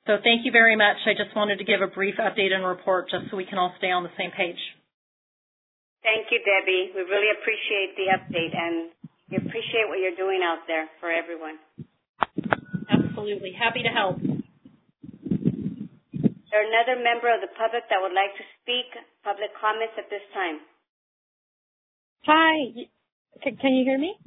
So thank you very much. I just wanted to give a brief update and report just so we can all stay on the same page. Thank you, Debbie. We really appreciate the update, and we appreciate what you're doing out there for everyone. Absolutely. Happy to help. Is there another member of the public that would like to speak? Public comments at this time. Hi. Can you hear me?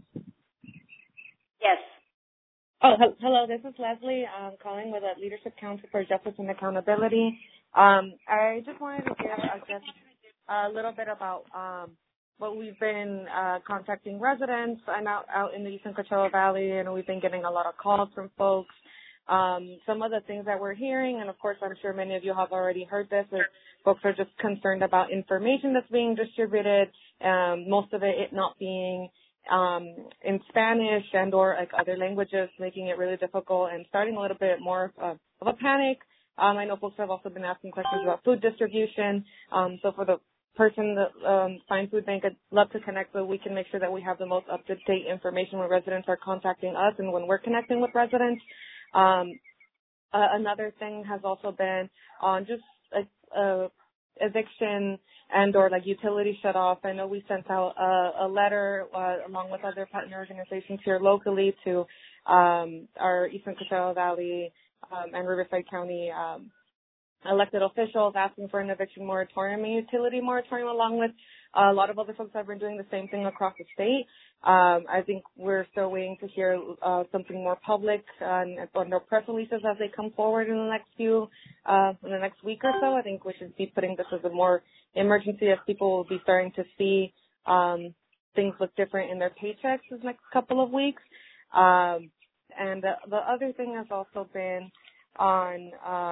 Yes. Oh, hello. This is Leslie. I'm calling with the Leadership Council for Justice and Accountability. I just wanted to give a little bit about what we've been contacting residents. I'm out in the Eastern Coachella Valley, and we've been getting a lot of calls from folks. Some of the things that we're hearing, and of course I'm sure many of you have already heard this, is folks are just concerned about information that's being distributed, most of it not being in Spanish and or like other languages, making it really difficult and starting a little bit more of a panic. I know folks have also been asking questions about food distribution. So for the person that Fine Food Bank, I'd love to connect so we can make sure that we have the most up-to-date information when residents are contacting us and when we're connecting with residents. Another thing has also been on just eviction and or like utility shut off. I know we sent out a letter along with other partner organizations here locally to our Eastern Coachella Valley and Riverside County elected officials asking for an eviction moratorium and utility moratorium, along with a lot of other folks that have been doing the same thing across the state. I think we're still waiting to hear something more public and no press releases as they come forward in the next week or so. I think we should be putting this as a more emergency as people will be starting to see things look different in their paychecks this next couple of weeks. And the other thing has also been on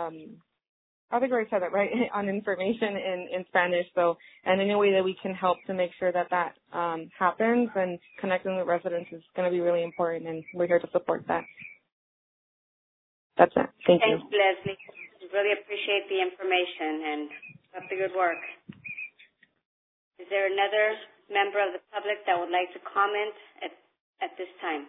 I think I already said that, right, on information in Spanish. So, and any way that we can help to make sure that happens and connecting with residents is going to be really important, and we're here to support that. That's it. Thank you. Thanks, Leslie. We really appreciate the information and up the good work. Is there another member of the public that would like to comment at this time?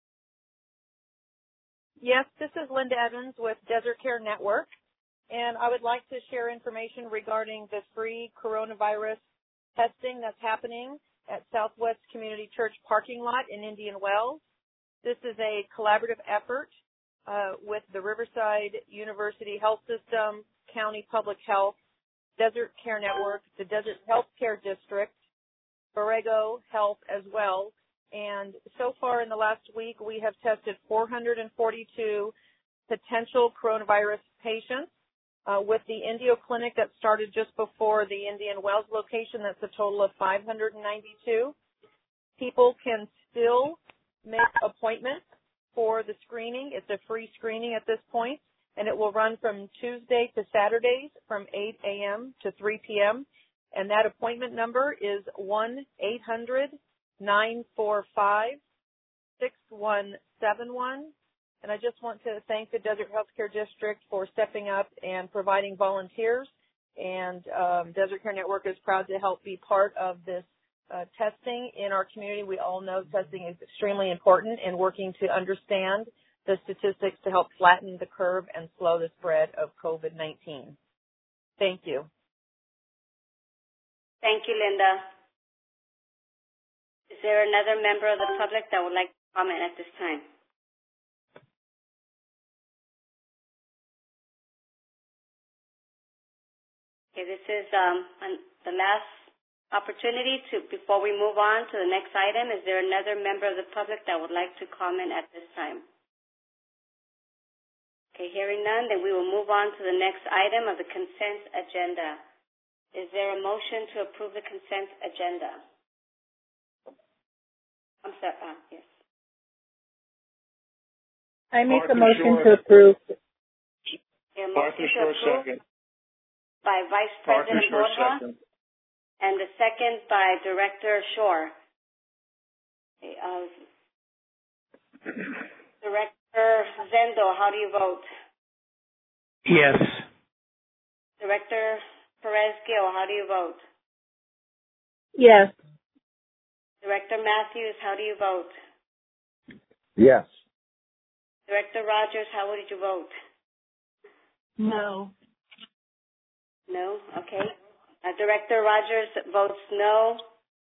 Yes, this is Linda Evans with Desert Care Network. And I would like to share information regarding the free coronavirus testing that's happening at Southwest Community Church parking lot in Indian Wells. This is a collaborative effort with the Riverside University Health System, County Public Health, Desert Care Network, the Desert Healthcare District, Borrego Health as well. And so far in the last week, we have tested 442 potential coronavirus patients. With the Indio Clinic that started just before the Indian Wells location, that's a total of 592. People can still make appointments for the screening. It's a free screening at this point, and it will run from Tuesday to Saturdays from 8 a.m. to 3 p.m. And that appointment number is 1-800-945-6171. And I just want to thank the Desert Healthcare District for stepping up and providing volunteers. And Desert Care Network is proud to help be part of this testing in our community. We all know testing is extremely important in working to understand the statistics to help flatten the curve and slow the spread of COVID-19. Thank you. Thank you, Linda. Is there another member of the public that would like to comment at this time? Okay, this is the last opportunity before we move on to the next item. Is there another member of the public that would like to comment at this time? Okay, hearing none, then we will move on to the next item of the consent agenda. Is there a motion to approve the consent agenda? I'm sorry, yes. I make a motion to approve. Arthur Shore, second. By Vice President Borja, and the second by Director Shore. Okay, Director Zendo, how do you vote? Yes. Director Perez-Gil, how do you vote? Yes. Director Matthews, how do you vote? Yes. Director Rogers, how would you vote? No. No? Okay. Director Rogers votes no.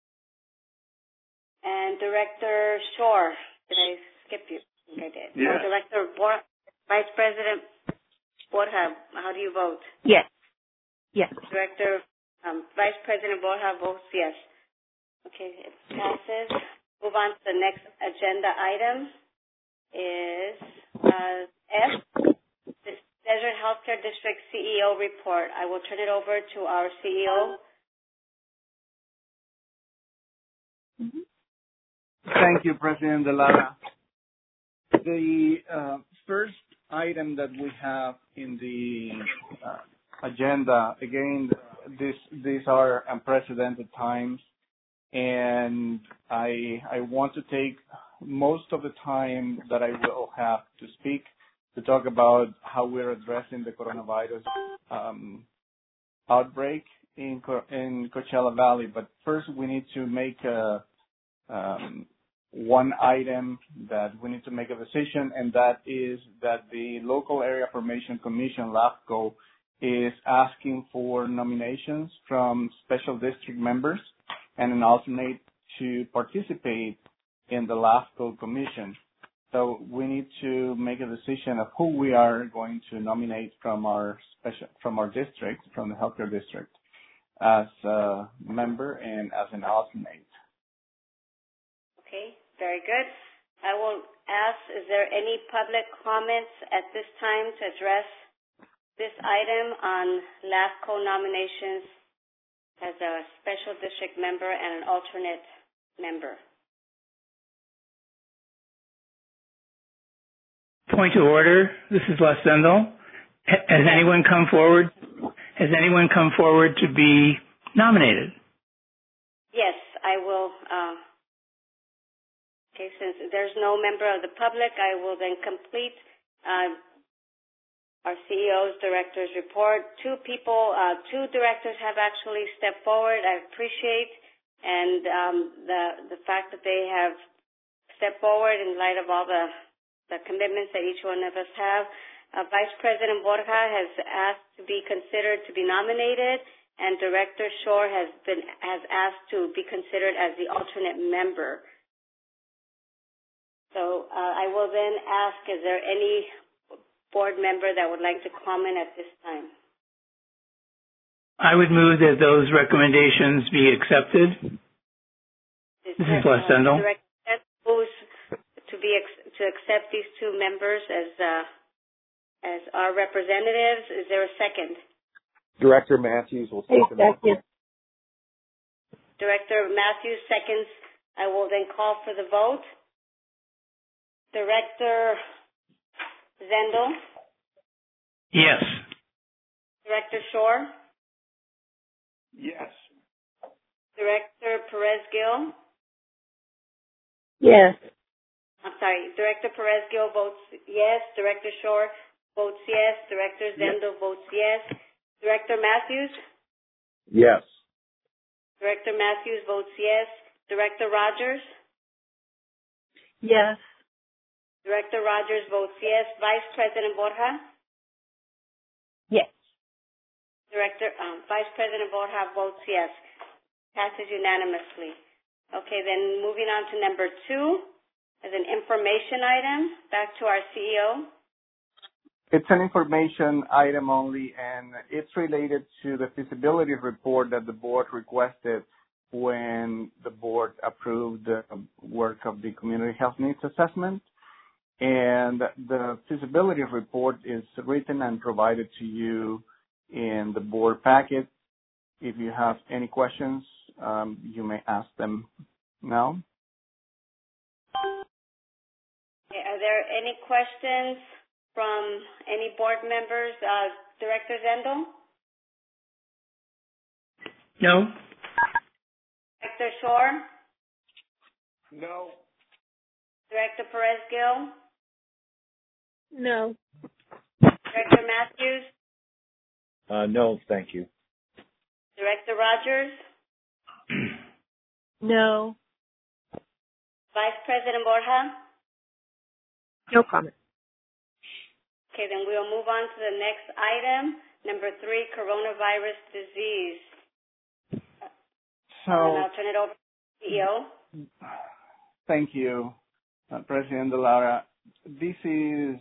And Director Shore, did I skip you? I think I did. Yes. Vice President Borja, how do you vote? Yes. Yes. Vice President Borja votes yes. Okay, it passes. Move on to the next agenda item is F, the Desert Healthcare District CEO report. I will turn it over to our CEO. Thank you, President De Lara. The first item that we have in the agenda, again, these are unprecedented times, and I want to take most of the time that I will have to speak to talk about how we're addressing the coronavirus outbreak in Coachella Valley. But first, we need to make one item that we need to make a decision, and that is that the Local Area Formation Commission, LAFCO, is asking for nominations from special district members and an alternate to participate in the LAFCO Commission. So we need to make a decision of who we are going to nominate from our district, from the healthcare district, as a member and as an alternate. Okay, very good. I will ask, is there any public comments at this time to address this item on LAFCO nominations as a special district member and an alternate member? Point of order. This is Les Zendel. Has anyone come forward? Has anyone come forward to be nominated? Yes, I will. Okay, since there's no member of the public, I will then complete our CEO's director's report. Two directors have actually stepped forward. I appreciate, and the fact that they have stepped forward in light of all the commitments that each one of us have. Vice President Borja has asked to be considered to be nominated, and Director Shore has asked to be considered as the alternate member. So I will then ask, is there any board member that would like to comment at this time? I would move that those recommendations be accepted. This is Les Zendel. To accept these two members as our representatives. Is there a second? Director Matthews will second. Director Matthews seconds. I will then call for the vote. Director Zendel? Yes. Director Shore? Yes. Director Perez-Gil? Yes. I'm sorry, Director Perez-Gil votes yes. Director Shore votes yes. Director Zendel votes yes. Director Matthews? Yes. Director Matthews votes yes. Director Rogers? Yes. Director Rogers votes yes. Vice President Borja? Yes. Vice President Borja votes yes. Passes unanimously. Okay, then moving on to number 2. As an information item, back to our CEO. It's an information item only, and it's related to the feasibility report that the board requested when the board approved the work of the community health needs assessment. And the feasibility report is written and provided to you in the board packet. If you have any questions, you may ask them now. Are there any questions from any board members? Director Zendel? No. Director Shore? No. Director Perez-Gil? No. Director Matthews? No, thank you. Director Rogers? No. Vice President Borja? No comment. Okay, then we'll move on to the next item, number 3, coronavirus disease. So, and I'll turn it over to the CEO. Thank you, President Laura. This is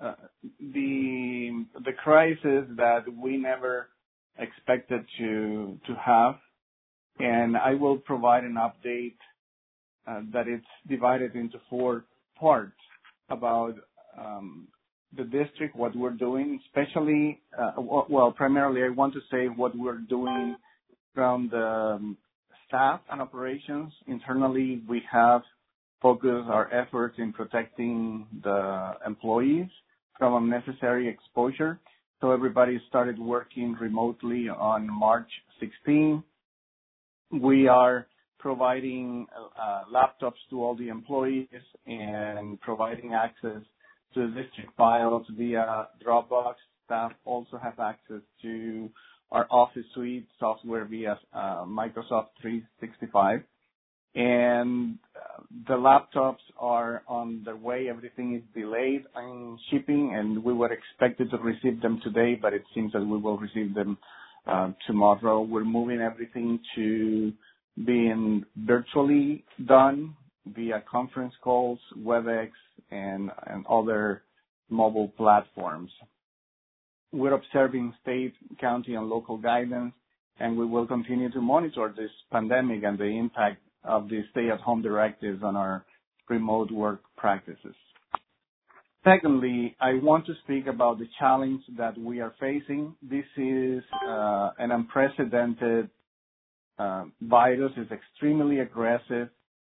the crisis that we never expected to have, and I will provide an update that it's divided into 4 parts about the district, what we're doing, especially, primarily I want to say what we're doing from the staff and operations. Internally, we have focused our efforts in protecting the employees from unnecessary exposure. So everybody started working remotely on March 16. We are providing laptops to all the employees and providing access to district files via Dropbox. Staff also have access to our Office Suite software via Microsoft 365. And the laptops are on their way. Everything is delayed in shipping, and we were expected to receive them today, but it seems that we will receive them tomorrow. We're moving everything to being virtually done via conference calls, WebEx, and other mobile platforms. We're observing state, county, and local guidance, and we will continue to monitor this pandemic and the impact of the stay-at-home directives on our remote work practices. Secondly, I want to speak about the challenge that we are facing. This is an unprecedented virus. It's extremely aggressive,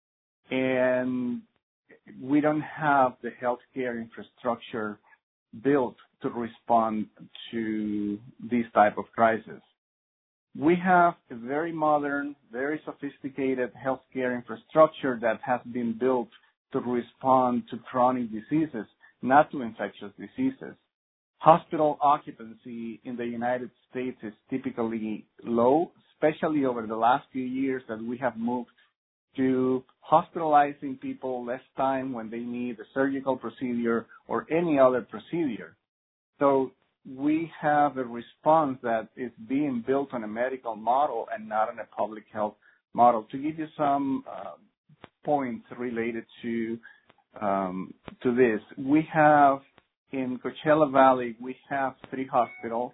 and we don't have the healthcare infrastructure built to respond to this type of crisis. We have a very modern, very sophisticated healthcare infrastructure that has been built to respond to chronic diseases, not to infectious diseases. Hospital occupancy in the United States is typically low, especially over the last few years that we have moved to hospitalizing people less time when they need a surgical procedure or any other procedure. So we have a response that is being built on a medical model and not on a public health model. To give you some points related to this, we have in Coachella Valley, we have 3 hospitals,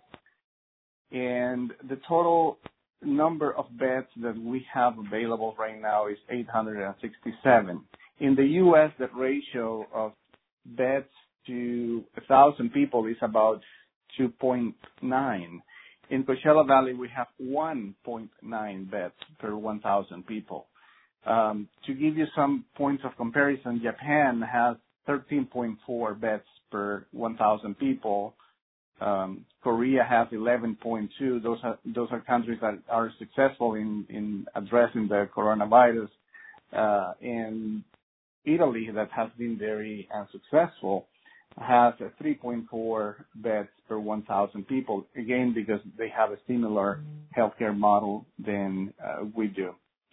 and the total number of beds that we have available right now is 867. In the U.S., the ratio of beds to 1,000 people is about 2.9. In Coachella Valley, we have 1.9 beds per 1,000 people. To give you some points of comparison, Japan has 13.4 beds per 1,000 people. Korea has 11.2. Those are countries that are successful in addressing the coronavirus. And Italy, that has been very unsuccessful, has 3.4 beds per 1,000 people, again, because they have a similar healthcare model than we do.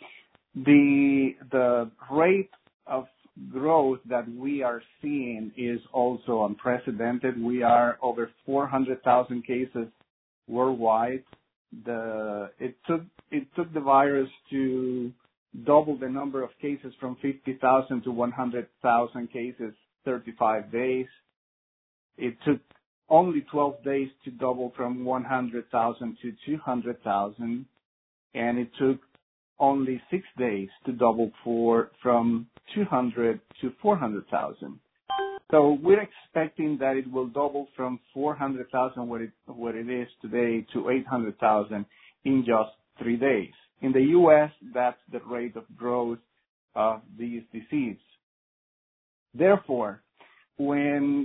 The rate of growth that we are seeing is also unprecedented. We are over 400,000 cases worldwide. It took the virus to double the number of cases from 50,000 to 100,000 cases, 35 days. It took only 12 days to double from 100,000 to 200,000, and it took only 6 days to double from 200 to 400,000. So we're expecting that it will double from 400,000, what it is today, to 800,000 in just 3 days. In the U.S., that's the rate of growth of this disease. Therefore, when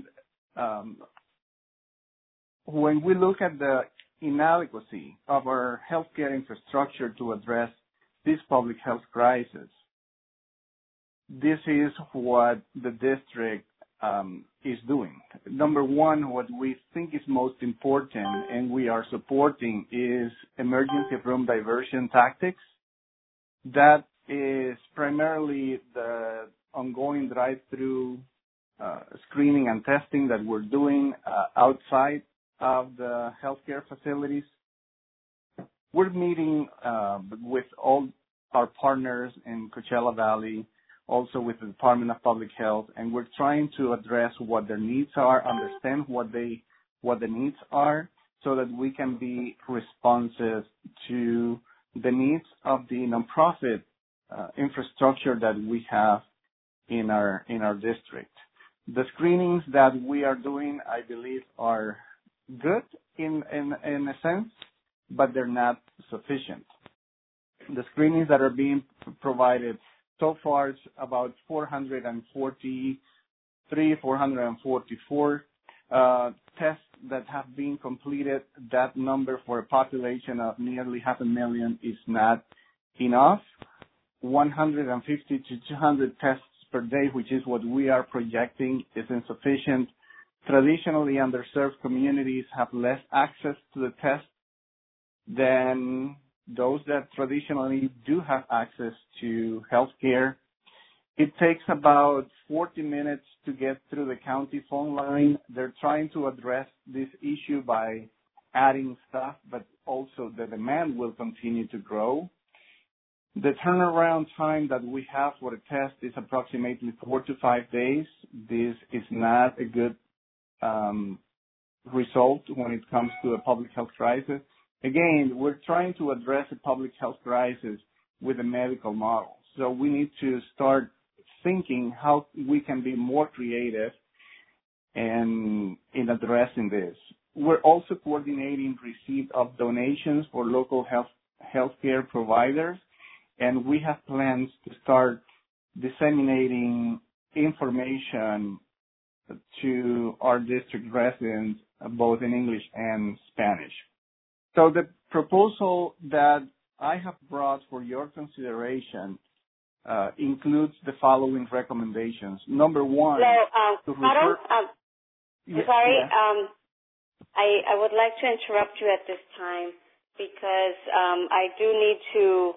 we look at the inadequacy of our healthcare infrastructure to address this public health crisis, this is what the district is doing. Number one, what we think is most important and we are supporting is emergency room diversion tactics. That is primarily the ongoing drive-through screening and testing that we're doing outside of the healthcare facilities. We're meeting with all our partners in Coachella Valley, also with the Department of Public Health, and we're trying to address what their needs are, understand what the needs are, so that we can be responsive to the needs of the nonprofit infrastructure that we have in our district. The screenings that we are doing, I believe, are good in a sense, but they're not sufficient. The screenings that are being provided so far is about 444 tests that have been completed. That number for a population of nearly 500,000 is not enough. 150 to 200 tests per day, which is what we are projecting, is insufficient. Traditionally underserved communities have less access to the test than those that traditionally do have access to health care. It takes about 40 minutes to get through the county phone line. They're trying to address this issue by adding staff, but also the demand will continue to grow. The turnaround time that we have for the test is approximately 4 to 5 days. This is not a good result when it comes to a public health crisis. Again, we're trying to address a public health crisis with a medical model. So we need to start thinking how we can be more creative in addressing this. We're also coordinating receipt of donations for local healthcare providers, and we have plans to start disseminating information to our district residents, both in English and Spanish. So the proposal that I have brought for your consideration includes the following recommendations. Number one, Hello, I would like to interrupt you at this time because I do need to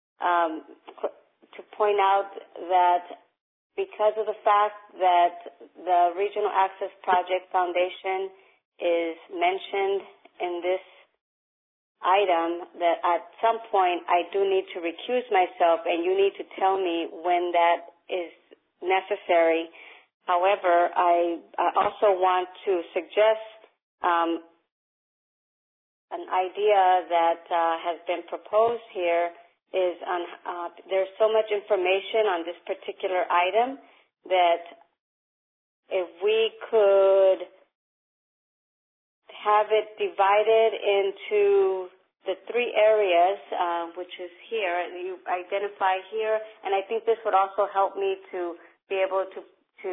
point out that because of the fact that the Regional Access Project Foundation is mentioned in this item, that at some point I do need to recuse myself, and you need to tell me when that is necessary. However, I also want to suggest an idea that has been proposed here is there's so much information on this particular item that if we could have it divided into the three areas, which is here, you identify here, and I think this would also help me to be able to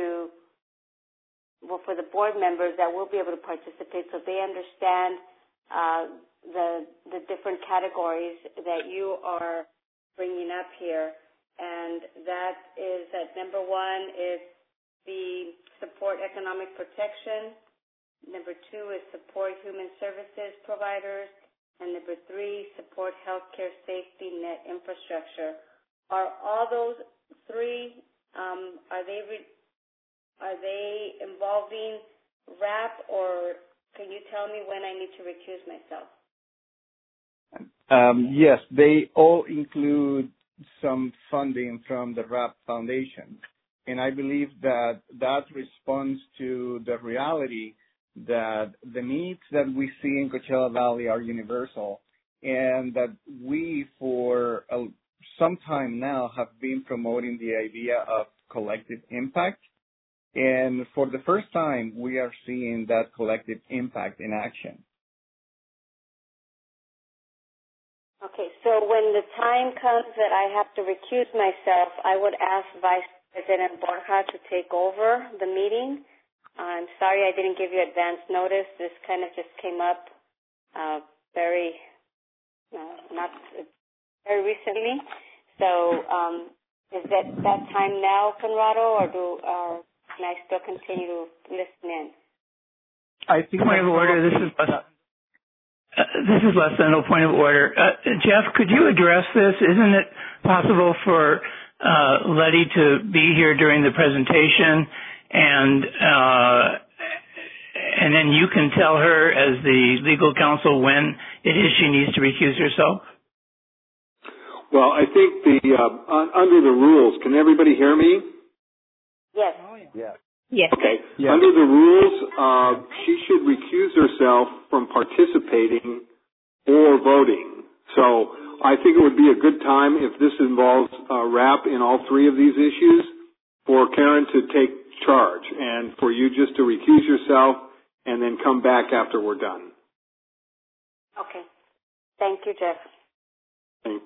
for the board members that will be able to participate so they understand the different categories that you are bringing up here. And that is that number one is the support economic protection. Number two is support human services providers. And number three, support healthcare safety net infrastructure. Are all those three, are they involving RAP, or can you tell me when I need to recuse myself? Yes, they all include some funding from the RAP Foundation. And I believe that responds to the reality that the needs that we see in Coachella Valley are universal, and that we for some time now have been promoting the idea of collective impact. And for the first time, we are seeing that collective impact in action. Okay, so when the time comes that I have to recuse myself, I would ask Vice President Borja to take over the meeting. I'm sorry I didn't give you advance notice. This kind of just came up not very recently. So is that time now, Conrado, or can I still continue to listen in? I think point of order. This is Les Sendel. Point of order. Jeff, could you address this? Isn't it possible for Letty to be here during the presentation and then you can tell her as the legal counsel when it is she needs to recuse herself? Well, I think under the rules, can everybody hear me? Yes. Yes. Yes. Okay. Yes. Under the rules, she should recuse herself from participating or voting. So I think it would be a good time, if this involves RAP in all three of these issues, for Karen to take charge and for you just to recuse yourself and then come back after we're done. Okay. Thank you, Jeff. Thank-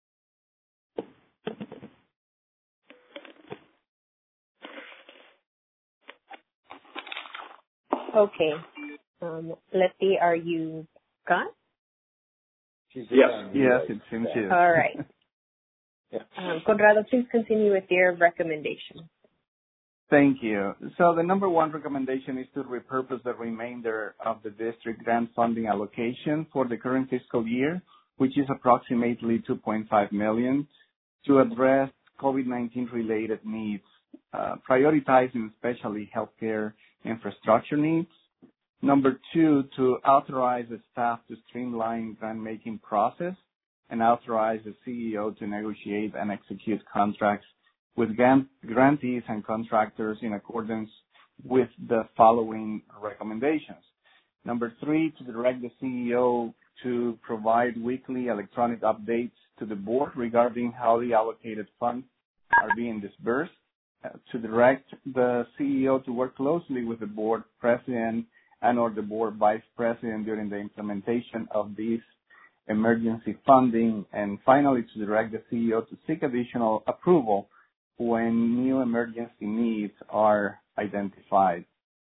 Okay. Letty, are you gone? She's Yes. Yes, it seems yes. All right. Conrado, please continue with your recommendation. Thank you. So the number one recommendation is to repurpose the remainder of the district grant funding allocation for the current fiscal year, which is approximately $2.5 million, to address COVID-19 related needs, prioritizing especially healthcare infrastructure needs. Number two, to authorize the staff to streamline grant-making process and authorize the CEO to negotiate and execute contracts with grantees and contractors in accordance with the following recommendations. Number three, to direct the CEO to provide weekly electronic updates to the board regarding how the allocated funds are being disbursed. To direct the CEO to work closely with the board president and or the board vice president during the implementation of these emergency funding. And finally, to direct the CEO to seek additional approval when new emergency needs are identified.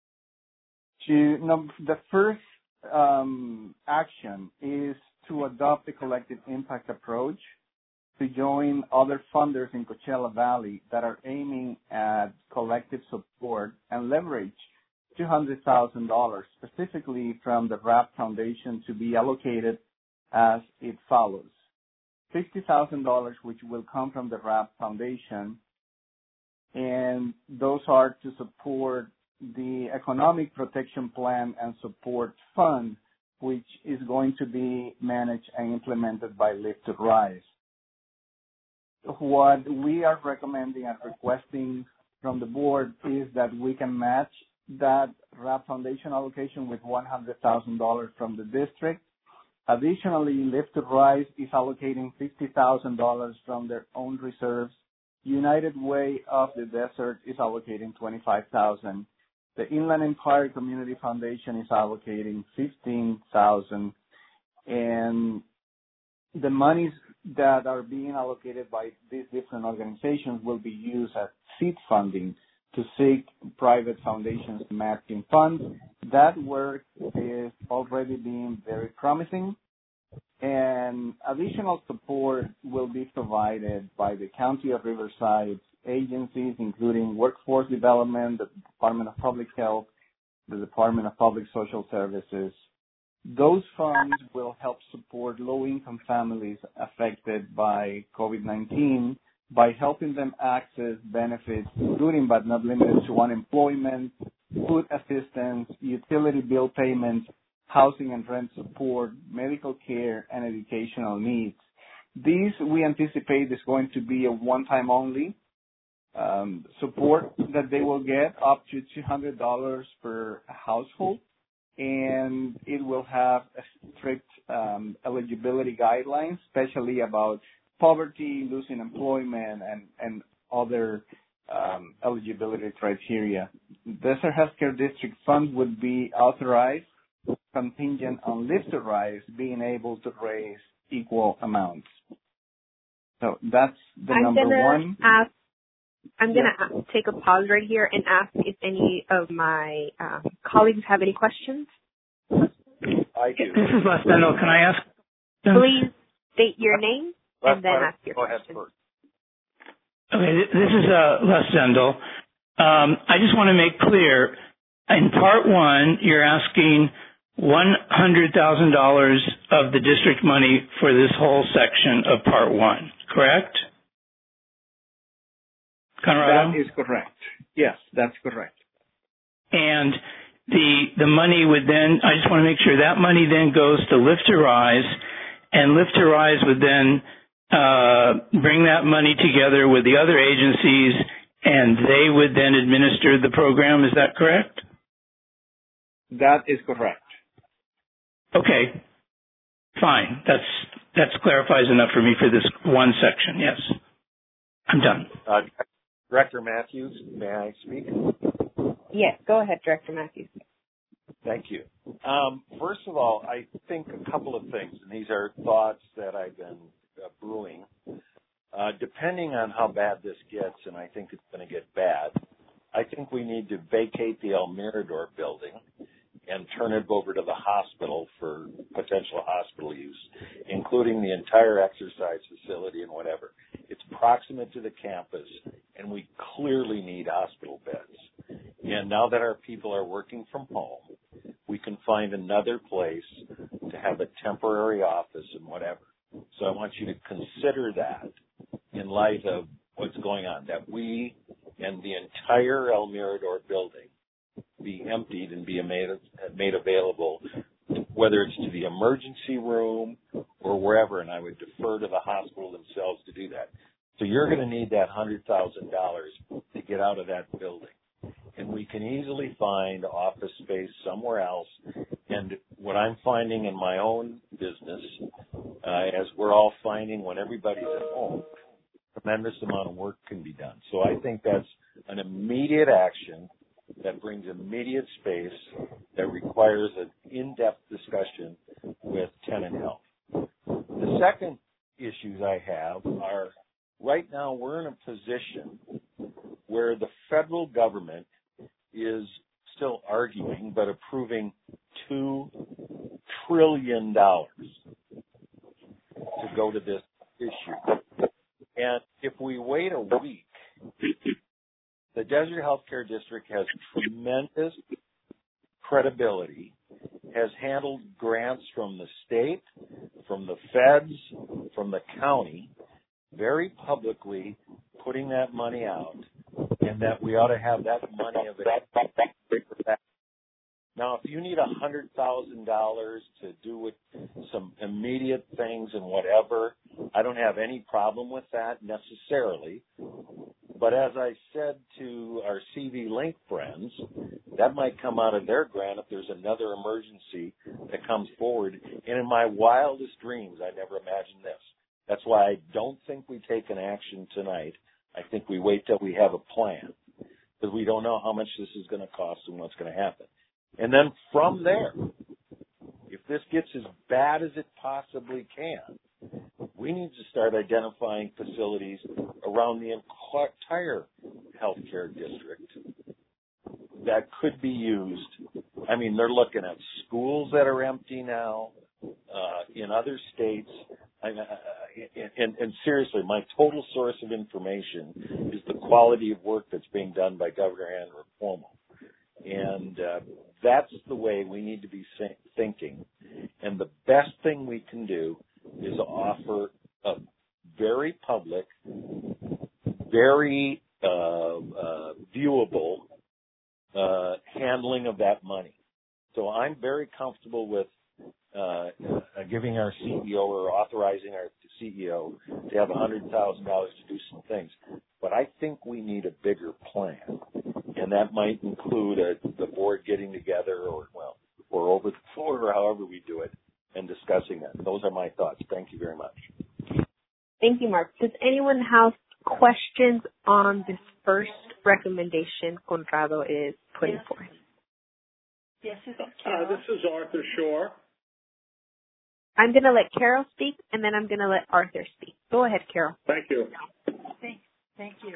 The first action is to adopt a collective impact approach to join other funders in Coachella Valley that are aiming at collective support and leverage $200,000 specifically from the RAP Foundation to be allocated as it follows. $50,000 which will come from the RAP Foundation, and those are to support the Economic Protection Plan and Support Fund, which is going to be managed and implemented by Live to Rise. What we are recommending and requesting from the board is that we can match that RAP Foundation allocation with $100,000 from the district. Additionally, Live to Rise is allocating $50,000 from their own reserves. United Way of the Desert is allocating $25,000. The Inland Empire Community Foundation is allocating $15,000, and the monies that are being allocated by these different organizations will be used as seed funding to seek private foundations matching funds. That work is already being very promising, and additional support will be provided by the County of Riverside's agencies, including Workforce Development, the Department of Public Health, the Department of Public Social Services. Those funds will help support low-income families affected by COVID-19 by helping them access benefits, including but not limited to unemployment, food assistance, utility bill payments, housing and rent support, medical care, and educational needs. These we anticipate is going to be a one-time only support that they will get up to $200 per household, and it will have a strict eligibility guidelines, especially about poverty, losing employment, and other eligibility criteria. Desert Healthcare District funds would be authorized contingent on Live to Rise being able to raise equal amounts. So that's the number one. I'm going to take a pause right here and ask if any of my colleagues have any questions. I do. This is Les Dendel. Can I ask? Please state your name and then ask your Go ahead question. first. Okay, this is Les Dendel. I just want to make clear, in Part 1, you're asking $100,000 of the district money for this whole section of Part 1, correct? Conrado? That is correct. Yes, that's correct. And the money would then, I just want to make sure that money then goes to Lift to Rise, and Lift to Rise would then bring that money together with the other agencies, and they would then administer the program. Is that correct? That is correct. Okay, fine. That clarifies enough for me for this one section. Yes, I'm done. Director Matthews, may I speak? Yes, go ahead, Director Matthews. Thank you. First of all, I think a couple of things, and these are thoughts that I've been brewing. Depending on how bad this gets, and I think it's going to get bad, I think we need to vacate the El Mirador building and turn it over to the hospital for potential hospital use, including the entire exercise facility and whatever. It's proximate to the campus, and we clearly need hospital beds. And now that our people are working from home, we can find another place to have a temporary office and whatever. So I want you to consider that in light of what's going on, that we and the entire El Mirador building be emptied and be made available, whether it's to the emergency room or wherever, and I would defer to the hospital themselves to do that. So you're going to need that $100,000 to get out of that building. And we can easily find office space somewhere else. And what I'm finding in my own business, as we're all finding when everybody's at home, a tremendous amount of work can be done. So I think that's an immediate action that brings immediate space, that requires an in-depth discussion with Tenet Health. The second issues I have are, right now we're in a position where the federal government is still arguing but approving $2 trillion to go to this issue. And if we wait a week, the Desert Healthcare District has tremendous credibility, has handled grants from the state, from the feds, from the county, very publicly putting that money out, and that we ought to have that money available for that. Now, if you need $100,000 to do with some immediate things and whatever, I don't have any problem with that necessarily. But as I said to our CV Link friends, that might come out of their grant if there's another emergency that comes forward. And in my wildest dreams, I never imagined this. That's why I don't think we take an action tonight. I think we wait till we have a plan, because we don't know how much this is going to cost and what's going to happen. And then from there, if this gets as bad as it possibly can, we need to start identifying facilities around the entire healthcare district that could be used. I mean, they're looking at schools that are empty now in other states. And seriously, my total source of information is the quality of work that's being done by Governor Andrew Cuomo. And that's the way we need to be thinking. And the best thing we can do is offer a very public, very viewable handling of that money. So I'm very comfortable with giving our CEO or authorizing our CEO to have $100,000 to do some things. But I think we need a bigger plan, and that might include the board getting together or over the floor or however we do it and discussing that. Those are my thoughts. Thank you very much. Thank you, Mark. Does anyone have questions on this first recommendation Conrado is putting forth? Yes, this is Arthur Shore. I'm going to let Carol speak, and then I'm going to let Arthur speak. Go ahead, Carol. Thank you. Thank you.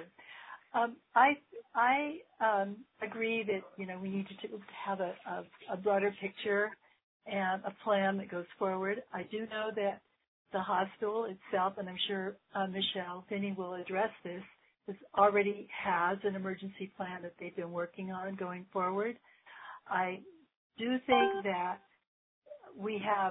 I agree that we need to have a broader picture and a plan that goes forward. I do know that the hospital itself, and I'm sure Michelle Finney will address this, already has an emergency plan that they've been working on going forward. I do think that we have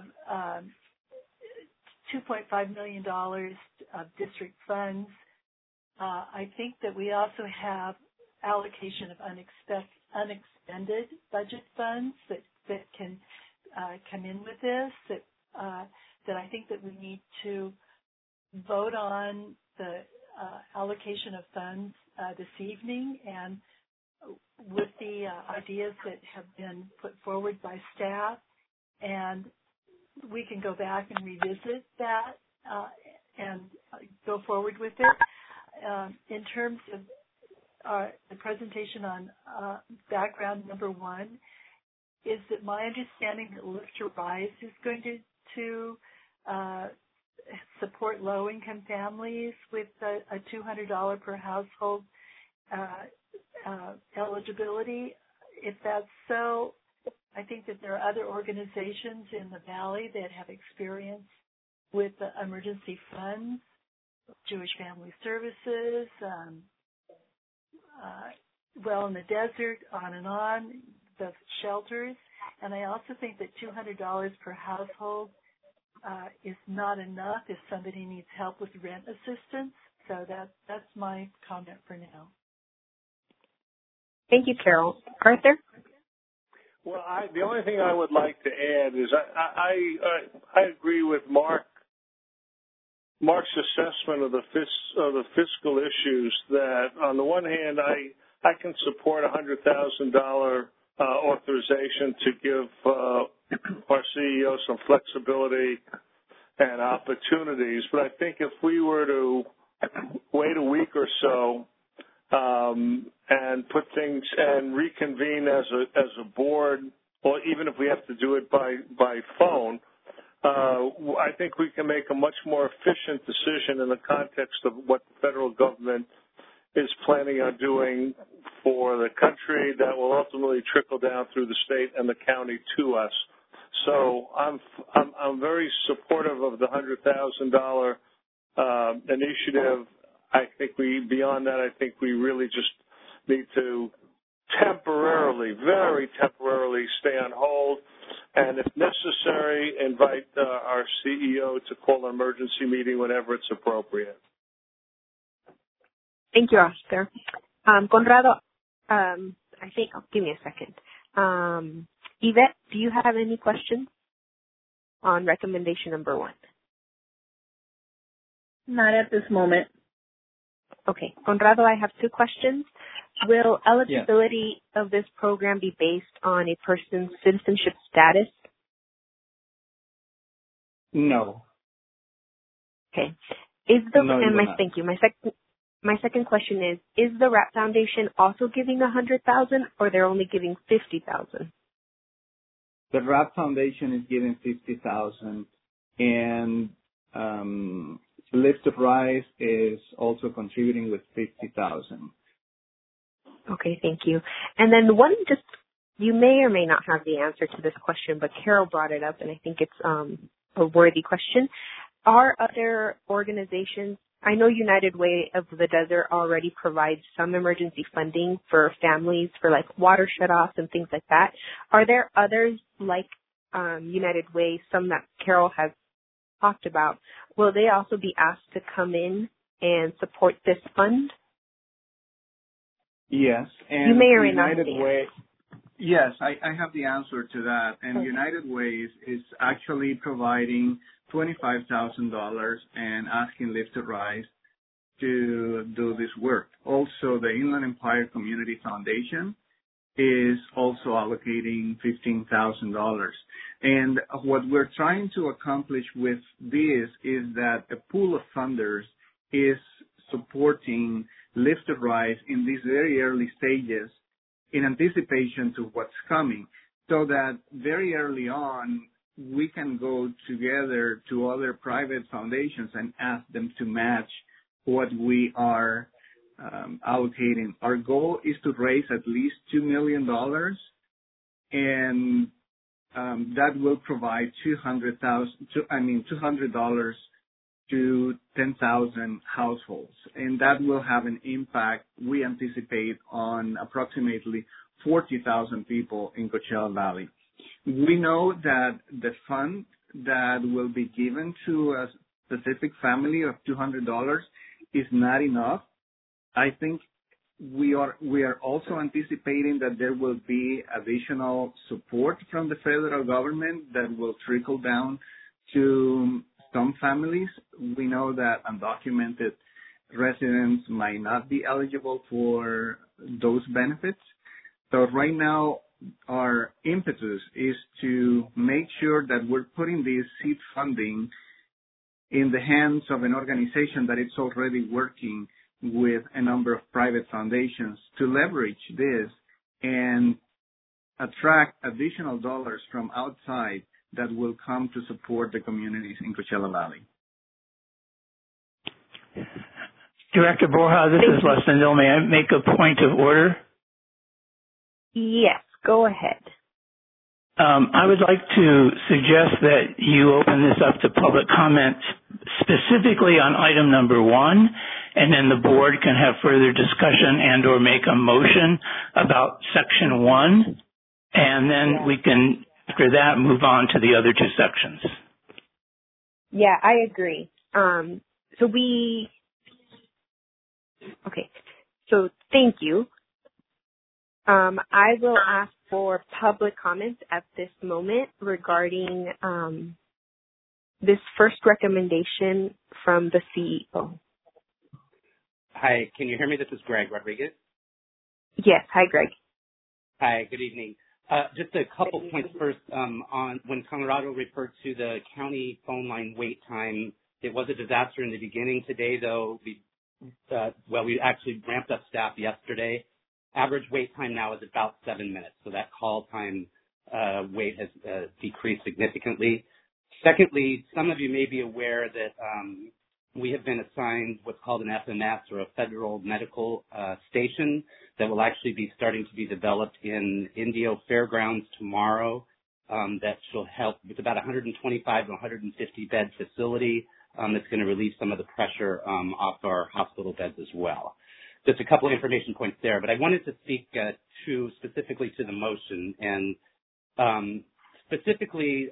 $2.5 million of district funds. I think that we also have allocation of unexpended budget funds that can come in with this, that I think that we need to vote on the allocation of funds this evening, and with the ideas that have been put forward by staff, and we can go back and revisit that and go forward with it. In terms of the presentation on background number one, is that my understanding that Lift to Rise is going to support low-income families with a $200 per household eligibility. If that's so, I think that there are other organizations in the Valley that have experience with the emergency funds, Jewish Family Services, Well in the Desert, on, the shelters. And I also think that $200 per household is not enough if somebody needs help with rent assistance. So that's my comment for now. Thank you, Carol. Arthur? Well, the only thing I would like to add is I agree with Mark's assessment of the fiscal issues. That on the one hand, I can support $100,000 authorization to give our CEO some flexibility and opportunities. But I think if we were to wait a week or so and put things and reconvene as a board, or even if we have to do it by phone, I think we can make a much more efficient decision in the context of what the federal government is planning on doing for the country that will ultimately trickle down through the state and the county to us. So I'm very supportive of the $100,000 initiative. I think beyond that, I think we really just need to very temporarily stay on hold, and if necessary, invite our CEO to call an emergency meeting whenever it's appropriate. Thank you, Oscar. Conrado, I think, give me a second. Yvette, do you have any questions on recommendation number one? Not at this moment. Okay. Conrado, I have two questions. Will eligibility of this program be based on a person's citizenship status? No. Okay. Thank you. My second question is the RAP Foundation also giving $100,000, or they're only giving $50,000? The RAP Foundation is giving $50,000, and Lift to Rise is also contributing with $50,000. Okay, thank you. And then you may or may not have the answer to this question, but Carol brought it up, and I think it's a worthy question. Are other organizations, I know United Way of the Desert already provides some emergency funding for families for like water shutoffs and things like that. Are there others like United Way, some that Carol has talked about? Will they also be asked to come in and support this fund? Yes. And you may or may not United Way. Yes, I have the answer to that. And okay. United Way is actually providing $25,000 and asking Lift to Rise to do this work. Also, the Inland Empire Community Foundation is also allocating $15,000. And what we're trying to accomplish with this is that a pool of funders is supporting Lift to Rise in these very early stages in anticipation to what's coming, so that very early on we can go together to other private foundations and ask them to match what we are allocating. Our goal is to raise at least $2 million, and that will provide $200 to 10,000 households, and that will have an impact, we anticipate, on approximately 40,000 people in Coachella Valley. We know that the fund that will be given to a specific family of $200 is not enough. I think we are also anticipating that there will be additional support from the federal government that will trickle down to some families. We know that undocumented residents might not be eligible for those benefits. So right now, our impetus is to make sure that we're putting this seed funding in the hands of an organization that is already working with a number of private foundations to leverage this and attract additional dollars from outside that will come to support the communities in Coachella Valley. Director Borja, this is Leslie Dill. May I make a point of order? Yes, go ahead. I would like to suggest that you open this up to public comment specifically on item number 1, and then the board can have further discussion and or make a motion about section 1, and then we can, after that, move on to the other 2 sections. Yeah, I agree. So thank you. I will ask for public comments at this moment regarding this first recommendation from the CEO. Hi, can you hear me? This is Greg Rodriguez. Yes, hi, Greg. Hi, good evening. Just a couple points first on when Colorado referred to the county phone line wait time. It was a disaster in the beginning. Today, though, we actually ramped up staff yesterday. Average wait time now is about 7 minutes, so that call time wait has decreased significantly. Secondly, some of you may be aware that we have been assigned what's called an FMS, or a federal medical station, that will actually be starting to be developed in Indio Fairgrounds tomorrow. That shall help with about 125 to 150 bed facility. That's going to relieve some of the pressure off our hospital beds as well. Just a couple of information points there, but I wanted to speak specifically to the motion, and specifically,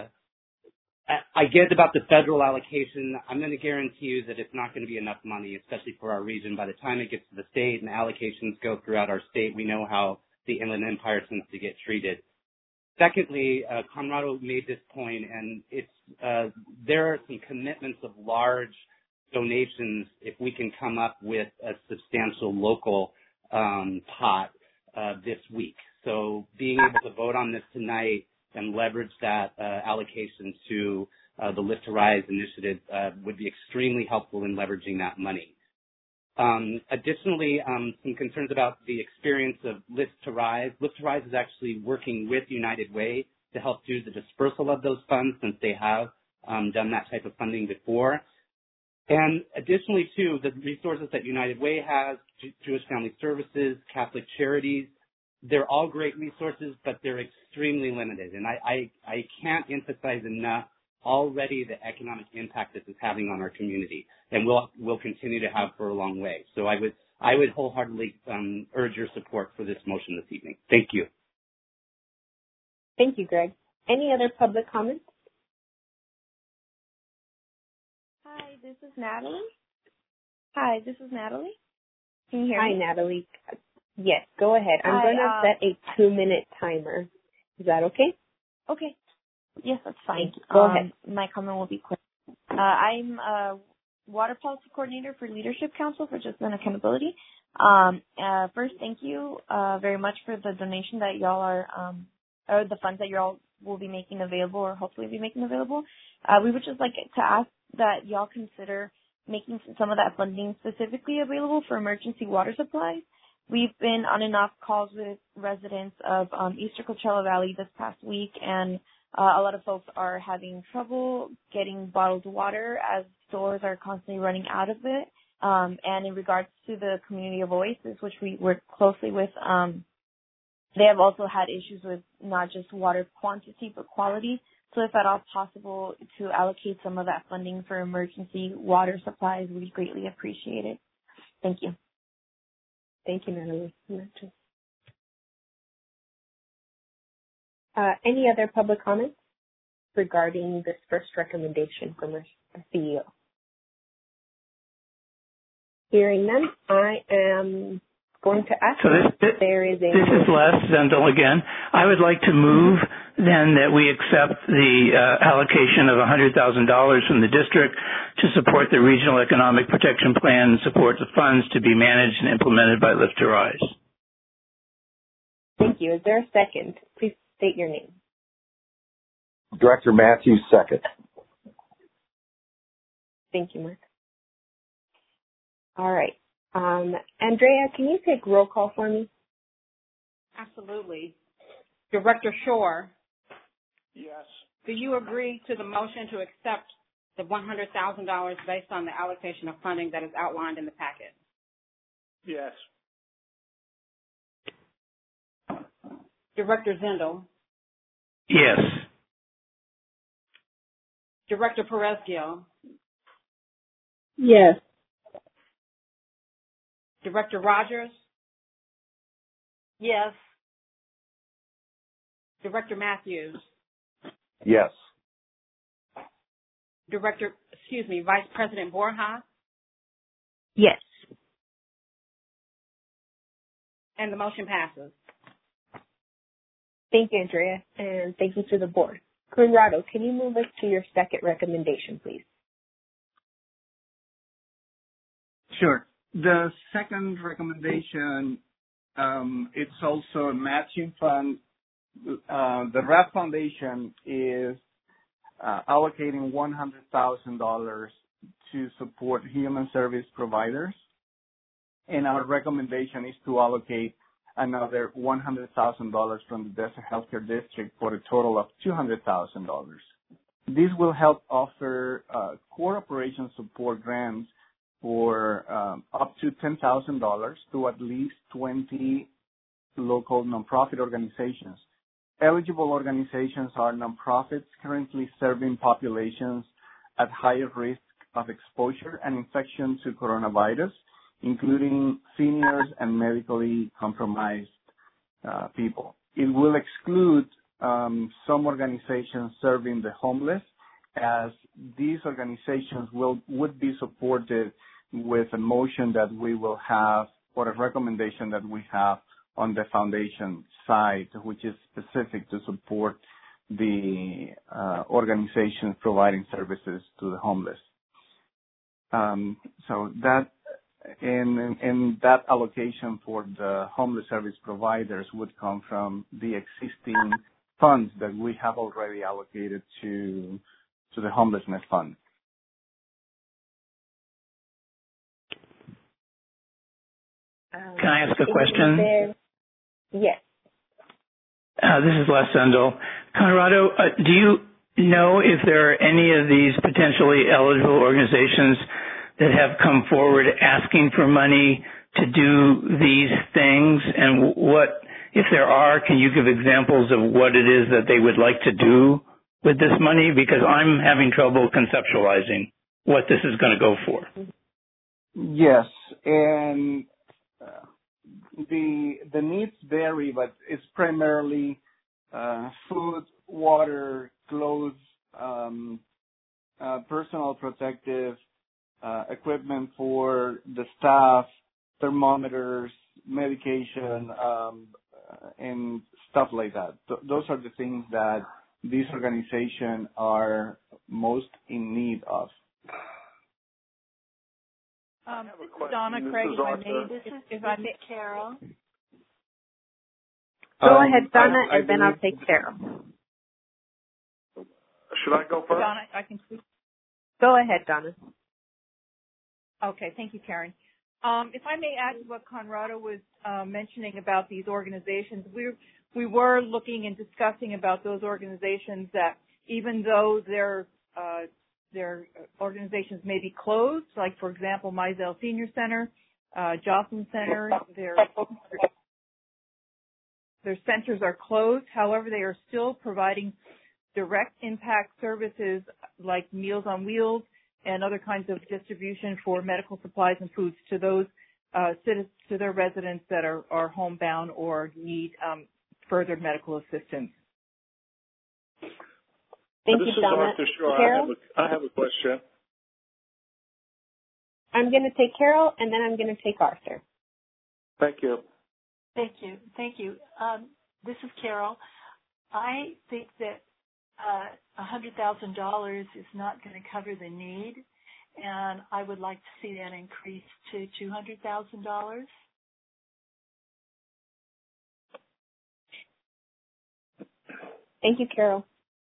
I get about the federal allocation. I'm going to guarantee you that it's not going to be enough money, especially for our region. By the time it gets to the state and allocations go throughout our state, we know how the Inland Empire tends to get treated. Secondly, Conrado made this point, and there are some commitments of large donations if we can come up with a substantial local pot this week. So being able to vote on this tonight and leverage that allocation to the Lift to Rise initiative would be extremely helpful in leveraging that money. Additionally, some concerns about the experience of Lift to Rise. Lift to Rise is actually working with United Way to help do the dispersal of those funds, since they have done that type of funding before. And additionally, too, the resources that United Way has, Jewish Family Services, Catholic Charities, they're all great resources, but they're extremely limited. And I can't emphasize enough already the economic impact this is having on our community, and we'll continue to have for a long way. So I would wholeheartedly urge your support for this motion this evening. Thank you. Thank you, Greg. Any other public comments? Hi, this is Natalie. Can you hear me? Hi, Natalie. Yes, go ahead. I'm going to set a 2-minute timer. Is that okay? Okay. Yes, that's fine. Go ahead. My comment will be quick. I'm a water policy coordinator for Leadership Council for Justice and Accountability. First, thank you very much for the donation that y'all are, or the funds that y'all will be making available, or hopefully be making available. We would just like to ask that y'all consider making some of that funding specifically available for emergency water supplies. We've been on and off calls with residents of Eastern Coachella Valley this past week, and a lot of folks are having trouble getting bottled water as stores are constantly running out of it. And in regards to the community of Oasis, which we work closely with, they have also had issues with not just water quantity but quality. So if at all possible to allocate some of that funding for emergency water supplies, we greatly appreciate it. Thank you. Thank you, Natalie. Any other public comments regarding this first recommendation from our CEO? Hearing none, I am going to ask So this is Les Zendel again. I would like to move then that we accept the allocation of $100,000 from the district to support the Regional Economic Protection Plan and support the funds to be managed and implemented by Lift to Rise. Thank you. Is there a second? Please state your name. Director Matthews, second. Thank you, Mark. All right. Andrea, can you take roll call for me? Absolutely. Director Shore, Yes. do you agree to the motion to accept the $100,000 based on the allocation of funding that is outlined in the packet? Yes. Director Zendel, Yes. Director Perez-Gil, Yes. Director Rogers, Yes. Director Matthews, Yes. Vice President Borja, Yes. and the motion passes. Thank you, Andrea, and thank you to the board. Conrado, can you move us to your second recommendation, please? Sure. The second recommendation, it's also a matching fund. The RAP Foundation is allocating $100,000 to support human service providers, and our recommendation is to allocate another $100,000 from the Desert Healthcare District for a total of $200,000. This will help offer core operation support grants for up to $10,000 to at least 20 local nonprofit organizations. Eligible organizations are nonprofits currently serving populations at higher risk of exposure and infection to coronavirus, including seniors and medically compromised people. It will exclude some organizations serving the homeless, as these organizations would be supported with a motion that we will have, or a recommendation that we have on the foundation side, which is specific to support the organizations providing services to the homeless. So that and that allocation for the homeless service providers would come from the existing funds that we have already allocated to the homelessness fund. Can I ask a question? Yes. This is Les Zendel. Conrado, do you know if there are any of these potentially eligible organizations that have come forward asking for money to do these things? And what, if there are, can you give examples of what it is that they would like to do with this money? Because I'm having trouble conceptualizing what this is going to go for. Yes, and the needs vary, but it's primarily food, water, clothes, personal protective equipment for the staff, thermometers, medication, and stuff like that. Those are the things that these organizations are most in need of. Donna Craig, if I may, Carol. Go ahead, Donna, and then I'll take Carol. Should I go first? Donna, I can speak. Go ahead, Donna. Okay, thank you, Karen. If I may add to what Conrado was mentioning about these organizations, we were looking and discussing about those organizations that, even though their organizations may be closed, like for example Mizell Senior Center, Jocelyn Center, their centers are closed. However, they are still providing direct impact services like Meals on Wheels and other kinds of distribution for medical supplies and foods to those to their residents that are homebound or need further medical assistance. Thank you, Donna. This is Arthur Shore. Carol? I have a question. I'm going to take Carol, and then I'm going to take Arthur. Thank you. Thank you. Thank you. This is Carol. I think that $100,000 is not going to cover the need, and I would like to see that increase to $200,000. Thank you, Carol.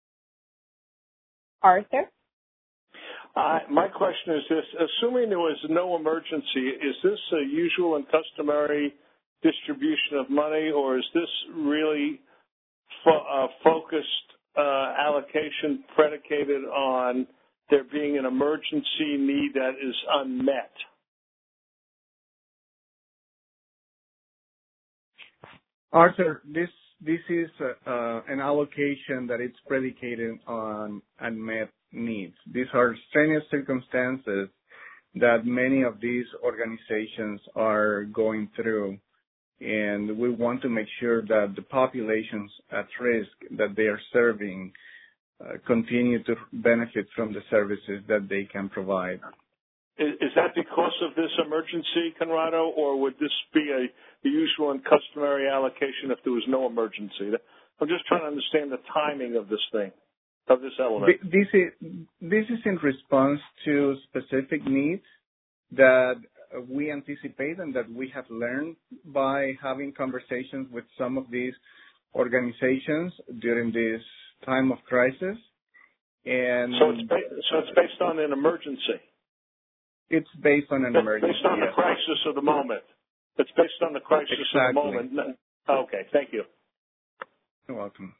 Arthur? My question is this: assuming there was no emergency, is this a usual and customary distribution of money, or is this really focused allocation predicated on there being an emergency need that is unmet? Arthur, this is an allocation that it's predicated on unmet needs. These are strenuous circumstances that many of these organizations are going through, and we want to make sure that the populations at risk that they are serving continue to benefit from the services that they can provide. Is that because of this emergency, Conrado, or would this be the usual and customary allocation if there was no emergency? I'm just trying to understand the timing of this thing, of this element. This is in response to specific needs that we anticipate and that we have learned by having conversations with some of these organizations during this time of crisis. And so it's based on an emergency. It's based on an emergency. Based on the crisis of the moment. It's based on the crisis of the moment. Okay, thank you. You're welcome.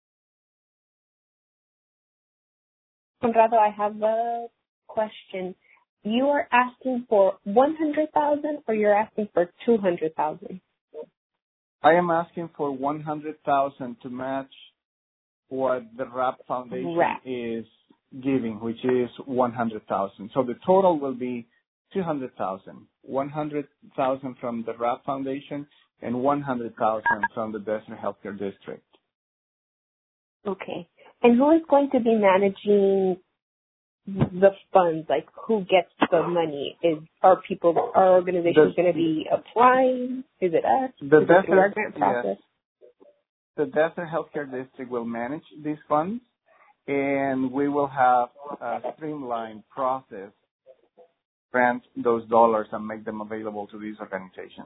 Conrado, I have a question. You are asking for $100,000 or you're asking for $200,000? I am asking for $100,000 to match what the RAP Foundation is giving, which is $100,000. So the total will be $200,000. $100,000 from the RAP Foundation and $100,000 from the Desert Healthcare District. Okay. And who is going to be managing the funds? Like, who gets the money? Are organizations going to be applying? Is it us? Is it through our grant process? Yes. The Desert Healthcare District will manage these funds, and we will have a streamlined process, grant those dollars and make them available to these organizations.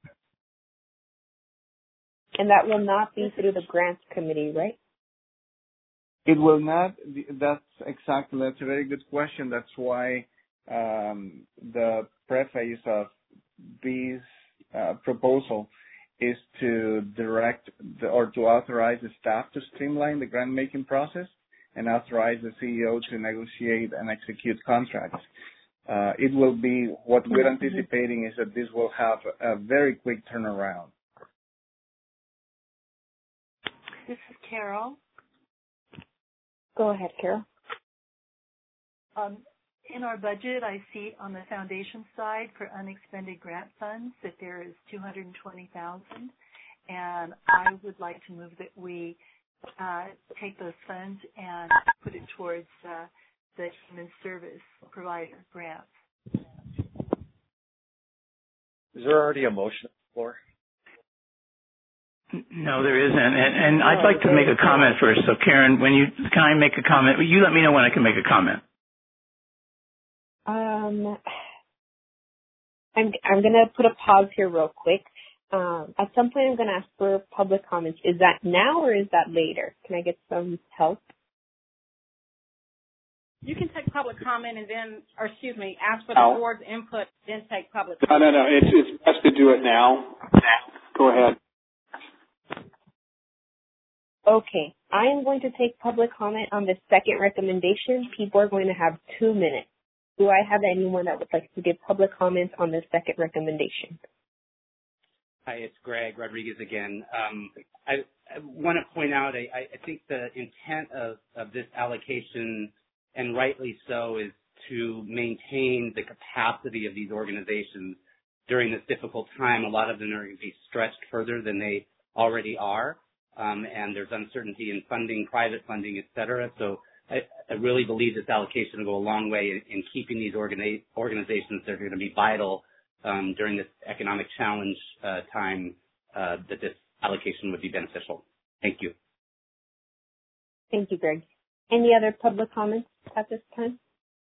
And that will not be through the grants committee, right? It will not. That's a very good question. That's why the preface of this proposal is to direct or to authorize the staff to streamline the grant making process and authorize the CEO to negotiate and execute contracts. It will be, what we're anticipating is that this will have a very quick turnaround. This is Carol. Go ahead, Carol. In our budget, I see on the foundation side for unexpended grant funds that there is $220,000, and I would like to move that we take those funds and put it towards the human service provider grants. Is there already a motion on the floor? No, there isn't. And I'd like to make a comment first. So, Karen, can I make a comment? You let me know when I can make a comment. I'm going to put a pause here real quick. At some point, I'm going to ask for public comments. Is that now or is that later? Can I get some help? You can take public comment and then, ask for the board's input, then take public comment. No. It's best to do it now. Go ahead. Okay. I am going to take public comment on the second recommendation. People are going to have 2 minutes. Do I have anyone that would like to give public comments on the second recommendation? Hi, it's Greg Rodriguez again. I want to point out, I think the intent of this allocation, and rightly so, is to maintain the capacity of these organizations during this difficult time. A lot of them are going to be stretched further than they already are, and there's uncertainty in funding, private funding, et cetera. So I really believe this allocation will go a long way in keeping these organizations that are going to be vital during this economic challenge time that this allocation would be beneficial. Thank you. Thank you, Greg. Any other public comments at this time?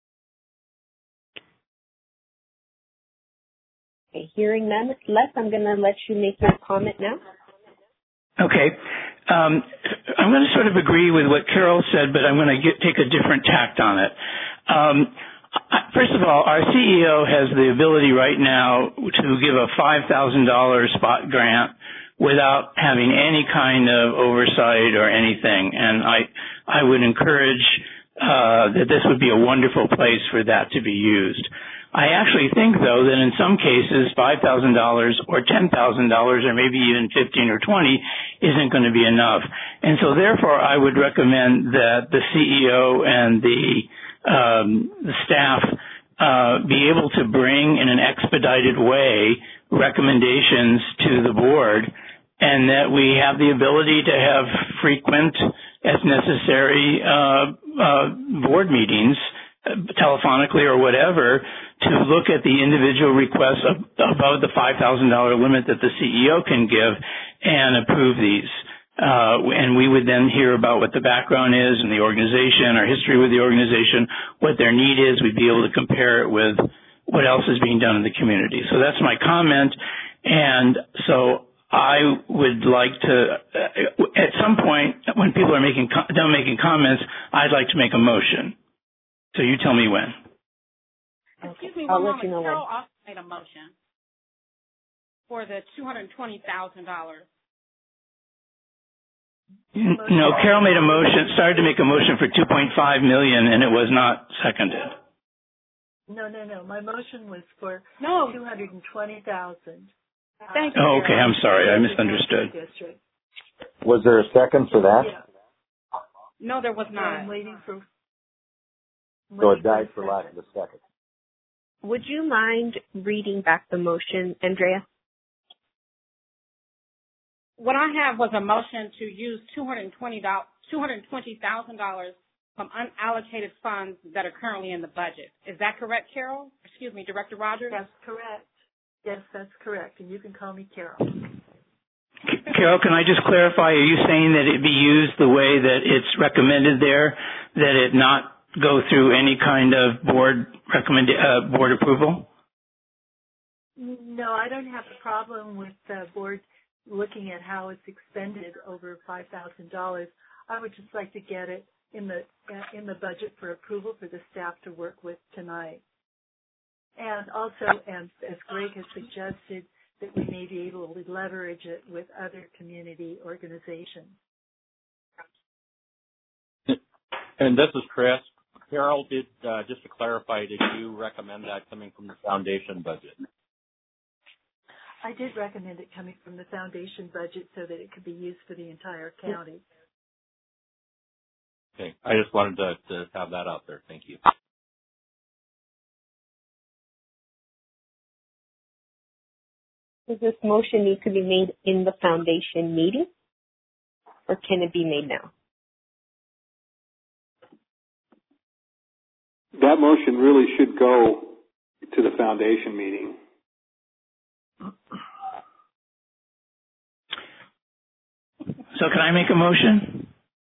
Okay, hearing none, Les, I'm going to let you make your comment now. Okay. I'm going to sort of agree with what Carol said, but I'm going to take a different tact on it. First of all, our CEO has the ability right now to give a $5,000 spot grant without having any kind of oversight or anything. And I would encourage that this would be a wonderful place for that to be used. I actually think, though, that in some cases, $5,000 or $10,000 or maybe even 15 or 20 isn't going to be enough. And so, therefore, I would recommend that the CEO and the staff be able to bring in an expedited way recommendations to the board, and that we have the ability to have frequent, as necessary, board meetings, telephonically or whatever, to look at the individual requests above the $5,000 limit that the CEO can give and approve these. And we would then hear about what the background is and the organization, our history with the organization, what their need is. We'd be able to compare it with what else is being done in the community. So that's my comment. And so I would like to, at some point, when people are done making comments, I'd like to make a motion. So you tell me when. Excuse me, I'll one let you moment. know Carol also made a motion for the $220,000. No, Carol made a motion, started to make a motion for $2.5 million, and it was not seconded. No. My motion was for $220,000. Thank you. Oh, okay. I'm sorry. I misunderstood. Was there a second for that? Yeah. No, there was not. I'm waiting for. So it died for lack of a second. Would you mind reading back the motion, Andrea? What I have was a motion to use $220,000 from unallocated funds that are currently in the budget. Is that correct, Carol? Excuse me, Director Rogers? That's correct. Yes, that's correct. And you can call me Carol. Carol, can I just clarify? Are you saying that it be used the way that it's recommended there, that it not go through any kind of board approval? No, I don't have a problem with the board looking at how it's expended over $5,000. I would just like to get it in the budget for approval for the staff to work with tonight. And also, and as Greg has suggested, that we may be able to leverage it with other community organizations. And this is Chris. Carol, just to clarify, did you recommend that coming from the foundation budget? I did recommend it coming from the foundation budget so that it could be used for the entire county. Okay. I just wanted to have that out there. Thank you. Does this motion need to be made in the foundation meeting, or can it be made now? That motion really should go to the foundation meeting. So can I make a motion?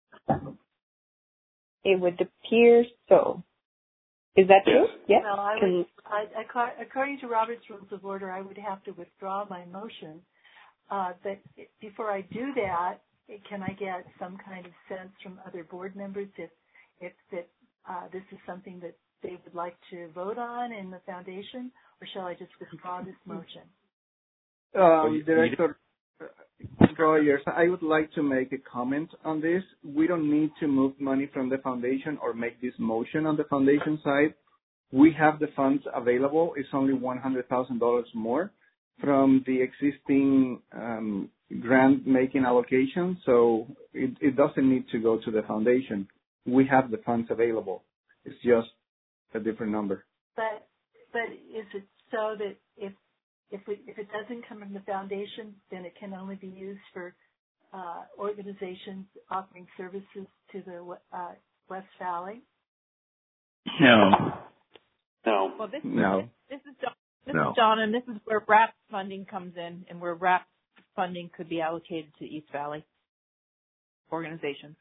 It would appear so. Is that true? Yes. Well, according to Robert's Rules of Order, I would have to withdraw my motion. But before I do that, can I get some kind of sense from other board members if this is something that they would like to vote on in the foundation, or shall I just withdraw this motion? Director Rogers, I would like to make a comment on this. We don't need to move money from the foundation or make this motion on the foundation side. We have the funds available. It's only $100,000 more from the existing grant-making allocation, so it doesn't need to go to the foundation. We have the funds available. It's just a different number. But is it so that if it doesn't come from the foundation, then it can only be used for organizations offering services to the West Valley? No. Well, this No. This is This No. is Donna, and this is where RAP funding comes in, and where RAP funding could be allocated to East Valley organizations.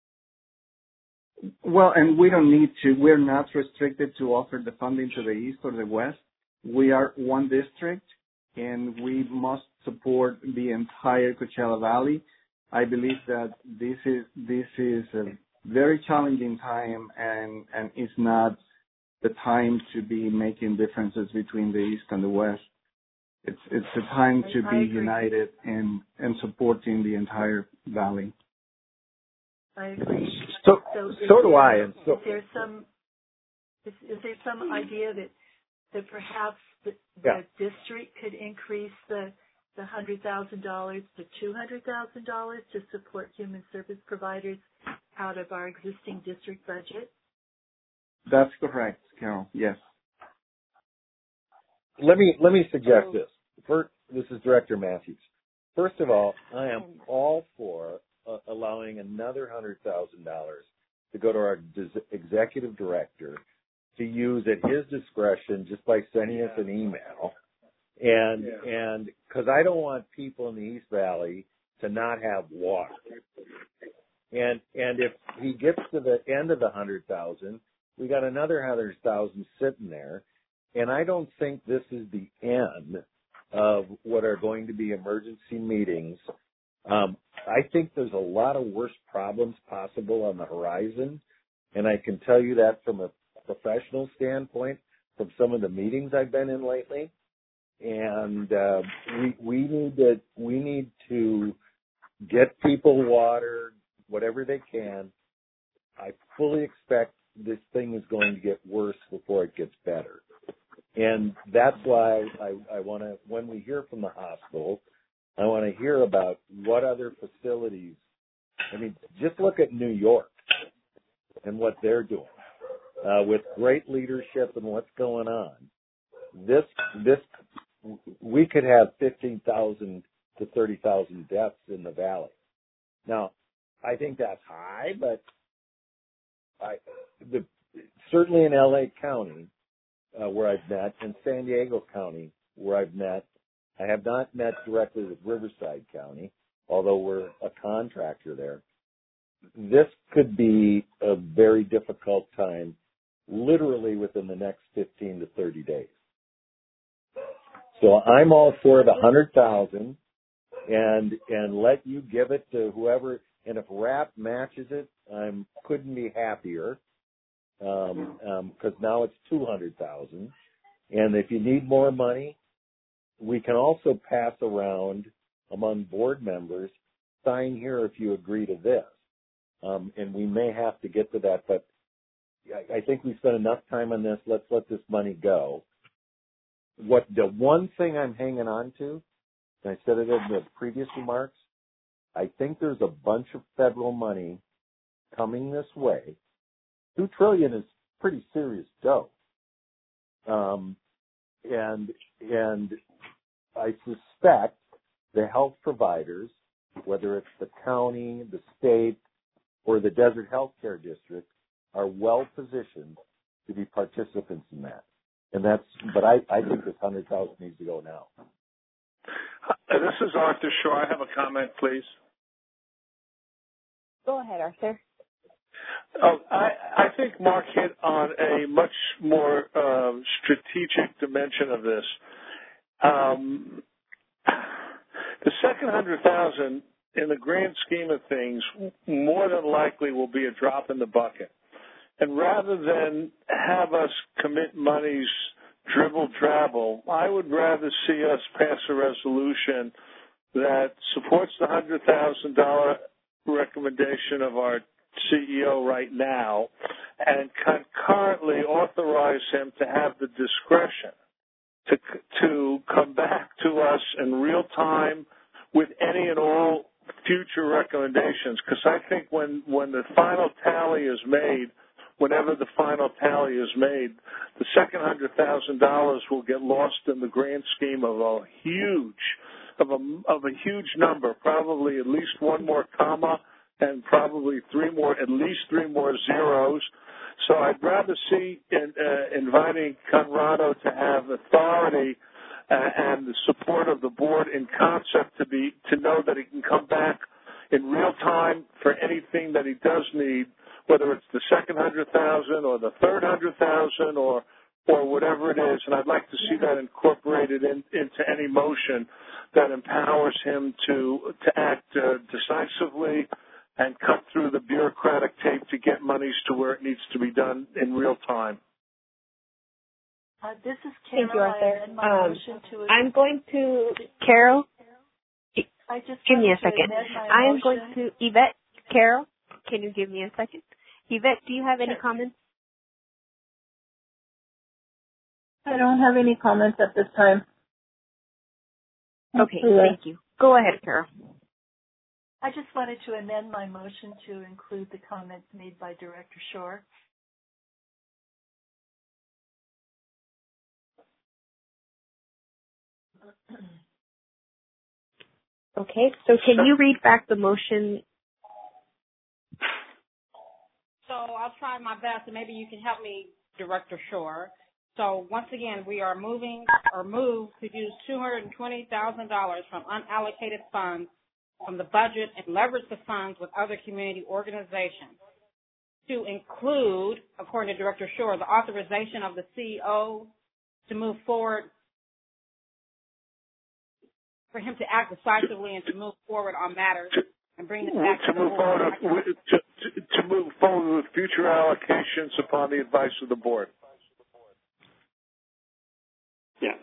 Well, and we don't need to. We're not restricted to offer the funding to the east or the west. We are one district, and we must support the entire Coachella Valley. I believe that this is a very challenging time, and it's not the time to be making differences between the east and the west. It's a time to be united and supporting the entire valley. I agree. So do I. And so, is there some idea that perhaps the district could increase the $100,000 to $200,000 to support human service providers out of our existing district budget? That's correct, Carol. Yes. let me suggest this. First, this is Director Matthews. First of all, I am all for allowing another $100,000 to go to our executive director to use at his discretion just by sending us an email. And because I don't want people in the East Valley to not have water. And if he gets to the end of the 100,000, we got another 100,000 sitting there. And I don't think this is the end of what are going to be emergency meetings. I think there's a lot of worse problems possible on the horizon. And I can tell you that from a professional standpoint, from some of the meetings I've been in lately. And we need to get people water, whatever they can. I fully expect this thing is going to get worse before it gets better. And that's why I want to, when we hear from the hospital, I want to hear about what other facilities. I mean, just look at New York and what they're doing with great leadership and what's going on. We could have 15,000 to 30,000 deaths in the valley. Now, I think that's high, but certainly in LA County, where I've met, and San Diego County, where I've met, I have not met directly with Riverside County, although we're a contractor there. This could be a very difficult time, literally within the next 15 to 30 days. So I'm all for the 100,000 and let you give it to whoever. And if RAP matches it, I couldn't be happier because now it's 200,000. And if you need more money, we can also pass around among board members, sign here if you agree to this. And we may have to get to that, but I think we spent enough time on this. Let's let this money go. What the one thing I'm hanging on to, and I said it in the previous remarks, I think there's a bunch of federal money coming this way. $2 trillion is pretty serious dough. And I suspect the health providers, whether it's the county, the state, or the Desert Healthcare District, are well positioned to be participants in that. And but I think this 100,000 needs to go now. This is Arthur Shaw. I have a comment, please. Go ahead, Arthur. I think Mark hit on a much more strategic dimension of this. The second 100,000, in the grand scheme of things, more than likely will be a drop in the bucket. And rather than have us commit monies dribble-drabble, I would rather see us pass a resolution that supports the $100,000 recommendation of our CEO right now and concurrently authorize him to have the discretion to come back to us in real time with any and all future recommendations. Because I think when the final tally is made, whenever the final tally is made, the second $100,000 will get lost in the grand scheme of a huge number, probably at least one more comma and probably at least three more zeros. So I'd rather see inviting Conrado to have authority and the support of the board in concept to know that he can come back in real time for anything that he does need, whether it's the second 100,000 or the third 100,000 or whatever it is. And I'd like to see that incorporated into any motion that empowers him to act decisively and cut through the bureaucratic tape to get monies to where it needs to be done in real time. This is Carol. Thank you, Arthur. I amend my motion to I'm going to, Carol, I just give me a wanted to second. amend my I am motion. going to, Yvette, Carol, can you give me a second? Yvette, do you have any comments? I don't have any comments at this time. Okay, thank you. Go ahead, Carol. I just wanted to amend my motion to include the comments made by Director Shore. Okay, so can you read back the motion? So I'll try my best, and maybe you can help me, Director Shore. So once again, we are move to use $220,000 from unallocated funds from the budget and leverage the funds with other community organizations to include, according to Director Shore, the authorization of the CEO to move forward, for him to act decisively and to move forward on matters and bring them back to the board. To move forward with future allocations upon the advice of the board. Yeah,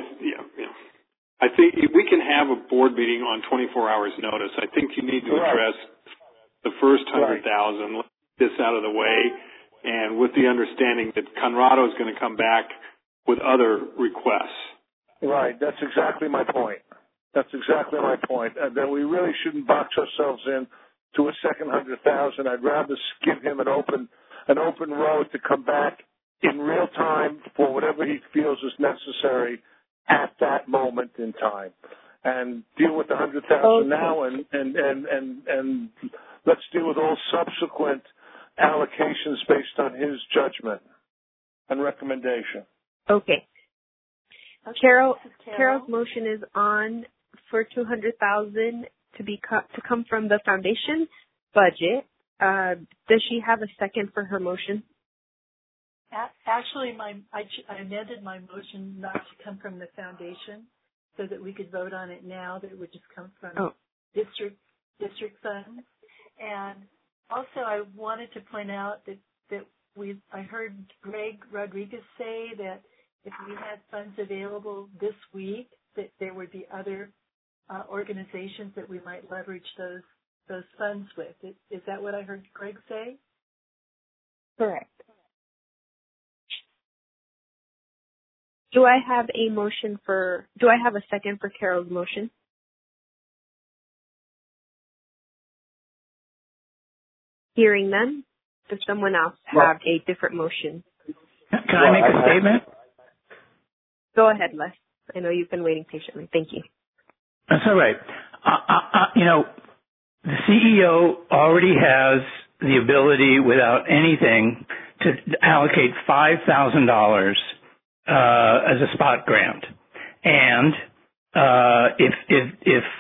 I think we can have a board meeting on 24 hours notice. I think you need to address the first 100,000, let this out of the way, and with the understanding that Conrado is going to come back with other requests. Right, that's exactly my point. That we really shouldn't box ourselves in to a second 100,000. I'd rather give him an open road to come back in real time for whatever he feels is necessary at that moment in time, and deal with the 100,000 now, and let's deal with all subsequent allocations based on his judgment and recommendation. Okay. Carol's motion is on for $200,000 to come from the foundation budget. Does she have a second for her motion? Actually, I amended my motion not to come from the foundation, so that we could vote on it now. That it would just come from district funds. And also, I wanted to point out that I heard Greg Rodriguez say that if we had funds available this week, that there would be other organizations that we might leverage those funds with. Is that what I heard Greg say? Correct. Do I have a second for Carol's motion? Hearing none, does someone else have a different motion? Can I make a statement? Go ahead, Les. I know you've been waiting patiently. Thank you. That's all right. The CEO already has the ability, without anything, to allocate $5,000 as a spot grant. And if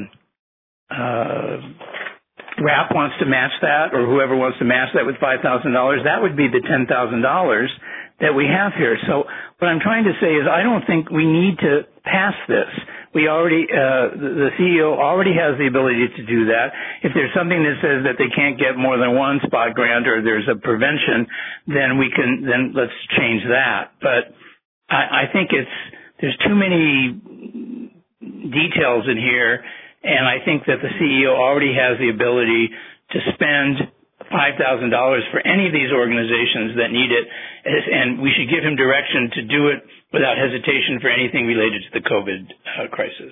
RAP wants to match that, or whoever wants to match that with $5,000, that would be the $10,000 that we have here. So what I'm trying to say is I don't think we need to pass this. We already, the CEO already has the ability to do that. If there's something that says that they can't get more than one spot grant, or there's a prevention, then let's change that. But I think there's too many details in here, and I think that the CEO already has the ability to spend $5,000 for any of these organizations that need it, and we should give him direction to do it without hesitation for anything related to the COVID crisis.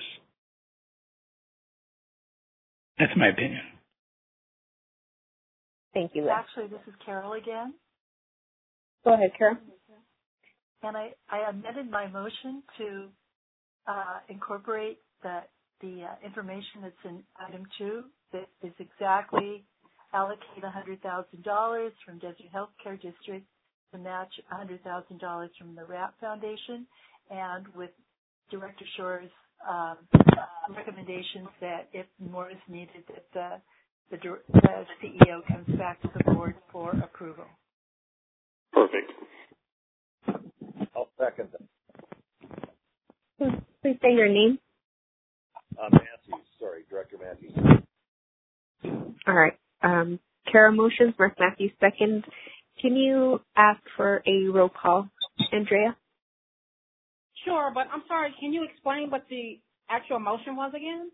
That's my opinion. Thank you, Liz. Actually, this is Carol again. Go ahead, Carol. And I amended my motion to incorporate the information that's in item 2 that is exactly allocate $100,000 from Desert Healthcare District to match $100,000 from the RAP Foundation, and with Director Shore's recommendations that if more is needed, that the CEO comes back to the board for approval. Perfect. I'll second that. Please say your name. Matthews, sorry, Director Matthews. All right. Carol motions, Mark Matthews second. Can you ask for a roll call, Andrea? Sure, but I'm sorry, can you explain what the actual motion was again?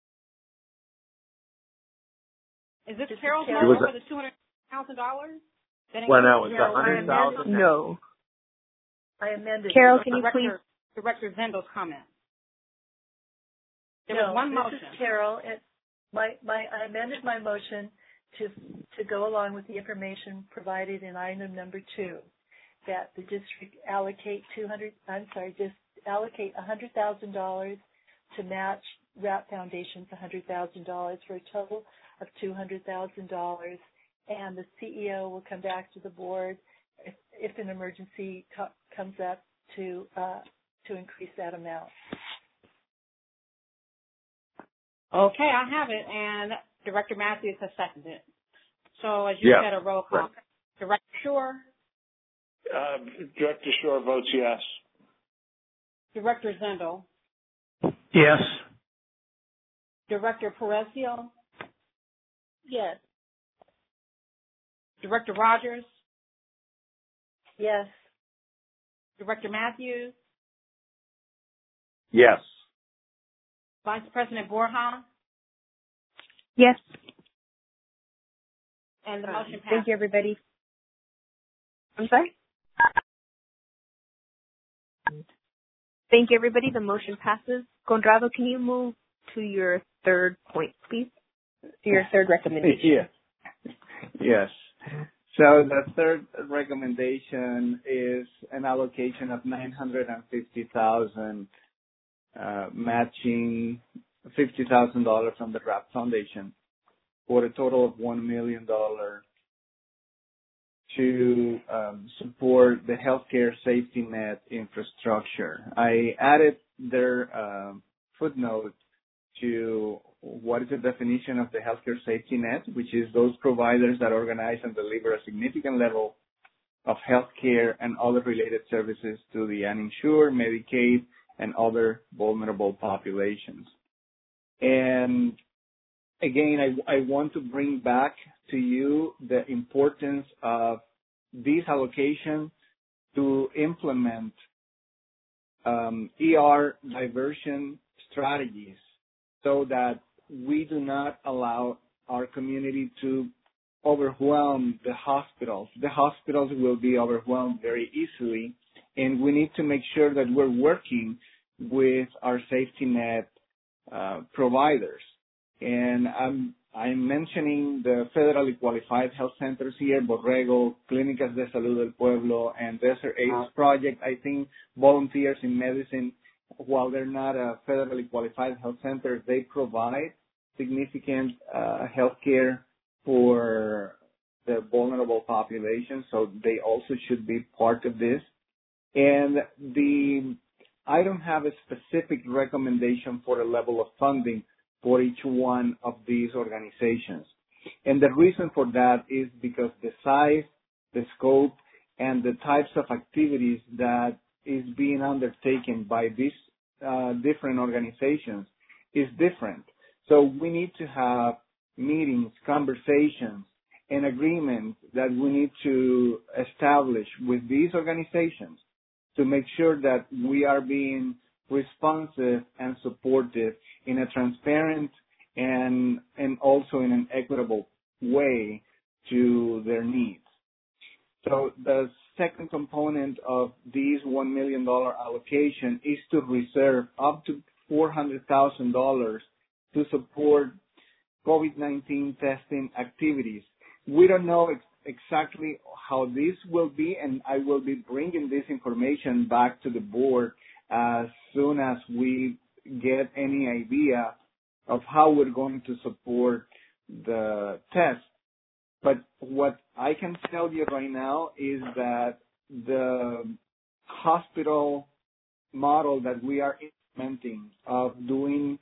Is this Carol's motion for the $200,000? Well, no, it's $100,000. No. I amended. Carol, can you please? Director Zendel's comment. There was one motion. This is Carol. I amended my motion to go along with the information provided in item number 2, that the district allocate $100,000 to match RAP Foundation's $100,000 for a total of $200,000, and the CEO will come back to the board if an emergency comes up to increase that amount. Okay, I have it, and Director Matthews has seconded it. So as you said, a roll call. Right. Director Shore? Director Shore votes yes. Director Zendel? Yes. Director Perezio? Yes. Director Rogers? Yes. Director Matthews? Yes. Vice President Borja? Yes. And the motion passes. Thank you, everybody. I'm sorry? Thank you, everybody. The motion passes. Conrado, can you move to your third point, please? To your third recommendation. Yes. So the third recommendation is an allocation of $950,000, matching $50,000 from the RAP Foundation, for a total of $1 million to support the healthcare safety net infrastructure. I added their footnote to what is the definition of the healthcare safety net, which is those providers that organize and deliver a significant level of healthcare and other related services to the uninsured, Medicaid, and other vulnerable populations. And again, I want to bring back to you the importance of this allocation to implement ER diversion strategies so that we do not allow our community to overwhelm the hospitals. The hospitals will be overwhelmed very easily, and we need to make sure that we're working with our safety net providers. And I'm mentioning the federally qualified health centers here, Borrego, Clínicas de Salud del Pueblo, and Desert AIDS Project. I think Volunteers in Medicine, while they're not a federally qualified health center, they provide significant health care for the vulnerable population, so they also should be part of this. And I don't have a specific recommendation for a level of funding for each one of these organizations. And the reason for that is because the size, the scope, and the types of activities that is being undertaken by these different organizations is different. So we need to have meetings, conversations, and agreements that we need to establish with these organizations to make sure that we are being responsive and supportive in a transparent and also in an equitable way to their needs. So the second component of this $1 million allocation is to reserve up to $400,000 to support COVID-19 testing activities. We don't know exactly how this will be, and I will be bringing this information back to the board as soon as we get any idea of how we're going to support the test. But what I can tell you right now is that the hospital model that we are implementing of doing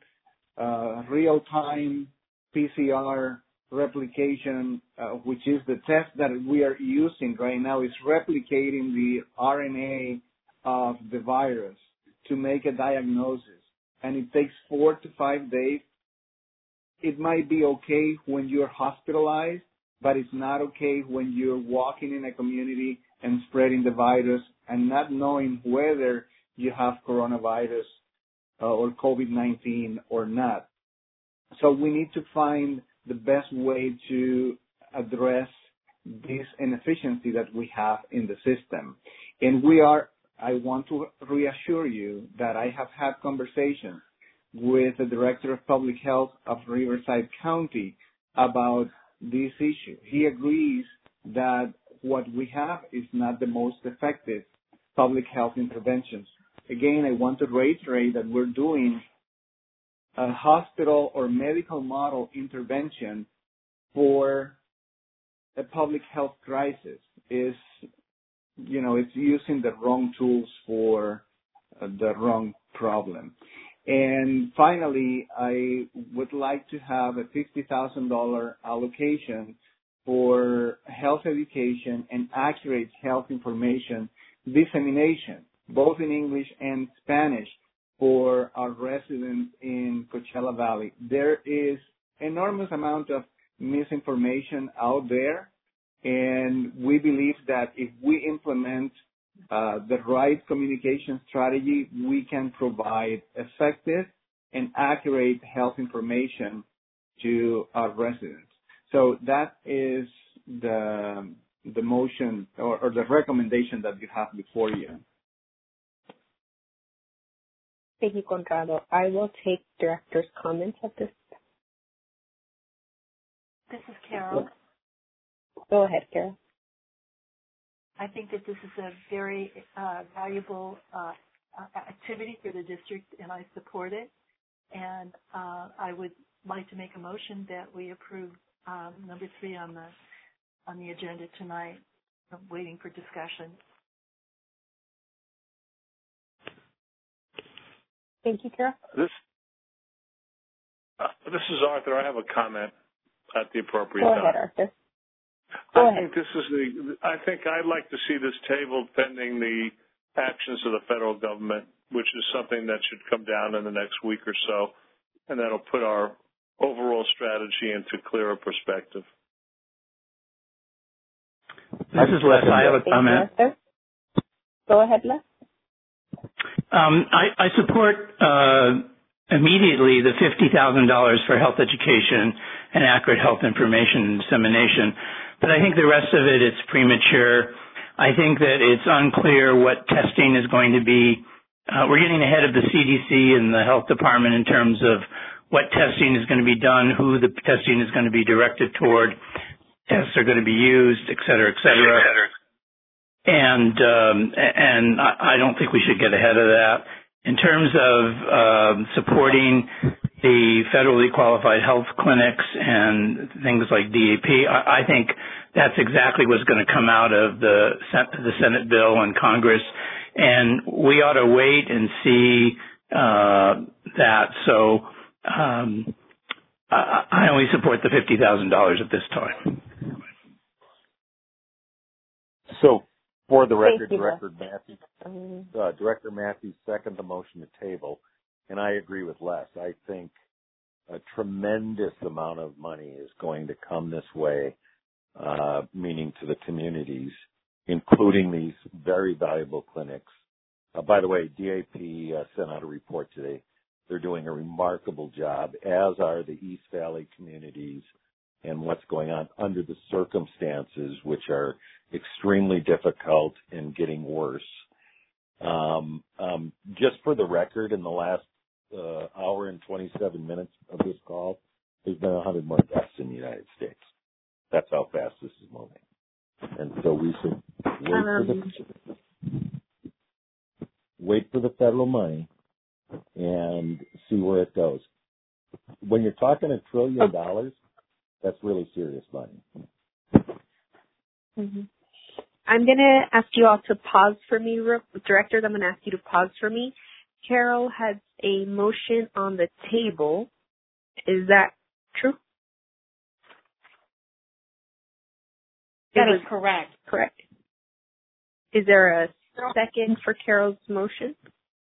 real-time PCR replication, which is the test that we are using right now, is replicating the RNA of the virus to make a diagnosis. And it takes 4 to 5 days. It might be okay when you're hospitalized, but it's not okay when you're walking in a community and spreading the virus and not knowing whether you have coronavirus or COVID-19 or not. So we need to find the best way to address this inefficiency that we have in the system. And I want to reassure you that I have had conversations with the Director of Public Health of Riverside County about this issue. He agrees that what we have is not the most effective public health interventions. Again, I want to reiterate that we're doing a hospital or medical model intervention for a public health crisis. It's using the wrong tools for the wrong problem. And finally, I would like to have a $50,000 allocation for health education and accurate health information dissemination, both in English and Spanish, for our residents in Coachella Valley. There is enormous amount of misinformation out there, and we believe that if we implement the right communication strategy, we can provide effective and accurate health information to our residents. So that is the motion or the recommendation that you have before you. Thank you, Conrado. I will take Director's comments at this. This is Carol. Go ahead, Carol. I think that this is a very valuable activity for the district, and I support it. And I would like to make a motion that we approve number 3 on the agenda tonight. I'm waiting for discussion. Thank you, Carol. This is Arthur. I have a comment at the appropriate time. Go ahead, Arthur. I think I'd like to see this tabled pending the actions of the federal government, which is something that should come down in the next week or so, and that'll put our overall strategy into clearer perspective. This is Les. I have a comment. Go ahead, Les. I support immediately the $50,000 for health education and accurate health information dissemination. But I think the rest of it, it's premature. I think that it's unclear what testing is going to be. We're getting ahead of the CDC and the health department in terms of what testing is going to be done, who the testing is going to be directed toward, tests are going to be used, et cetera, et cetera. And I don't think we should get ahead of that. In terms of supporting the federally qualified health clinics and things like DAP, I think that's exactly what's going to come out of the Senate bill and Congress, and we ought to wait and see that. So I only support the $50,000 at this time. So, for the record, Director Matthews seconded the motion to table, and I agree with Les. I think a tremendous amount of money is going to come this way, meaning to the communities, including these very valuable clinics. By the way, DAP sent out a report today. They're doing a remarkable job, as are the East Valley communities, and what's going on under the circumstances, which are extremely difficult and getting worse. Just for the record, in the last hour and 27 minutes of this call, there's been 100 more deaths in the United States. That's how fast this is moving. And so we should wait for the federal money and see where it goes. When you're talking $1 trillion, that's really serious money. Mm-hmm. I'm going to ask you all to pause for me. Directors, I'm going to ask you to pause for me. Carol has a motion on the table. Is that true? That is correct. Correct. Is there a second for Carol's motion?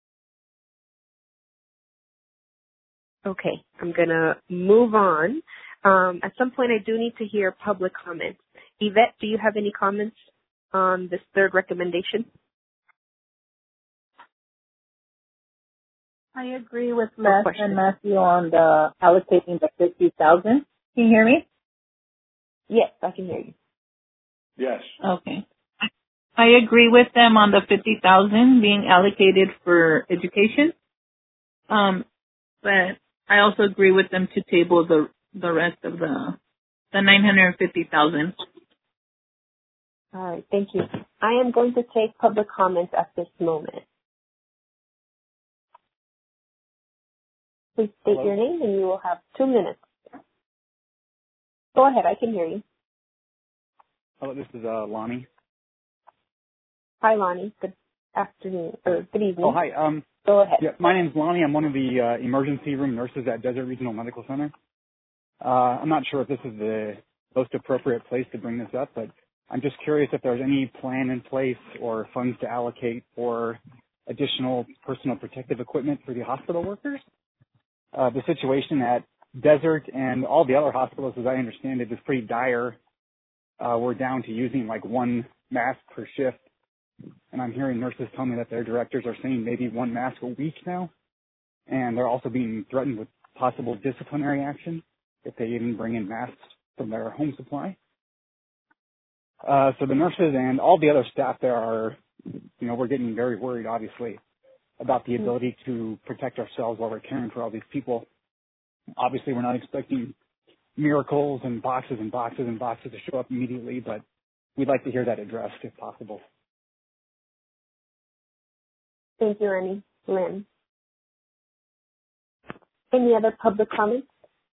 Okay, I'm going to move on. At some point, I do need to hear public comments. Yvette, do you have any comments on this third recommendation? I agree with Les and Matthew on the allocating the 50,000. Can you hear me? Yes, I can hear you. Yes. Okay. I agree with them on the 50,000 being allocated for education. But I also agree with them to table the rest of the 950,000. All right, thank you. I am going to take public comments at this moment. Please state your name and you will have 2 minutes. Go ahead, I can hear you. Hello, this is Lonnie. Hi, Lonnie. Good afternoon, or good evening. Oh, hi. Go ahead. Yeah, my name's Lonnie. I'm one of the emergency room nurses at Desert Regional Medical Center. I'm not sure if this is the most appropriate place to bring this up, but I'm just curious if there's any plan in place or funds to allocate for additional personal protective equipment for the hospital workers. The situation at Desert and all the other hospitals, as I understand it, is pretty dire. We're down to using like one mask per shift. And I'm hearing nurses tell me that their directors are saying maybe one mask a week now. And they're also being threatened with possible disciplinary action if they even bring in masks from their home supply. So the nurses and all the other staff there are, we're getting very worried, obviously, about the ability to protect ourselves while we're caring for all these people. Obviously, we're not expecting miracles and boxes and boxes and boxes to show up immediately, but we'd like to hear that addressed if possible. Thank you, Annie. Lynn. Any other public comments?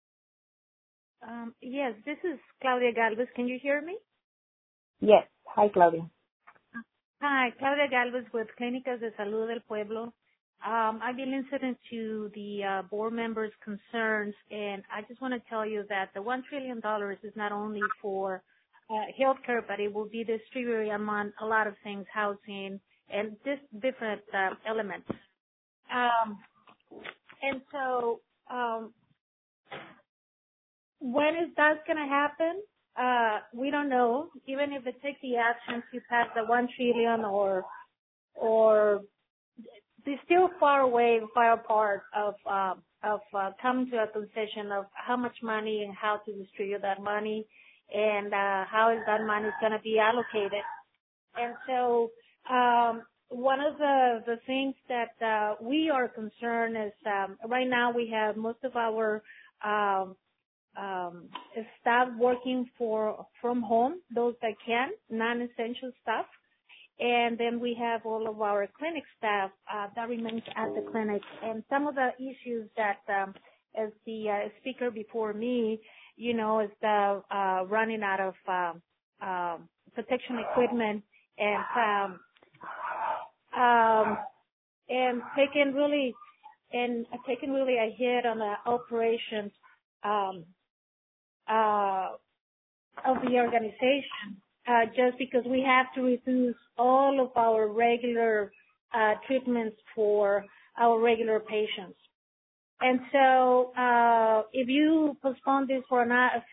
Yes, this is Claudia Galvez. Can you hear me? Yes. Hi, Claudia. Hi, Claudia Galvez with Clínicas de Salud del Pueblo. I've been listening to the board members' concerns, and I just want to tell you that the $1 trillion is not only for healthcare, but it will be distributed among a lot of things, housing, and just different elements. And so when is that going to happen? We don't know. Even if it takes the action to pass the $1 trillion or they're still far away, far apart of coming to a concession of how much money and how to distribute that money and how is that money going to be allocated. And so one of the things that we are concerned is right now we have most of our staff working from home, those that can, non-essential staff. And then we have all of our clinic staff that remains at the clinic. And some of the issues that, as the speaker before me, is the running out of protection equipment and taking really a hit on the operations of the organization. Just because we have to reduce all of our regular treatments for our regular patients. And so if you postpone this for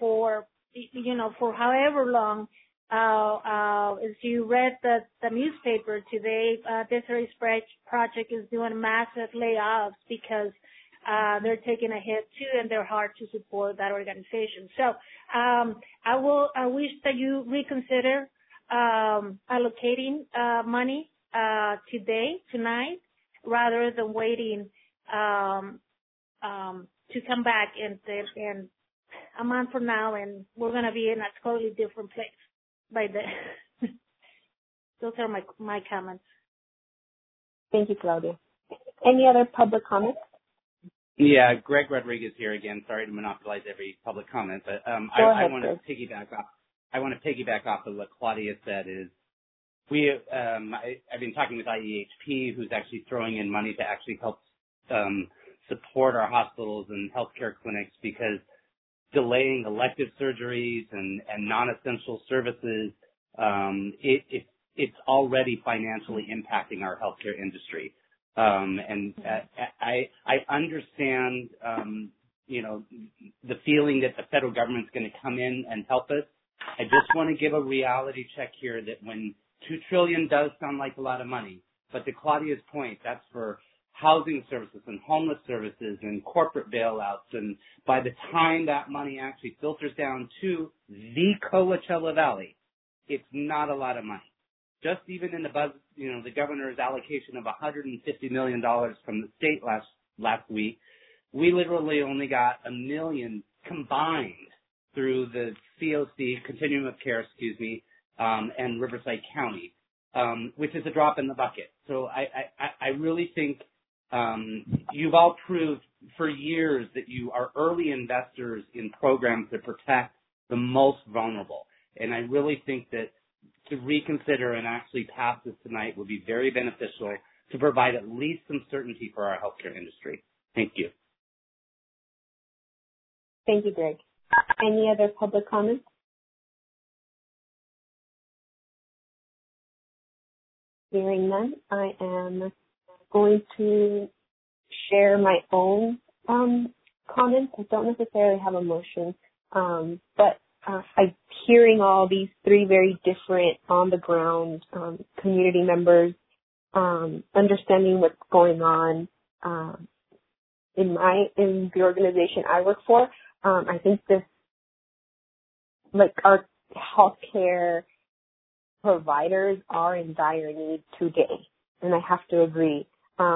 however long, as you read the newspaper today, Desiree Sprague Project is doing massive layoffs because they're taking a hit too, and they're hard to support that organization. So I wish that you reconsider allocating money tonight, rather than waiting to come back and a month from now, and we're going to be in a totally different place by then. Those are my comments. Thank you, Claudia. Any other public comments? Yeah, Greg Rodriguez here again. Sorry to monopolize every public comment, but I want to piggyback I want to piggyback off of what Claudia said is I've been talking with IEHP, who's actually throwing in money to actually help support our hospitals and healthcare clinics, because delaying elective surgeries and non-essential services, it's already financially impacting our healthcare industry. I understand, the feeling that the federal government's going to come in and help us. I just want to give a reality check here that when $2 trillion does sound like a lot of money, but to Claudia's point, that's for housing services and homeless services and corporate bailouts. And by the time that money actually filters down to the Coachella Valley, it's not a lot of money. Just even in the governor's allocation of $150 million from the state last week, we literally only got $1 million combined through the COC, Continuum of Care, and Riverside County, which is a drop in the bucket. So I really think you've all proved for years that you are early investors in programs that protect the most vulnerable. And I really think that to reconsider and actually pass this tonight would be very beneficial to provide at least some certainty for our healthcare industry. Thank you. Thank you, Greg. Any other public comments? Hearing none, I am going to share my own comments. I don't necessarily have a motion, but I'm hearing all these three very different on-the-ground community members, understanding what's going on in the organization I work for. I think our healthcare providers are in dire need today, and I have to agree.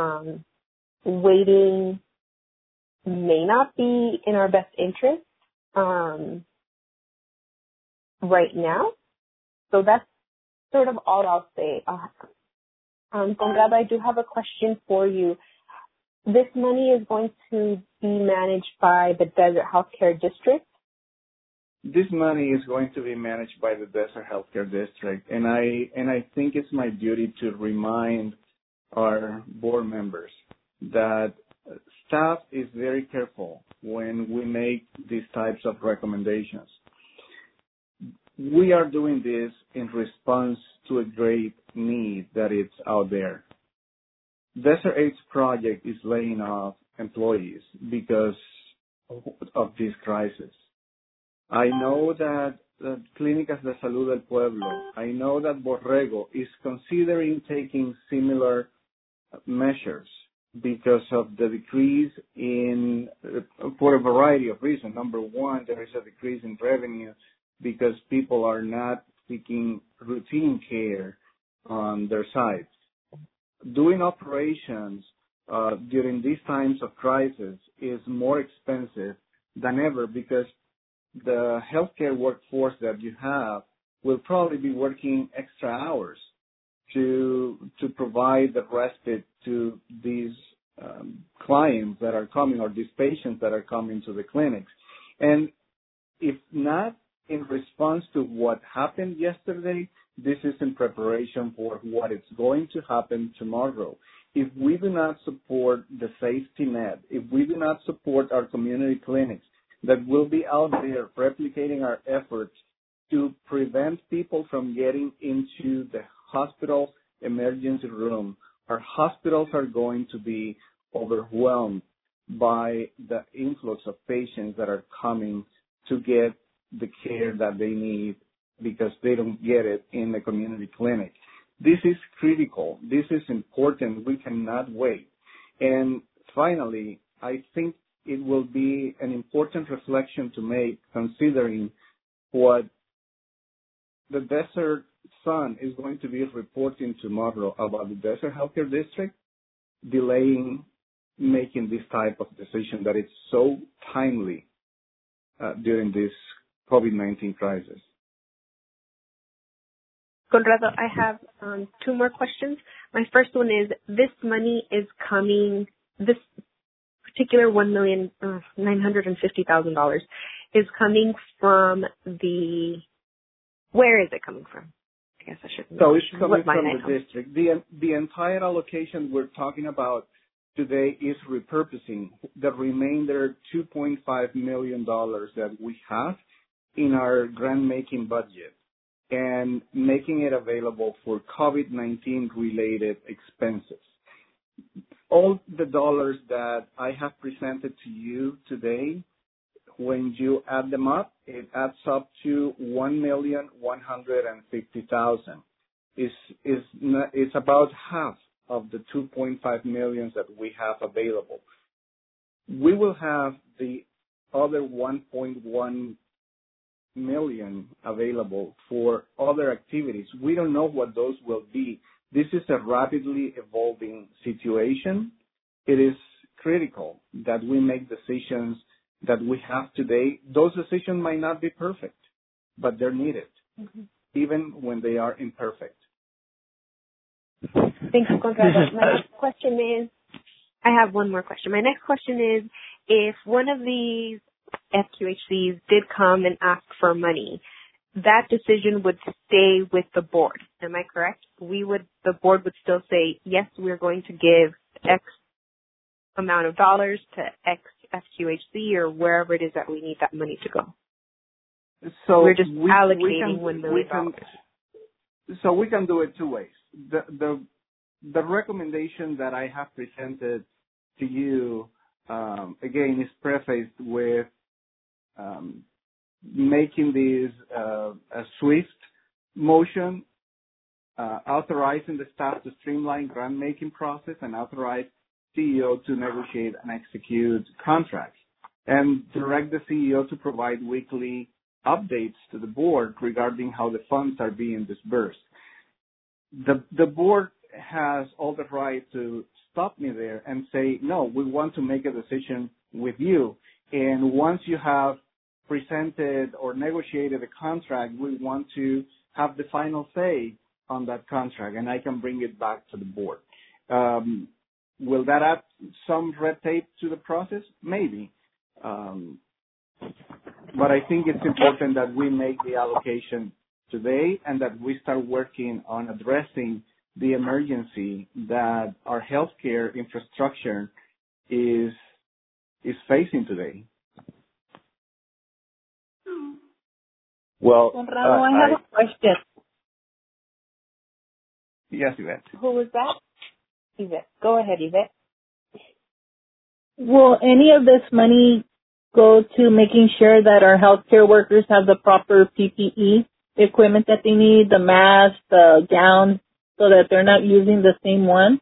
Waiting may not be in our best interest right now, so that's sort of all I'll say. Conrado, I do have a question for you. This money is going to be managed by the Desert Healthcare District? This money is going to be managed by the Desert Healthcare District, and I think it's my duty to remind our board members that staff is very careful when we make these types of recommendations. We are doing this in response to a great need that is out there. Desert AIDS Project is laying off employees because of this crisis. I know that Clínicas de Salud del Pueblo, I know that Borrego is considering taking similar measures because of the decrease for a variety of reasons. Number one, there is a decrease in revenue because people are not seeking routine care on their sites. Doing operations during these times of crisis is more expensive than ever because the healthcare workforce that you have will probably be working extra hours to provide the respite to these clients that are coming or these patients that are coming to the clinics. And if not in response to what happened yesterday, this is in preparation for what is going to happen tomorrow. If we do not support the safety net, if we do not support our community clinics that will be out there replicating our efforts to prevent people from getting into the hospital emergency room, our hospitals are going to be overwhelmed by the influx of patients that are coming to get the care that they need because they don't get it in the community clinic. This is critical. This is important. We cannot wait. And finally, I think it will be an important reflection to make considering what the Desert Sun is going to be reporting tomorrow about the Desert Healthcare District delaying making this type of decision that is so timely during this COVID-19 crisis. Conrado, I have two more questions. My first one is, this money is coming, this particular $1,950,000 is coming from the Where is it coming from? I guess I should. So it's coming from the district. The entire allocation we're talking about today is repurposing the remainder $2.5 million that we have in our grant-making budget and making it available for COVID-19 related expenses. All the dollars that I have presented to you today, when you add them up, it adds up to $1,150,000. It's about half of the $2.5 million that we have available. We will have the other $1.1 million available for other activities. We don't know what those will be. This is a rapidly evolving situation. It is critical that we make decisions that we have today. Those decisions might not be perfect, but they're needed, even when they are imperfect. Thanks, Conrado. My next question is, I have one more question. My next question is, if one of these FQHCs did come and ask for money, that decision would stay with the board. Am I correct? The board would still say, yes, we're going to give X amount of dollars to X FQHC or wherever it is that we need that money to go. So we're just allocating $1 million. So we can do it two ways. The recommendation that I have presented to you, again, is prefaced with making this a swift motion, authorizing the staff to streamline grant-making process and authorize CEO to negotiate and execute contracts, and direct the CEO to provide weekly updates to the board regarding how the funds are being disbursed. The board has all the right to stop me there and say, no, we want to make a decision with you. And once you have presented or negotiated a contract, we want to have the final say on that contract, and I can bring it back to the board. Will that add some red tape to the process? Maybe. But I think it's important that we make the allocation today and that we start working on addressing the emergency that our healthcare infrastructure is facing today. Well, Conrado, I have a question. Yes, Yvette. Who was that? Yvette. Go ahead, Yvette. Will any of this money go to making sure that our healthcare workers have the proper PPE equipment that they need, the masks, the gowns, so that they're not using the same one?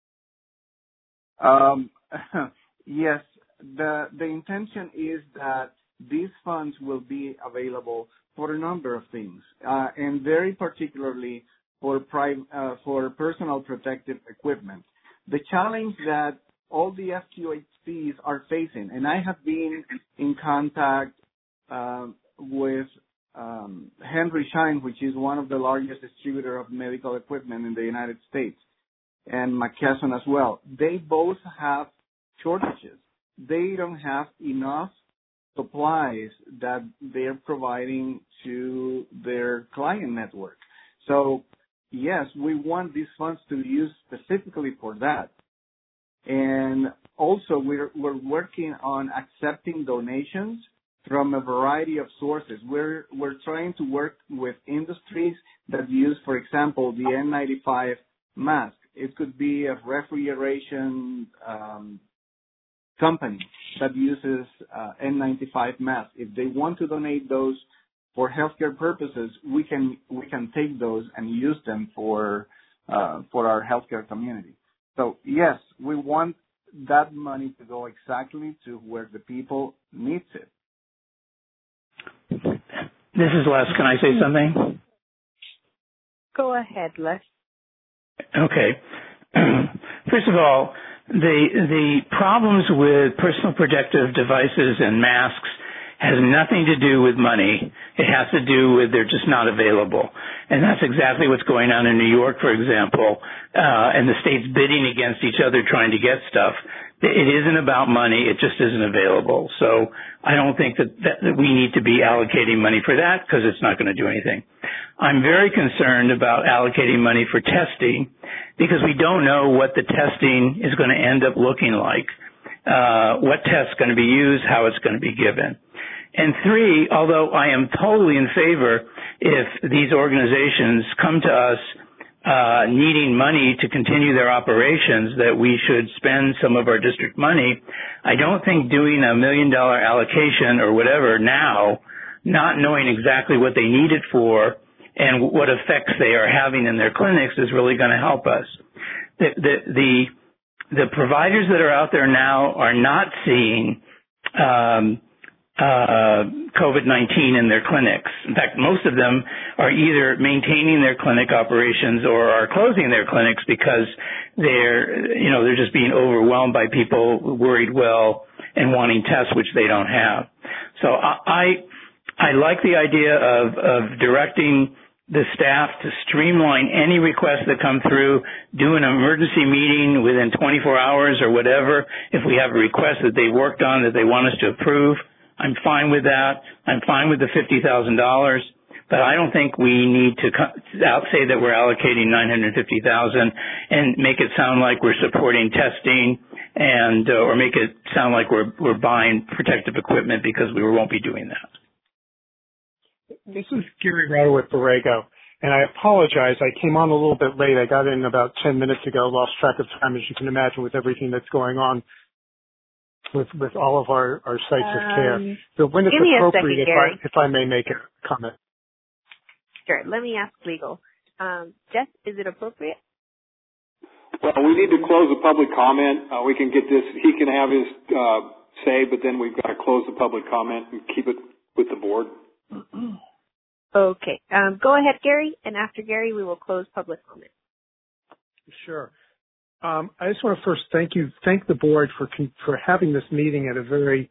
Yes. The intention is that these funds will be available for a number of things, and very particularly for personal protective equipment. The challenge that all the FQHCs are facing, and I have been in contact with Henry Schein, which is one of the largest distributor of medical equipment in the United States, and McKesson as well. They both have shortages. They don't have enough supplies that they're providing to their client network. So, yes, we want these funds to be used specifically for that. And also, we're working on accepting donations from a variety of sources. We're trying to work with industries that use, for example, the N95 mask. It could be a refrigeration company that uses N95 masks. If they want to donate those for healthcare purposes, we can take those and use them for our healthcare community. So yes, we want that money to go exactly to where the people needs it. This is Les. Can I say something? Go ahead, Les. Okay. First of all, the problems with personal protective devices and masks has nothing to do with money. It has to do with they're just not available. And that's exactly what's going on in New York, for example, and the states bidding against each other trying to get stuff. It isn't about money. It just isn't available. So I don't think that we need to be allocating money for that because it's not going to do anything. I'm very concerned about allocating money for testing because we don't know what the testing is going to end up looking like, what test's going to be used, how it's going to be given. And three, although I am totally in favor if these organizations come to us needing money to continue their operations, that we should spend some of our district money, I don't think doing $1 million allocation or whatever now, not knowing exactly what they need it for and what effects they are having in their clinics is really going to help us. The providers that are out there now are not seeing COVID-19 in their clinics. In fact, most of them are either maintaining their clinic operations or are closing their clinics because they're just being overwhelmed by people worried well and wanting tests which they don't have. So I like the idea of directing the staff to streamline any requests that come through, do an emergency meeting within 24 hours or whatever. If we have a request that they worked on that they want us to approve, I'm fine with that. I'm fine with the $50,000, but I don't think we need to say that we're allocating $950,000 and make it sound like we're supporting testing and or make it sound like we're buying protective equipment because we won't be doing that. This is Gary Rado with Borrego, and I apologize. I came on a little bit late. I got in about 10 minutes ago, lost track of time, as you can imagine, with everything that's going on with all of our sites of care. So when it's appropriate, if I may make a comment. Sure. Let me ask legal. Jeff, is it appropriate? Well, we need to close the public comment. We can get this. He can have his say, but then we've got to close the public comment and keep it with the board. Okay. Go ahead, Gary, and after Gary, we will close public comment. Sure. I just want to first thank the board for having this meeting at a very,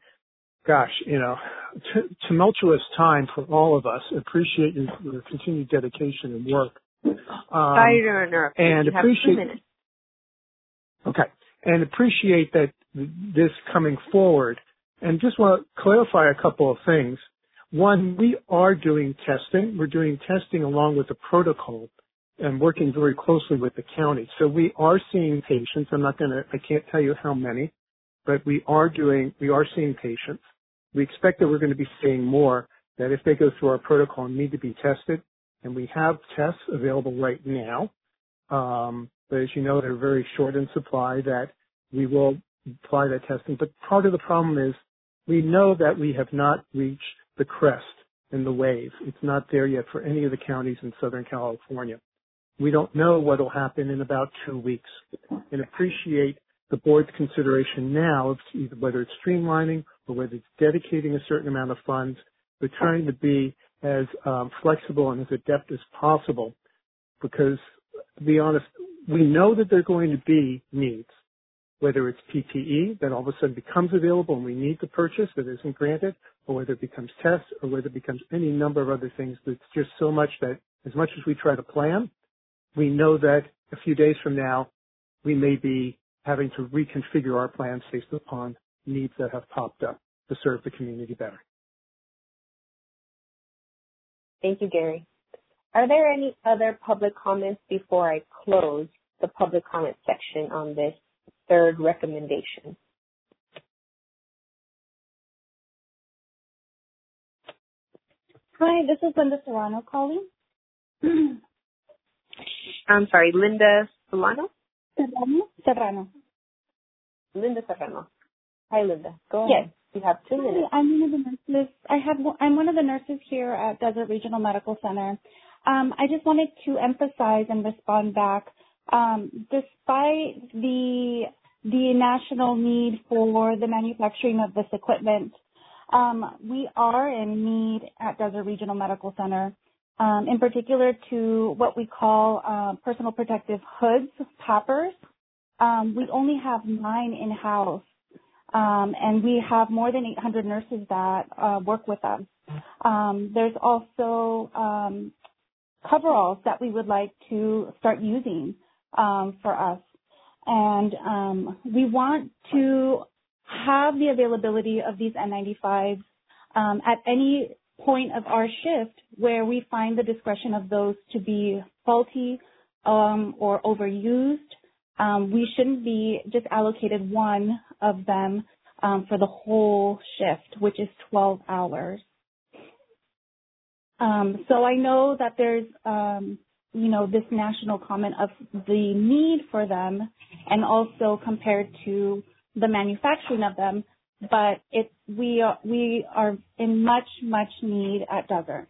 tumultuous time for all of us. Appreciate your continued dedication and work. Sorry to interrupt. And you appreciate. have 2 minutes. Okay. And appreciate that this coming forward. And just want to clarify a couple of things. One, we are doing testing. We're doing testing along with the protocol and working very closely with the county. So we are seeing patients. I can't tell you how many, but we are seeing patients. We expect that we're going to be seeing more, that if they go through our protocol and need to be tested, and we have tests available right now, but as you know, they're very short in supply, that we will apply that testing. But part of the problem is we know that we have not reached the crest in the wave. It's not there yet for any of the counties in Southern California. We don't know what will happen in about 2 weeks, and appreciate the board's consideration now of either whether it's streamlining or whether it's dedicating a certain amount of funds. We're trying to be as flexible and as adept as possible because, to be honest, we know that there are going to be needs, whether it's PPE that all of a sudden becomes available and we need to purchase that isn't granted, or whether it becomes tests, or whether it becomes any number of other things. That's just so much that as much as we try to plan, we know that a few days from now, we may be having to reconfigure our plans based upon needs that have popped up to serve the community better. Thank you, Gary. Are there any other public comments before I close the public comment section on this third recommendation? Hi, this is Linda Serrano calling. I'm sorry, Linda Solano? Serrano. Linda Serrano. Hi, Linda. Go Yes. ahead. You have 2 minutes. I'm one of the nurses. I'm one of the nurses here at Desert Regional Medical Center. I just wanted to emphasize and respond back. Despite the national need for the manufacturing of this equipment, we are in need at Desert Regional Medical Center, in particular to what we call personal protective hoods, PAPRs. We only have 9 in-house, and we have more than 800 nurses that work with us. There's also coveralls that we would like to start using for us. And we want to have the availability of these N95s at any point of our shift where we find the discretion of those to be faulty or overused, we shouldn't be just allocated one of them for the whole shift, which is 12 hours. So I know that there's, this national comment of the need for them and also compared to the manufacturing of them, but we are in much need at Desert.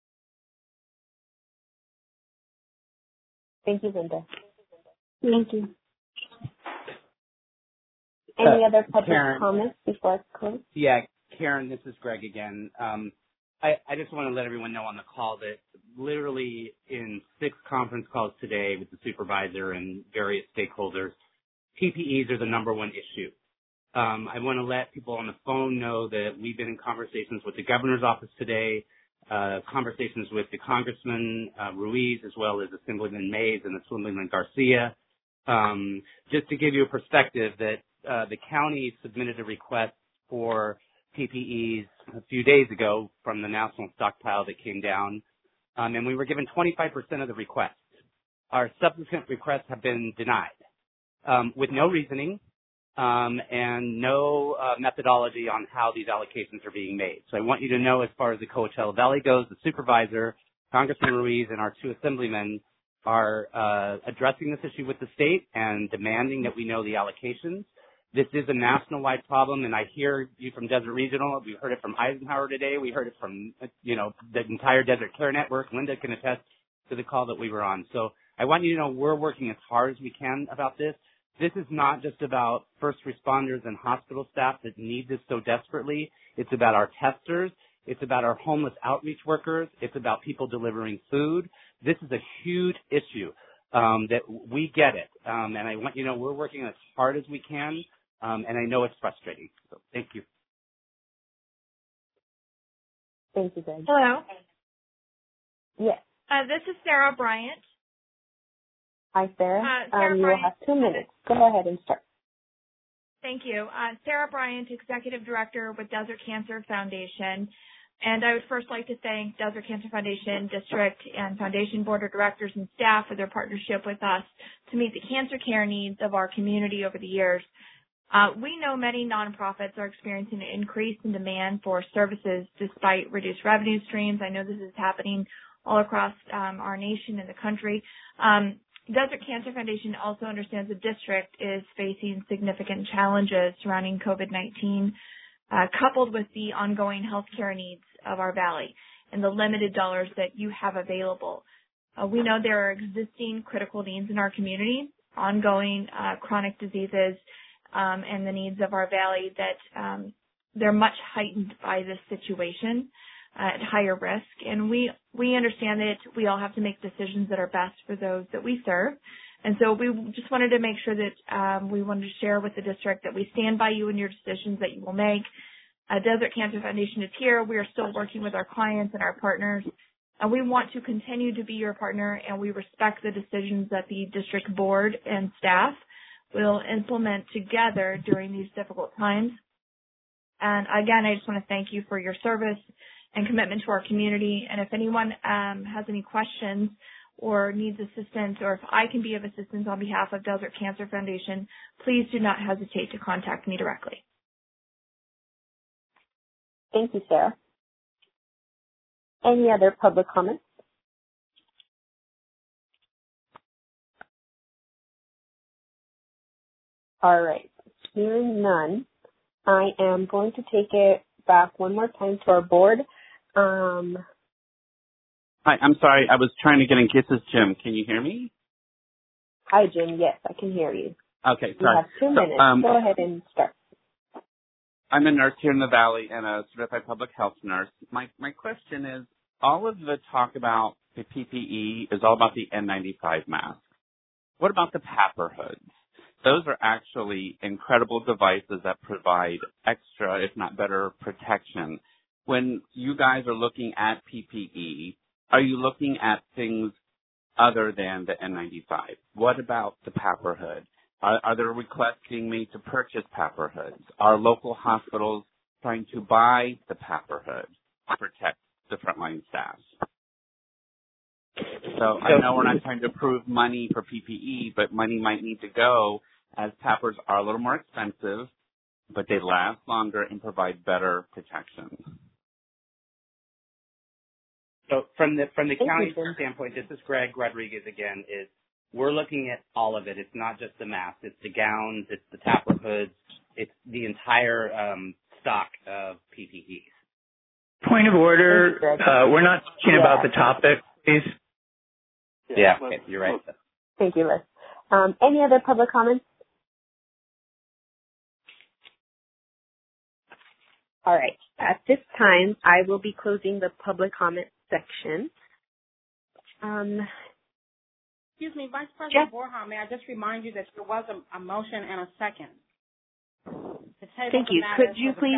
Thank you, Linda. Thank you. Any other public Karen, comments before I close? Yeah, Karen, this is Greg again. I just want to let everyone know on the call that literally in 6 conference calls today with the supervisor and various stakeholders, PPEs are the number one issue. I want to let people on the phone know that we've been in conversations with the governor's office today, conversations with the Congressman Ruiz as well as Assemblyman Mays and Assemblyman Garcia. Just to give you a perspective that the county submitted a request for PPEs a few days ago from the national stockpile that came down, and we were given 25% of the requests. Our subsequent requests have been denied with no reasoning and no methodology on how these allocations are being made. So I want you to know, as far as the Coachella Valley goes, the supervisor, Congressman Ruiz, and our 2 assemblymen are addressing this issue with the state and demanding that we know the allocations. This is a national-wide problem, and I hear you from Desert Regional. We heard it from Eisenhower today. We heard it from, the entire Desert Care Network. Linda can attest to the call that we were on. So I want you to know we're working as hard as we can about this. This is not just about first responders and hospital staff that need this so desperately. It's about our testers. It's about our homeless outreach workers. It's about people delivering food. This is a huge issue that we get it. And I want you to know we're working as hard as we can. And I know it's frustrating. So thank you. Thank you, Greg. Hello. Yes. This is Sarah Bryant. Hi, Sarah. Sarah you will Bryant. have 2 minutes. Go ahead and start. Thank you. Sarah Bryant, Executive Director with Desert Cancer Foundation. And I would first like to thank Desert Cancer Foundation District and Foundation Board of Directors and staff for their partnership with us to meet the cancer care needs of our community over the years. We know many nonprofits are experiencing an increase in demand for services despite reduced revenue streams. I know this is happening all across our nation and the country. Desert Cancer Foundation also understands the district is facing significant challenges surrounding COVID-19, coupled with the ongoing healthcare needs of our valley and the limited dollars that you have available. We know there are existing critical needs in our community, ongoing chronic diseases, and the needs of our valley that they're much heightened by this situation at higher risk. And we understand that we all have to make decisions that are best for those that we serve. And so we just wanted to make sure that we wanted to share with the district that we stand by you in your decisions that you will make. Desert Cancer Foundation is here. We are still working with our clients and our partners. And we want to continue to be your partner, and we respect the decisions that the district board and staff will implement together during these difficult times. And again, I just want to thank you for your service and commitment to our community. And if anyone has any questions or needs assistance, or if I can be of assistance on behalf of Desert Cancer Foundation, please do not hesitate to contact me directly. Thank you, Sarah. Any other public comments? All right. Hearing none, I am going to take it back one more time to our board. Hi, I'm sorry. I was trying to get in case it's Jim. Can you hear me? Hi, Jim. Yes, I can hear you. Okay, sorry. You have 2 minutes. Go ahead and start. I'm a nurse here in the Valley and a certified public health nurse. My question is, all of the talk about the PPE is all about the N95 mask. What about the PAPR hoods? Those are actually incredible devices that provide extra, if not better, protection. When you guys are looking at PPE, are you looking at things other than the N95? What about the PAPR hood? Are there requests being made to purchase PAPR hoods? Are local hospitals trying to buy the PAPR hood to protect the frontline staff. So I know we're not trying to approve money for PPE, but money might need to go as PAPRs are a little more expensive, but they last longer and provide better protection. So from the county standpoint, this is Greg Rodriguez again, is we're looking at all of it. It's not just the masks. It's the gowns. It's the tapper hoods. It's the entire stock of PPEs. Point of order, we're not talking about the topic, please. Yeah, okay, you're right. Thank you, Liz. Any other public comments? All right. At this time, I will be closing the public comment section. Excuse me, Vice President Borja, may I just remind you that there was a motion and a second. Thank you. Could you please?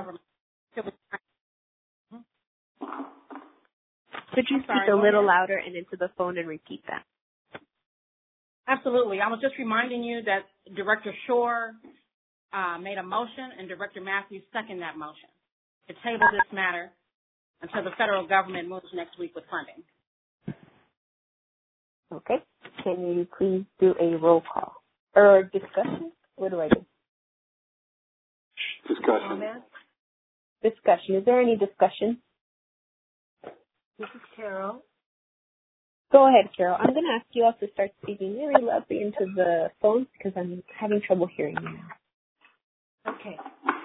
Could you speak a little louder and into the phone and repeat that? Absolutely. I was just reminding you that Director Shore made a motion and Director Matthews seconded that motion to table this matter until the federal government moves next week with funding. Okay. Can you please do a roll call? Or discussion? What do I do? Discussion. Discussion. Is there any discussion? This is Carol. Go ahead, Carol. I'm going to ask you all to start speaking very loudly into the phone because I'm having trouble hearing you now. Okay.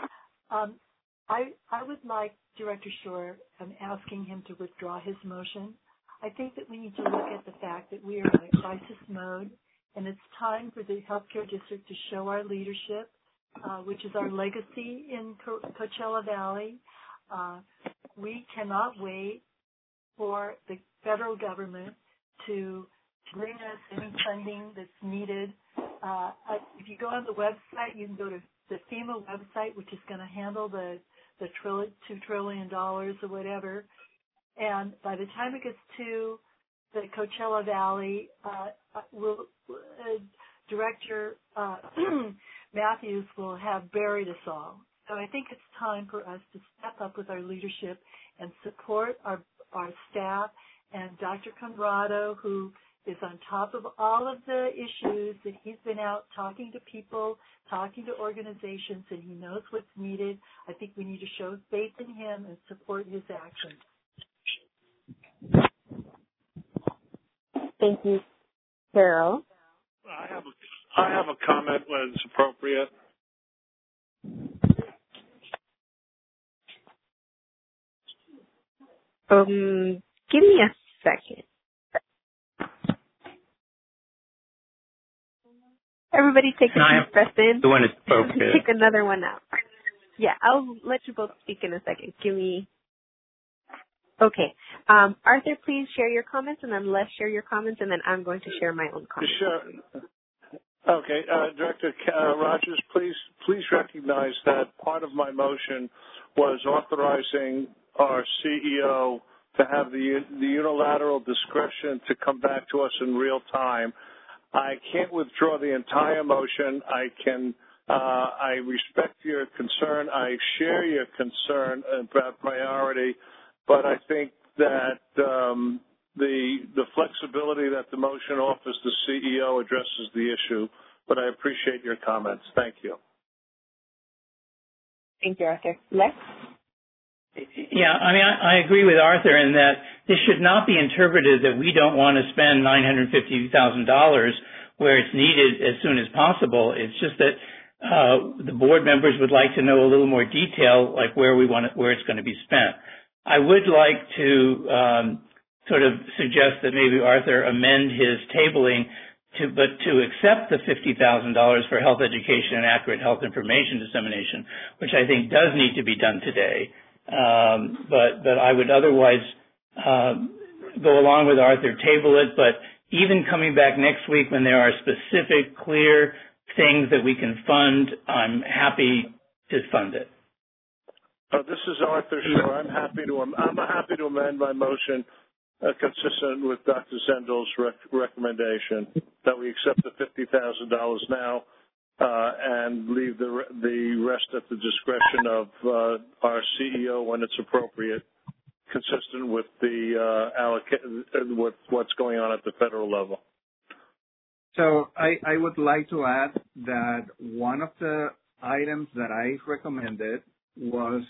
I would like Director Shore, I'm asking him to withdraw his motion. I think that we need to look at the fact that we are in a crisis mode, and it's time for the healthcare district to show our leadership, which is our legacy in Coachella Valley. We cannot wait for the federal government to bring us any funding that's needed. If you go on the website, you can go to the FEMA website, which is going to handle the $2 trillion or whatever. And by the time it gets to the Coachella Valley, Director Matthews will have buried us all. So I think it's time for us to step up with our leadership and support our staff and Dr. Conrado, who is on top of all of the issues, that he's been out talking to people, talking to organizations, and he knows what's needed. I think we need to show faith in him and support his actions. Thank you, Carol. I have a comment when it's appropriate. Give me a second. Everybody take a deep breath in. The one is appropriate. Take another one out. Yeah, I'll let you both speak in a second. Okay. Arthur, please share your comments, and then Les share your comments, and then I'm going to share my own comments. Sure. Okay. Director Rogers, please recognize that part of my motion was authorizing our CEO to have the unilateral discretion to come back to us in real time. I can't withdraw the entire motion. I respect your concern. I share your concern about priority, but I think that the flexibility that the motion offers the CEO addresses the issue. But I appreciate your comments. Thank you. Thank you, Arthur. Les? Yeah, I mean, I agree with Arthur in that this should not be interpreted that we don't want to spend $950,000 where it's needed as soon as possible. It's just that the board members would like to know a little more detail, like where it's going to be spent. I would like to sort of suggest that maybe Arthur amend his tabling to accept the $50,000 for health education and accurate health information dissemination, which I think does need to be done today. But I would otherwise go along with Arthur, table it, but even coming back next week when there are specific, clear things that we can fund, I'm happy to fund it. This is Arthur Shore. I'm happy to amend my motion consistent with Dr. Zendel's recommendation that we accept the $50,000 now and leave the rest at the discretion of our CEO when it's appropriate consistent with with what's going on at the federal level. So I would like to add that one of the items that I recommended was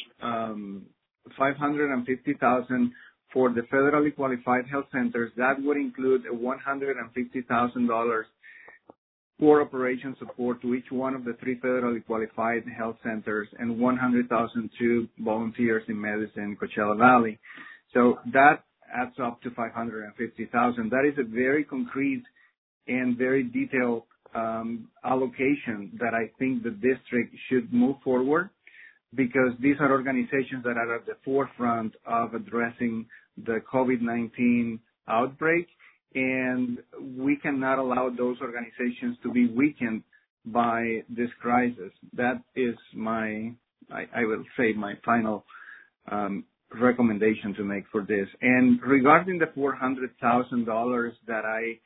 $550,000 for the federally qualified health centers. That would include a $150,000 for operation support to each one of the 3 federally qualified health centers and $100,000 to volunteers in medicine, Coachella Valley. So that adds up to $550,000. That is a very concrete and very detailed allocation that I think the district should move forward, because these are organizations that are at the forefront of addressing the COVID-19 outbreak, and we cannot allow those organizations to be weakened by this crisis. That is I will say, my final recommendation to make for this. And regarding the $400,000 that I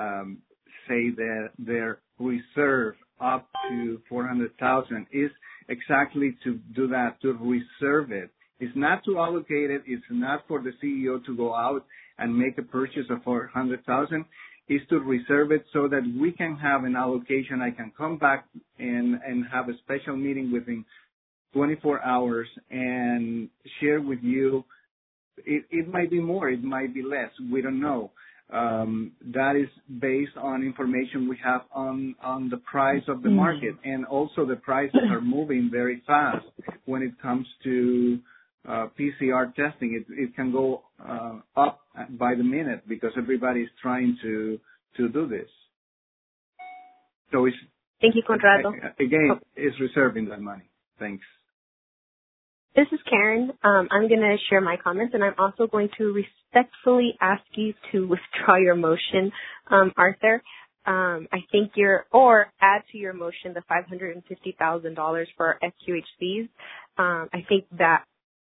say that their reserve up to $400,000 is exactly to do that, to reserve it. It's not to allocate it. It's not for the CEO to go out and make a purchase of $400,000. It's to reserve it so that we can have an allocation. I can come back and have a special meeting within 24 hours and share with you. It might be more. It might be less. We don't know. That is based on information we have on the price of the market, and also the prices are moving very fast when it comes to PCR testing. It can go up by the minute because everybody's trying to do this. So it's, thank you, Conrado. Again, it's reserving that money. Thanks. This is Karen. I'm going to share my comments, and I'm also going to respectfully ask you to withdraw your motion, Arthur. I think or add to your motion the $550,000 for SQHCs. I think that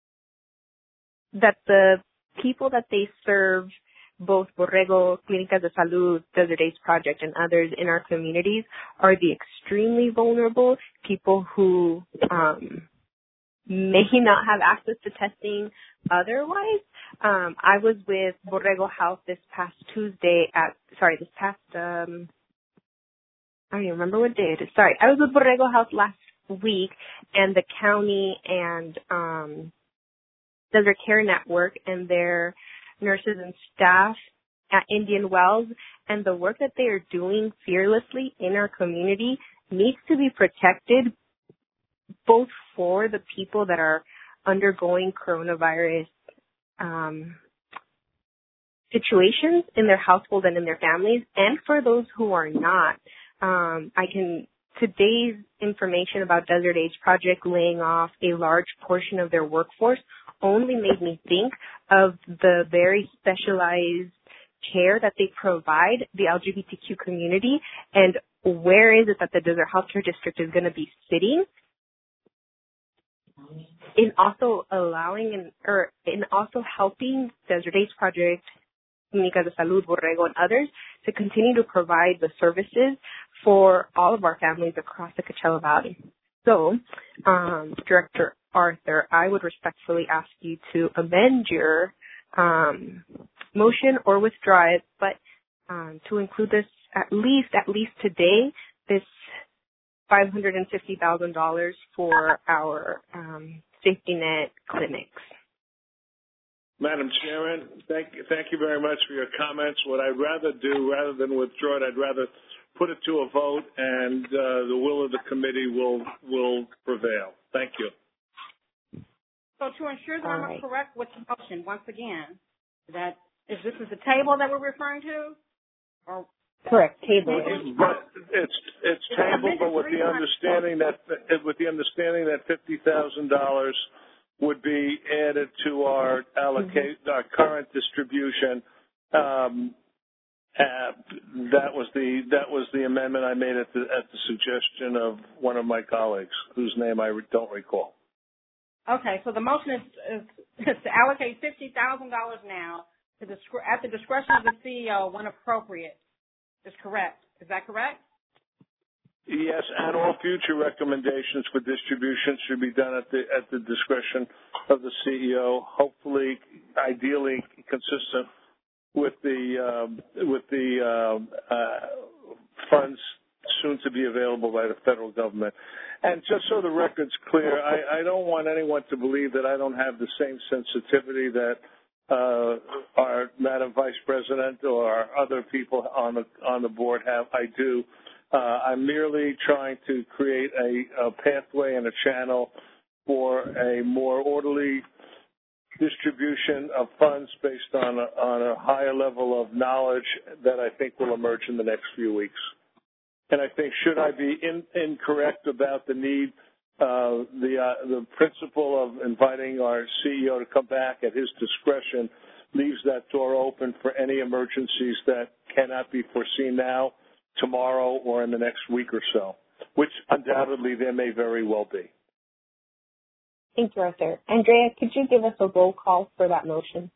the people that they serve, both Borrego, Clínicas de Salud, Desert Ace Project, and others in our communities, are the extremely vulnerable people who may not have access to testing otherwise. I was with Borrego Health this past Tuesday I don't even remember what day it is. Sorry. I was with Borrego Health last week, and the county and Desert Care Network and their nurses and staff at Indian Wells, and the work that they are doing fearlessly in our community needs to be protected, both for the people that are undergoing coronavirus situations in their household and in their families, and for those who are not. Today's information about Desert Age Project laying off a large portion of their workforce only made me think of the very specialized care that they provide the LGBTQ community, and where is it that the Desert Healthcare District is going to be sitting in also helping Desert Age Project, Clínicas de Salud, Borrego, and others to continue to provide the services for all of our families across the Coachella Valley. So, Director Arthur, I would respectfully ask you to amend your motion or withdraw it, but to include this at least today, this $550,000 for our safety net clinics. Madam Chairman, thank you very much for your comments. What I'd rather do, rather than withdraw it, I'd rather put it to a vote, and the will of the committee will prevail. Thank you. So to ensure that I'm correct with the motion, once again, that is this the table that we're referring to, or correct table? It's tabled, but with the understanding that $50,000 would be added to our our current distribution. That was the amendment I made at the suggestion of one of my colleagues, whose name I don't recall. Okay, so the motion is to allocate $50,000 now at the discretion of the CEO when appropriate. Is correct. Is that correct? Yes, and all future recommendations for distribution should be done at the discretion of the CEO. Hopefully, ideally, consistent with the funds soon to be available by the federal government. And just so the record's clear, I don't want anyone to believe that I don't have the same sensitivity that our Madam Vice President or our other people on the board have. I do. I'm merely trying to create a pathway and a channel for a more orderly distribution of funds based on a higher level of knowledge that I think will emerge in the next few weeks. And I think, should I be incorrect about the need, the principle of inviting our CEO to come back at his discretion leaves that door open for any emergencies that cannot be foreseen now, tomorrow, or in the next week or so, which undoubtedly there may very well be. Thank you, Arthur. Andrea, could you give us a roll call for that motion?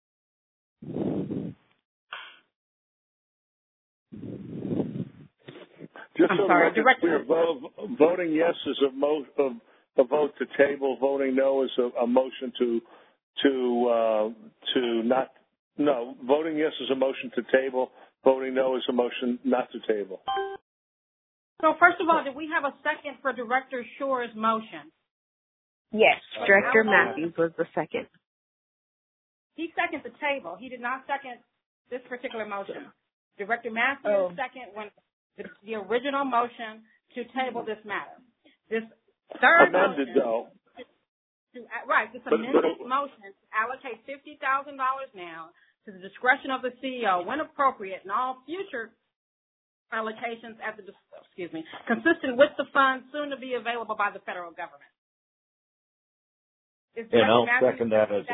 Just so the clear, voting yes is a vote to table. Voting no is a motion to not. No, voting yes is a motion to table. Voting no is a motion not to table. So first of all, did we have a second for Director Shore's motion? Yes, Director Matthews was the second. He seconded the table. He did not second this particular motion. Director Matthews second when the original motion to table this matter. This third amended, motion, though. This amended motion to allocate $50,000 now to the discretion of the CEO when appropriate, and all future allocations at the consistent with the funds soon to be available by the federal government. And I'll second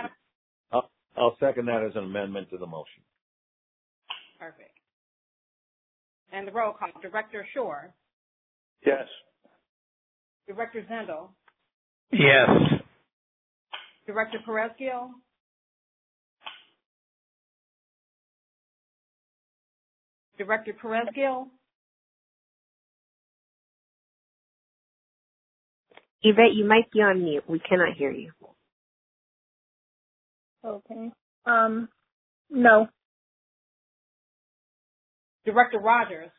that as an amendment to the motion. Perfect. And the roll call: Director Shore. Yes. Director Zendel. Yes. Director Perez-Gil. Director Perez-Gil. Yvette, you might be on mute. We cannot hear you. Okay. No. Director Rogers.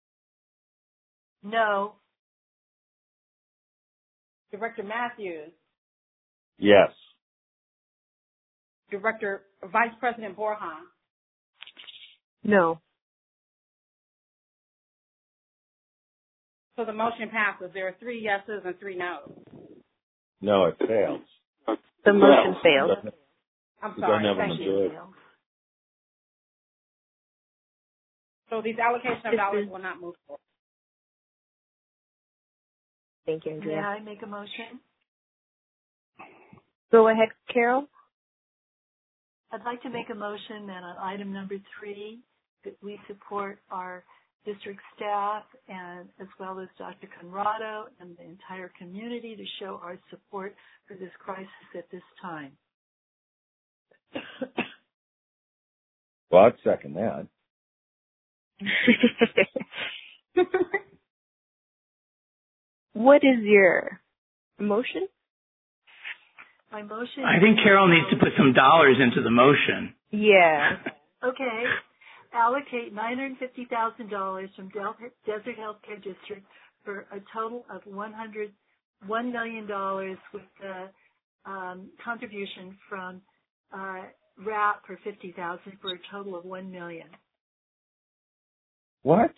No. Director Matthews. Yes. Director Vice President Borja. No. So the motion passes. There are 3 yeses and 3 noes. No, it fails. The motion fails. I'm sorry. Thank you. So these allocation of dollars will not move forward. Thank you, Andrea. May I make a motion? Go ahead, Carol. I'd like to make a motion that on item number 3, that we support our district staff and as well as Dr. Conrado and the entire community to show our support for this crisis at this time. Well, I'd second that. What is your motion? My motion. I think Carol needs to put some dollars into the motion. Yeah. Okay. Allocate $950,000 from Desert Healthcare District for a total of $1 million with the contribution from RAP for $50,000 for a total of $1 million. What?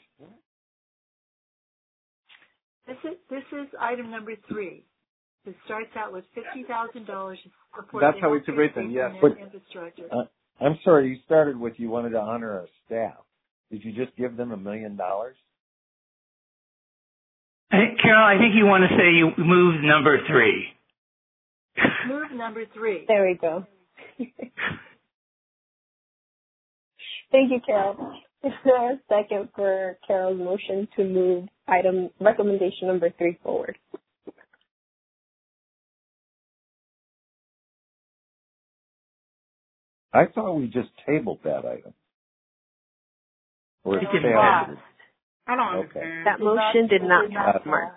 This is item number 3. It starts out with $50,000 to support. That's how it's written, yes. Infrastructure. I'm sorry, you started with you wanted to honor our staff. Did you just give them $1 million? Carol, I think you want to say you moved number 3. Move number 3. There we go. Thank you, Carol. Is there a second for Carol's motion to move recommendation number 3 forward? I thought we just tabled that item. Or it I I don't Okay. understand. That motion did not pass, Mark.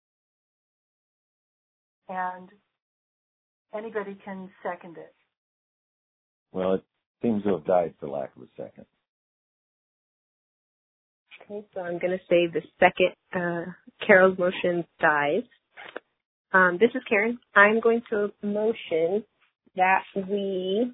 And anybody can second it. Well, it seems to have died for lack of a second. Okay, so I'm going to say the second, Carol's motion dies. This is Karen. I'm going to motion that we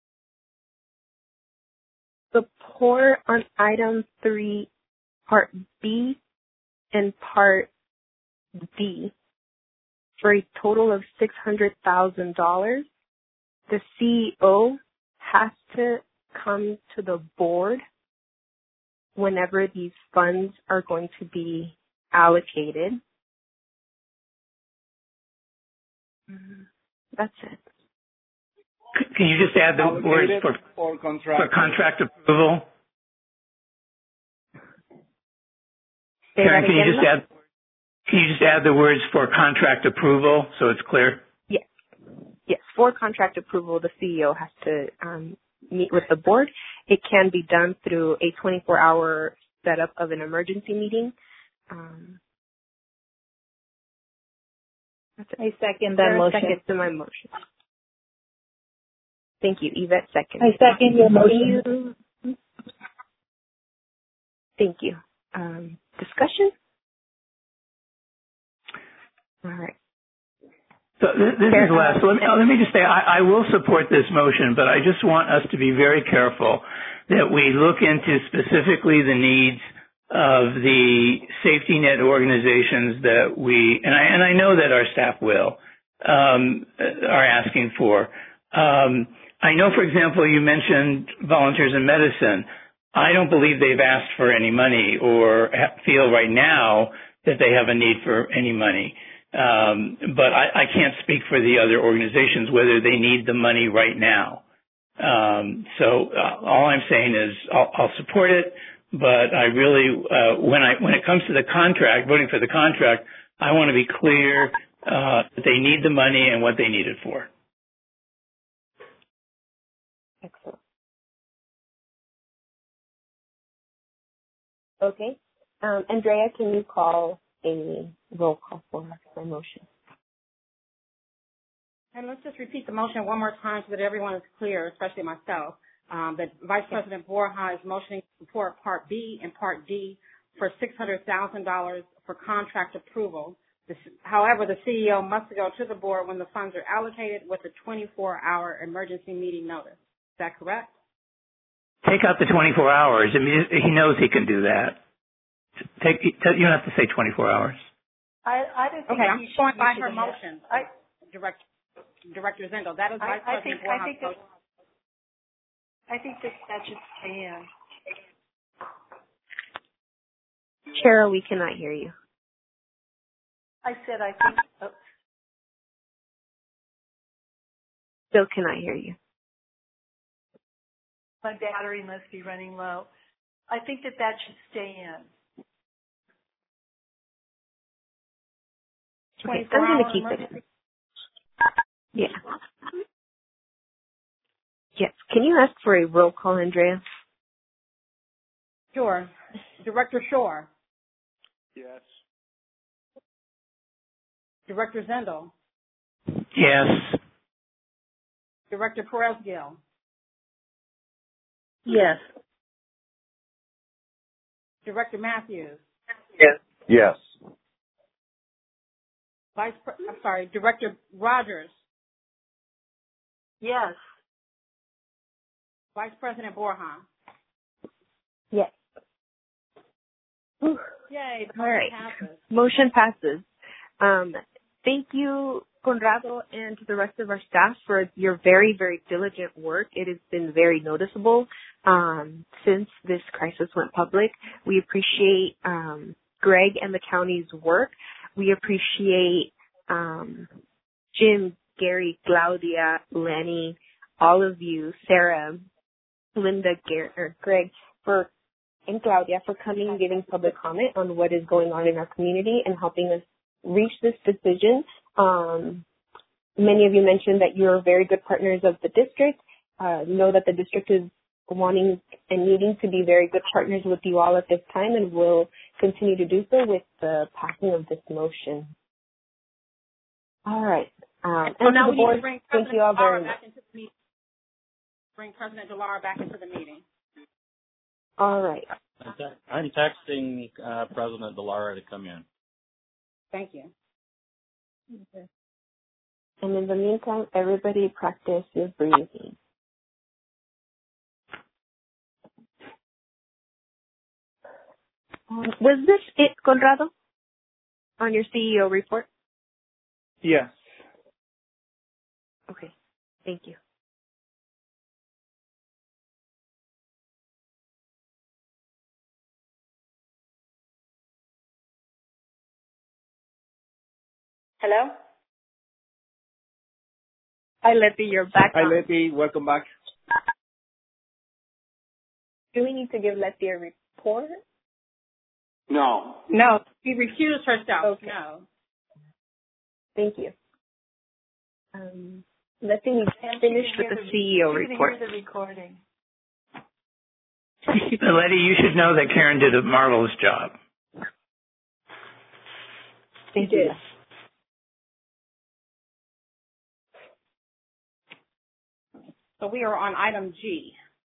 support on item 3, part B and part D for a total of $600,000. The CEO has to come to the board whenever these funds are going to be allocated. That's it. Can you just add the words for contract approval? Karen, can you just add the words for contract approval so it's clear? Yes. Yes. For contract approval, the CEO has to meet with the board. It can be done through a 24-hour setup of an emergency meeting. I second that motion. Second to my motion. Thank you. Yvette, second. I second your motion. Thank you. Discussion? All right. So this is Les. Let me just say I will support this motion, but I just want us to be very careful that we look into specifically the needs of the safety net organizations that we, and I know that our staff will, are asking for. I know, for example, you mentioned Volunteers in Medicine. I don't believe they've asked for any money or feel right now that they have a need for any money. But I can't speak for the other organizations whether they need the money right now. So all I'm saying is I'll support it, but I really when it comes to the contract, voting for the contract, I want to be clear that they need the money and what they need it for. Excellent. Okay. Andrea, can you call a roll call for my motion? And let's just repeat the motion one more time so that everyone is clear, especially myself. That Vice President Borja is motioning to support Part B and Part D for $600,000 for contract approval. However, the CEO must go to the board when the funds are allocated with a 24-hour emergency meeting notice. Is that correct? Take out the 24 hours. I mean, he knows he can do that. You don't have to say 24 hours. I don't think. Okay, I'm going by her motion, Director Zindel. That is Vice President Borja's motion. I think that should stay in. Cheryl, we cannot hear you. I said I think. Oh. Still cannot hear you. My battery must be running low. I think that should stay in. Okay, I'm going to keep it in. Yeah. Yes. Can you ask for a roll call, Andrea? Sure. Director Shore. Yes. Director Zindel. Yes. Director Perez-Gil. Yes. Director Matthews. Yes. Yes. Director Rogers. Yes. Vice President Borja. Yes. Yay, the motion passes. Motion passes. Thank you, Conrado, and to the rest of our staff for your very, very diligent work. It has been very noticeable since this crisis went public. We appreciate Greg and the county's work. We appreciate Jim, Gary, Claudia, Lenny, all of you, Sarah, Linda, Greg, and Claudia for coming and giving public comment on what is going on in our community and helping us reach this decision. Many of you mentioned that you're very good partners of the district. Know that the district is wanting and needing to be very good partners with you all at this time, and will continue to do so with the passing of this motion. All right. And now to the we board, need to bring thank President you all very Delara much. back into the meeting. Bring President Delara back into the meeting. All right. I'm texting President Delara to come in. Thank you. Okay. And in the meantime, everybody practice your breathing. Was this it, Conrado, on your CEO report? Yes. Okay. Thank you. Hello? Hi, Letty. You're back. Hi, Letty. Welcome back. Do we need to give Letty a report? No. No, she recused herself. Okay. No. Thank you. Letty, we finished with the CEO report. The recording. Letty, you should know that Karen did a marvelous job. Thank you. So we are on item G.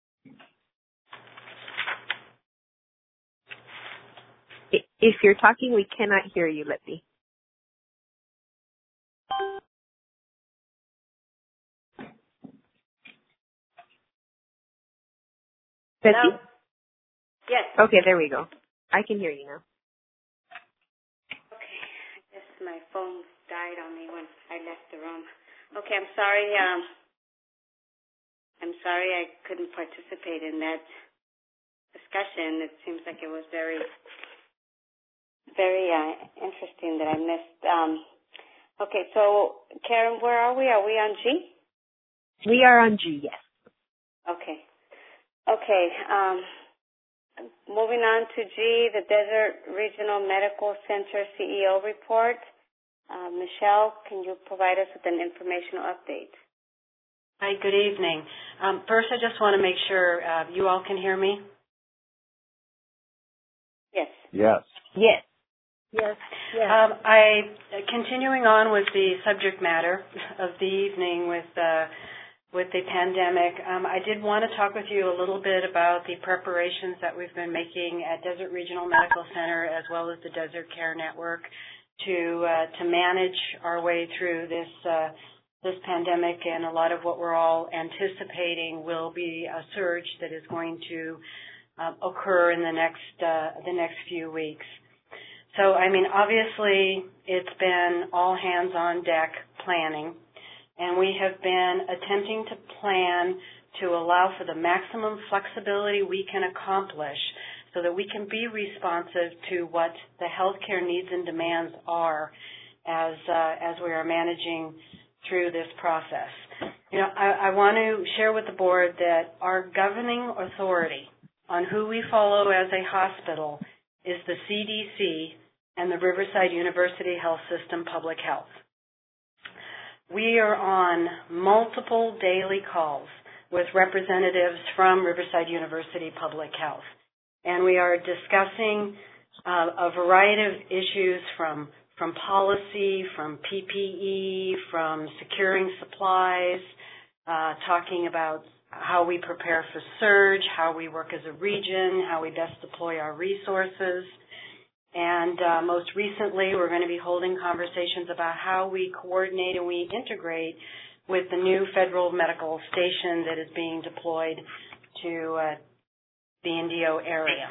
If you're talking, we cannot hear you, Letty. Hello? Yes. Okay, there we go. I can hear you now. Okay. I guess my phone died on me when I left the room. Okay, I'm sorry. I'm sorry I couldn't participate in that discussion. It seems like it was very interesting that I missed. Okay, so Karen, where are we? Are we on G? We are on G, yes. Okay. Okay. Moving on to G, the Desert Regional Medical Center CEO report. Michelle, can you provide us with an informational update? Hi, good evening. First, I just want to make sure you all can hear me. Yes. Yes. Yes. Yes. Continuing on with the subject matter of the evening with the pandemic, I did want to talk with you a little bit about the preparations that we've been making at Desert Regional Medical Center as well as the Desert Care Network to manage our way through this pandemic, and a lot of what we're all anticipating will be a surge that is going to occur in the next few weeks. So, I mean, obviously, it's been all hands on deck planning, and we have been attempting to plan to allow for the maximum flexibility we can accomplish so that we can be responsive to what the healthcare needs and demands are as we are managing through this process. You know, I want to share with the board that our governing authority on who we follow as a hospital is the CDC and the Riverside University Health System Public Health. We are on multiple daily calls with representatives from Riverside University Public Health, and we are discussing a variety of issues from policy, from PPE, from securing supplies, talking about how we prepare for surge, how we work as a region, how we best deploy our resources. And most recently, we're going to be holding conversations about how we coordinate and we integrate with the new federal medical station that is being deployed to the Indio area.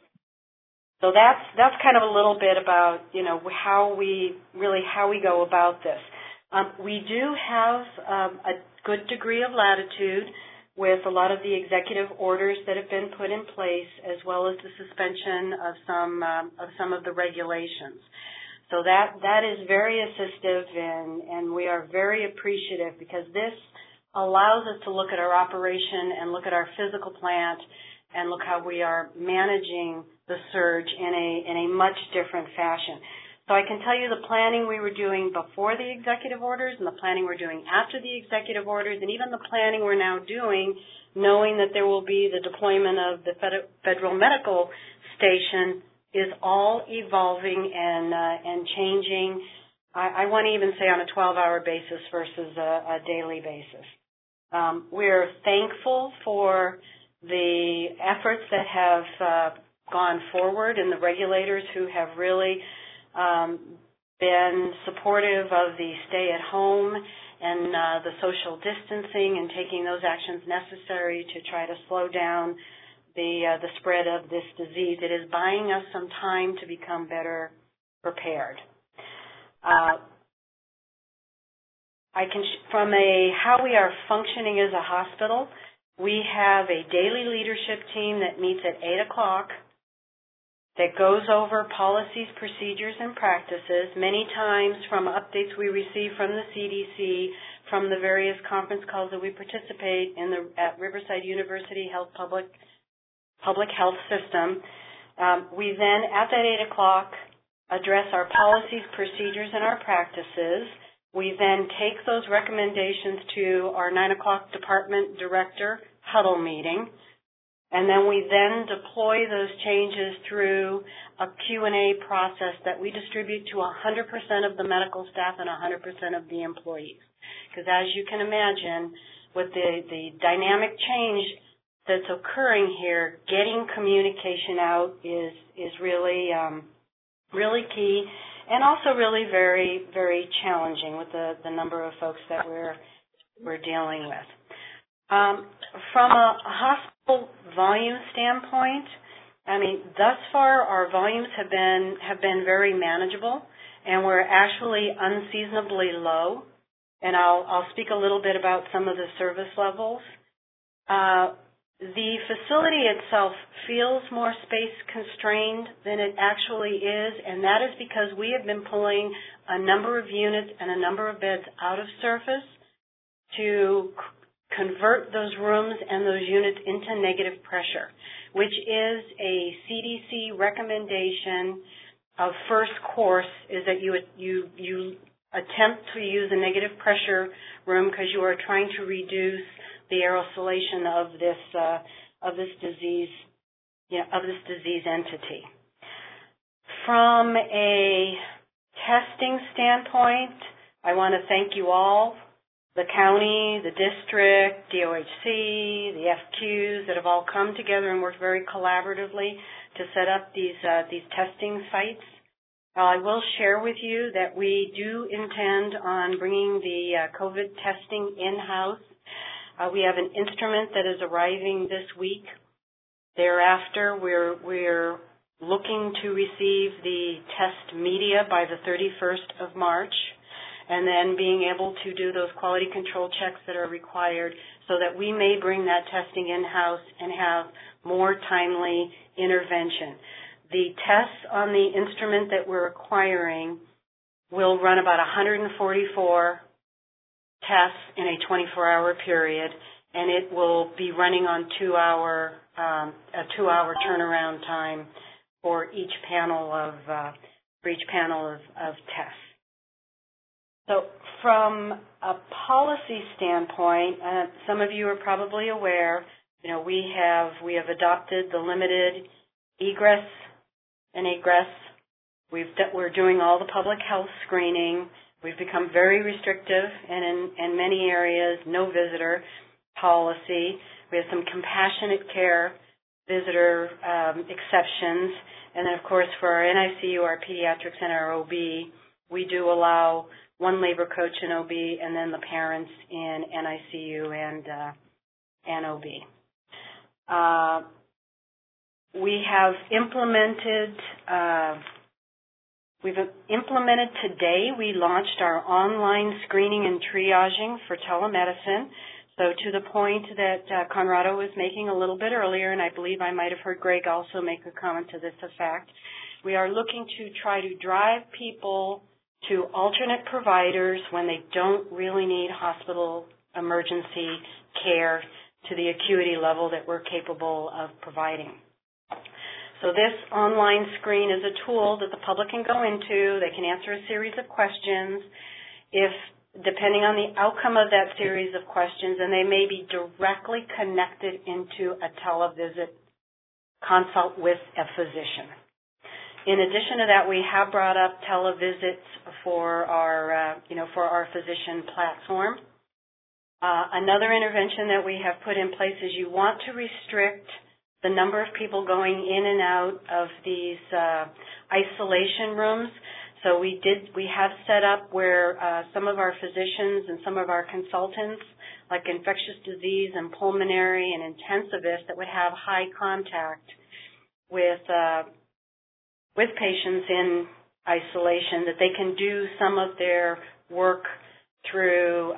So that's kind of a little bit about, you know, how we go about this. We do have a good degree of latitude with a lot of the executive orders that have been put in place, as well as the suspension of some of the regulations. So that is very assistive, and we are very appreciative because this allows us to look at our operation and look at our physical plant and look how we are managing the surge in a much different fashion. So I can tell you the planning we were doing before the executive orders and the planning we're doing after the executive orders, and even the planning we're now doing, knowing that there will be the deployment of the federal medical station is all evolving and changing. I want to even say on a 12-hour basis versus a daily basis. We're thankful for the efforts that have gone forward and the regulators who have really been supportive of the stay-at-home and the social distancing and taking those actions necessary to try to slow down the spread of this disease. It is buying us some time to become better prepared. From how we are functioning as a hospital, we have a daily leadership team that meets at 8 o'clock that goes over policies, procedures, and practices. Many times from updates we receive from the CDC, from the various conference calls that we participate in at Riverside University Public Health System. We then, at that 8 o'clock, address our policies, procedures, and our practices. We then take those recommendations to our 9 o'clock department director huddle meeting, and then we then deploy those changes through a Q&A process that we distribute to 100% of the medical staff and 100% of the employees. Because as you can imagine, with the dynamic change that's occurring here, getting communication out is really really key, and also really very, very challenging with the number of folks that we're dealing with. From a hospital volume standpoint, I mean, thus far our volumes have been very manageable, and we're actually unseasonably low. And I'll speak a little bit about some of the service levels. The facility itself feels more space constrained than it actually is, and that is because we have been pulling a number of units and a number of beds out of service to convert those rooms and those units into negative pressure, which is a CDC recommendation of first course, is that you attempt to use a negative pressure room because you are trying to reduce the aerosolation of this disease entity. From a testing standpoint, I want to thank you all, the county, the district, DOHC, the FQs that have all come together and worked very collaboratively to set up these testing sites. I will share with you that we do intend on bringing the COVID testing in-house. We have an instrument that is arriving this week. Thereafter, we're looking to receive the test media by the 31st of March, and then being able to do those quality control checks that are required so that we may bring that testing in-house and have more timely intervention. The tests on the instrument that we're acquiring will run about 144 tests in a 24-hour period, and it will be running on a 2-hour turnaround time for each panel of tests. So from a policy standpoint, some of you are probably aware, we have adopted the limited egress and egress. We're doing all the public health screening. We've become very restrictive, and in many areas, no visitor policy. We have some compassionate care visitor exceptions. And then, of course, for our NICU, our pediatrics, and our OB, we do allow one labor coach in OB and then the parents in NICU and OB. We have implemented today, we launched our online screening and triaging for telemedicine. So to the point that Conrado was making a little bit earlier, and I believe I might have heard Greg also make a comment to this effect, we are looking to try to drive people to alternate providers when they don't really need hospital emergency care to the acuity level that we're capable of providing. So this online screen is a tool that the public can go into. They can answer a series of questions. If, depending on the outcome of that series of questions, and they may be directly connected into a televisit consult with a physician. In addition to that, we have brought up televisits for our physician platform. Another intervention that we have put in place is you want to restrict the number of people going in and out of these isolation rooms. So we have set up where some of our physicians and some of our consultants, like infectious disease and pulmonary and intensivists, that would have high contact with patients in isolation, that they can do some of their work through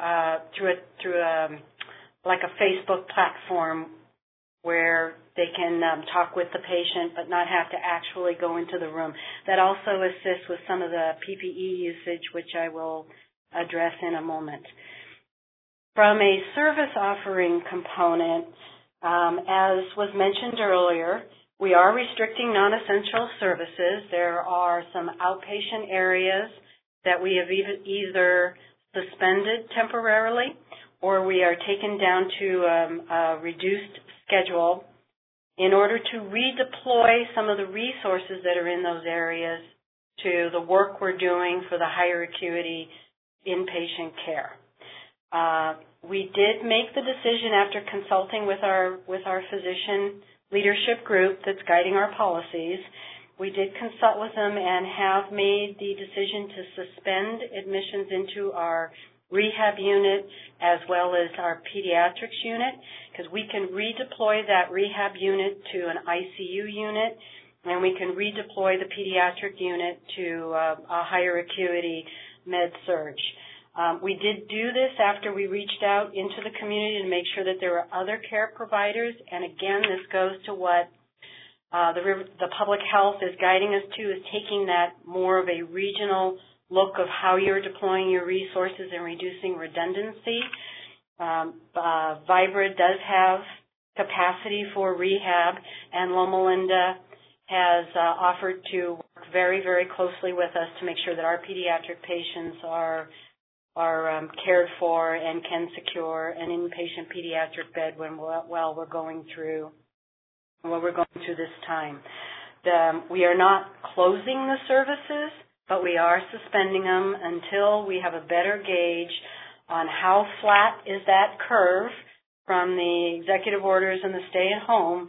like a Facebook platform where they can talk with the patient but not have to actually go into the room. That also assists with some of the PPE usage, which I will address in a moment. From a service offering component, as was mentioned earlier, we are restricting non-essential services. There are some outpatient areas that we have either suspended temporarily or we are taken down to a reduced schedule in order to redeploy some of the resources that are in those areas to the work we're doing for the higher acuity inpatient care. We did make the decision after consulting with our physician leadership group that's guiding our policies. We did consult with them and have made the decision to suspend admissions into our rehab unit as well as our pediatrics unit, because we can redeploy that rehab unit to an ICU unit, and we can redeploy the pediatric unit to a higher acuity med-surg. We did do this after we reached out into the community to make sure that there were other care providers, and again, this goes to what the public health is guiding us to, is taking that more of a regional look of how you're deploying your resources and reducing redundancy. Vibra does have capacity for rehab, and Loma Linda has offered to work very, very closely with us to make sure that our pediatric patients are cared for and can secure an inpatient pediatric bed while we're going through this time. We are not closing the services, but we are suspending them until we have a better gauge on how flat is that curve from the executive orders and the stay-at-home,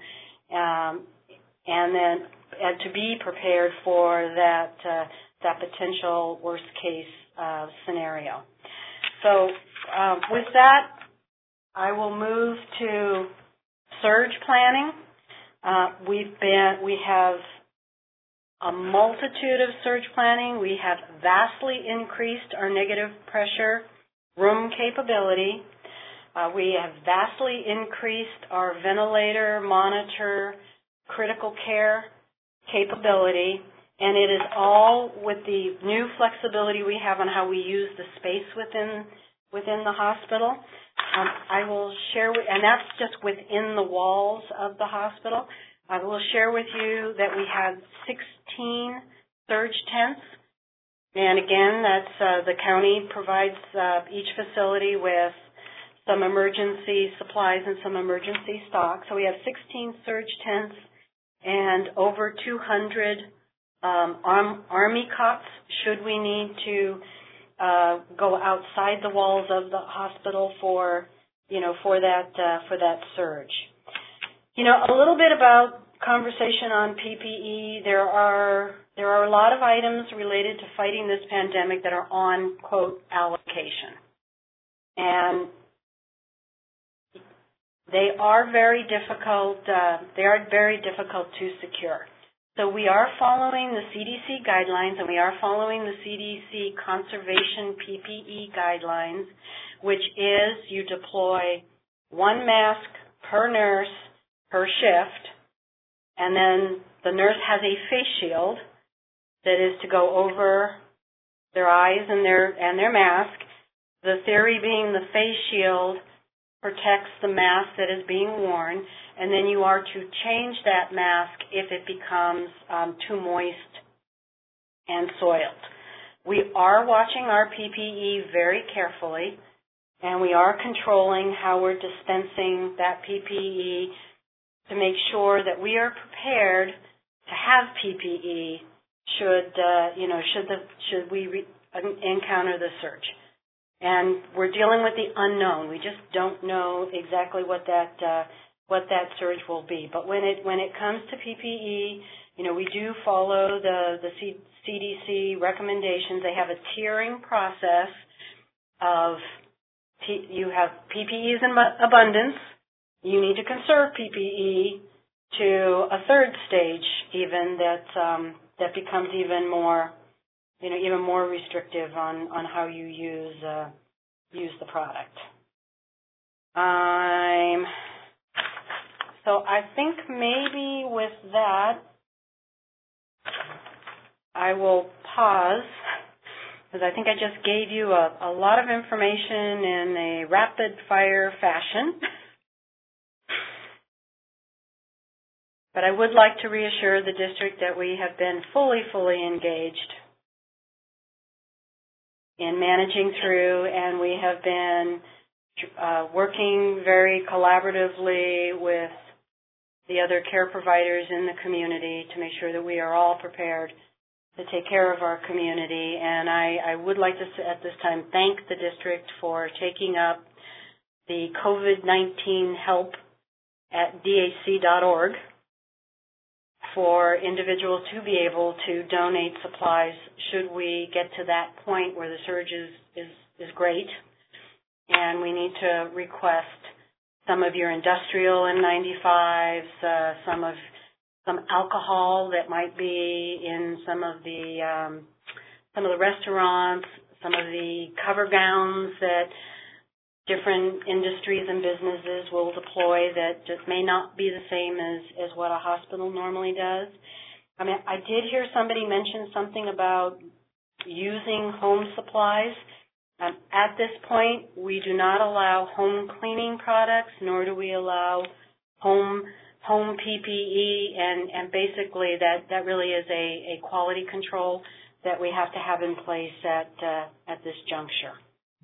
and to be prepared for that potential worst-case scenario. So with that, I will move to surge planning. We have a multitude of surge planning. We have vastly increased our negative pressure room capability. We have vastly increased our ventilator, monitor, critical care capability, and it is all with the new flexibility we have on how we use the space within the hospital. I will share, and that's just within the walls of the hospital. I will share with you that we have 16 surge tents, and again, that's the county provides each facility with some emergency supplies and some emergency stock. So we have 16 surge tents and over 200 Army cots should we need to go outside the walls of the hospital for that surge. A little bit about conversation on PPE. There are a lot of items related to fighting this pandemic that are on, quote, allocation. And they are very difficult to secure. So we are following the CDC guidelines, and we are following the CDC conservation PPE guidelines, which is you deploy one mask per nurse per shift, and then the nurse has a face shield that is to go over their eyes and their mask. The theory being the face shield protects the mask that is being worn, and then you are to change that mask if it becomes too moist and soiled. We are watching our PPE very carefully, and we are controlling how we're dispensing that PPE to make sure that we are prepared to have PPE should we encounter the surge. And we're dealing with the unknown. We just don't know exactly what that surge will be. But when it comes to PPE, we do follow the CDC recommendations. They have a tiering process of you have PPEs in abundance. You need to conserve PPE to a third stage, even that becomes even more restrictive on how you use the product. So I think maybe with that, I will pause, because I think I just gave you a lot of information in a rapid-fire fashion. But I would like to reassure the district that we have been fully engaged in managing through, and we have been working very collaboratively with the other care providers in the community to make sure that we are all prepared to take care of our community. And I would like to, at this time, thank the district for taking up the COVID-19 help at dac.org for individuals to be able to donate supplies should we get to that point where the surge is great. And we need to request some of your industrial N95s, some alcohol that might be in some of the restaurants, some of the cover gowns that different industries and businesses will deploy that just may not be the same as what a hospital normally does. I mean, I did hear somebody mention something about using home supplies. At this point, we do not allow home cleaning products, nor do we allow home PPE, and basically that really is a quality control that we have to have in place at this juncture.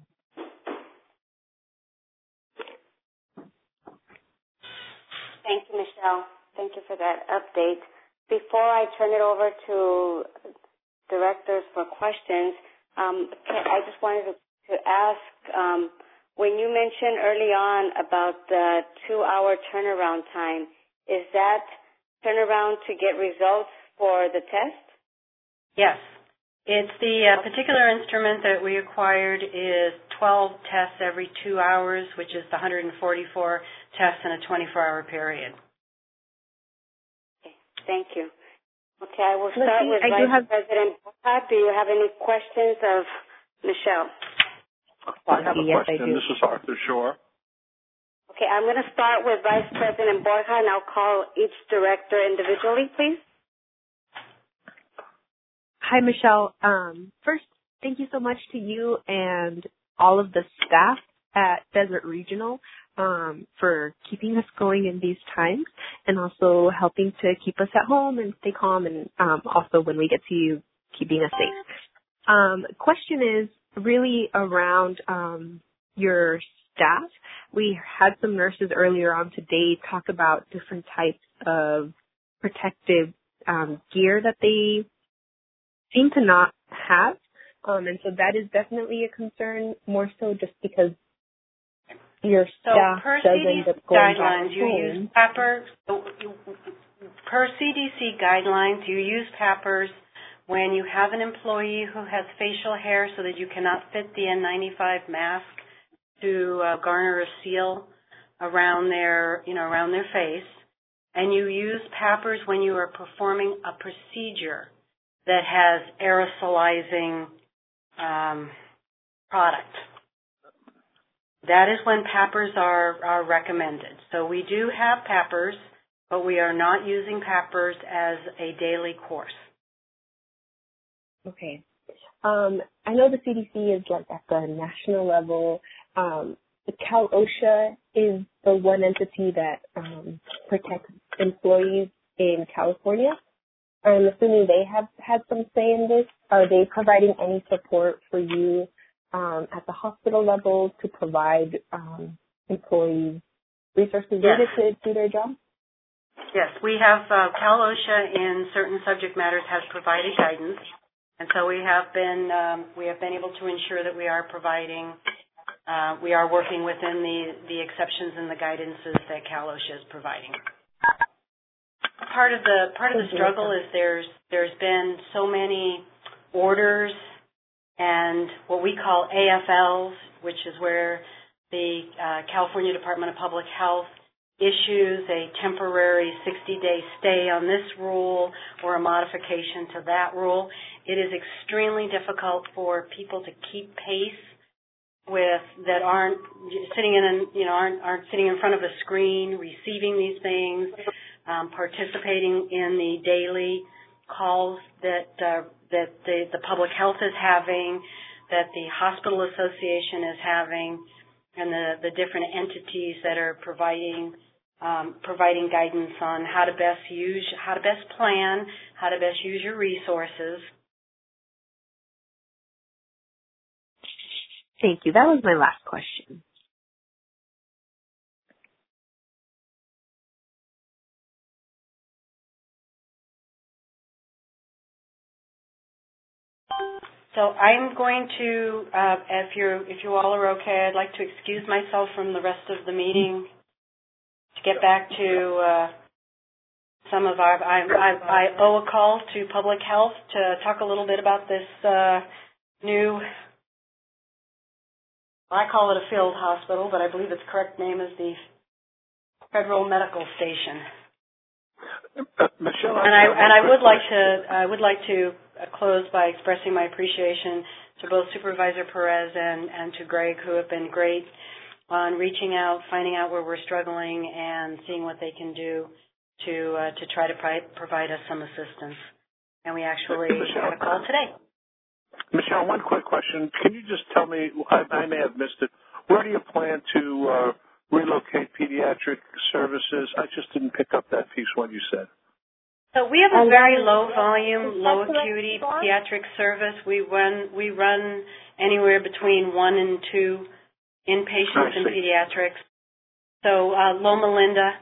Thank you, Michelle. Thank you for that update. Before I turn it over to directors for questions, I just wanted to ask, when you mentioned early on about the 2-hour turnaround time, is that turnaround to get results for the test? Yes. It's the particular instrument that we acquired is 12 tests every 2 hours, which is the 144 tests in a 24-hour period. Okay, thank you. Okay, I will start with Vice President Borja. Do you have any questions of Michelle? I have a question. This is Arthur Shore. Okay, I'm going to start with Vice President Borja, and I'll call each director individually, please. Hi, Michelle. First, thank you so much to you and all of the staff at Desert Regional for keeping us going in these times, and also helping to keep us at home and stay calm, and also when we get to you, keeping us safe. Question is really around your staff. We had some nurses earlier on today talk about different types of protective gear that they seem to not have, and so that is definitely a concern, more so just because your staff doesn't end up going back home. You use PAPR. Per CDC guidelines, you use PAPRs when you have an employee who has facial hair so that you cannot fit the N95 mask to garner a seal around their face, and you use PAPRs when you are performing a procedure that has aerosolizing product. That is when PAPRs are recommended. So we do have PAPRs, but we are not using PAPRs as a daily course. Okay. I know the CDC is like at the national level. The Cal OSHA is the one entity that protects employees in California. I'm assuming they have had some say in this. Are they providing any support for you at the hospital level to provide employees resources needed to do their job? Yes, we have Cal OSHA in certain subject matters has provided guidance, and so we have been able to ensure that we are providing, we are working within the exceptions and the guidances that Cal OSHA is providing. Part of the struggle is there's been so many orders and what we call AFLs, which is where the California Department of Public Health issues a temporary 60-day stay on this rule or a modification to that rule. It is extremely difficult for people to keep pace with that aren't sitting aren't sitting in front of a screen receiving these things, participating in the daily calls that the public health is having, that the hospital association is having, and the different entities that are providing guidance on how to best plan, how to best use your resources. Thank you. That was my last question. So I'm going to, if you all are okay, I'd like to excuse myself from the rest of the meeting to get back to some of our. I owe a call to public health to talk a little bit about this new. I call it a field hospital, but I believe its correct name is the Federal Medical Station. Michelle, and I would like to close by expressing my appreciation to both Supervisor Perez and to Greg, who have been great on reaching out, finding out where we're struggling, and seeing what they can do to try to provide us some assistance. And we actually had a call today. Michelle, one quick question. Can you just tell me, I may have missed it, where do you plan to relocate pediatric services? I just didn't pick up that piece what you said. So we have a very low volume, low acuity pediatric service. We run anywhere between 1 and 2 inpatients in pediatrics. So Loma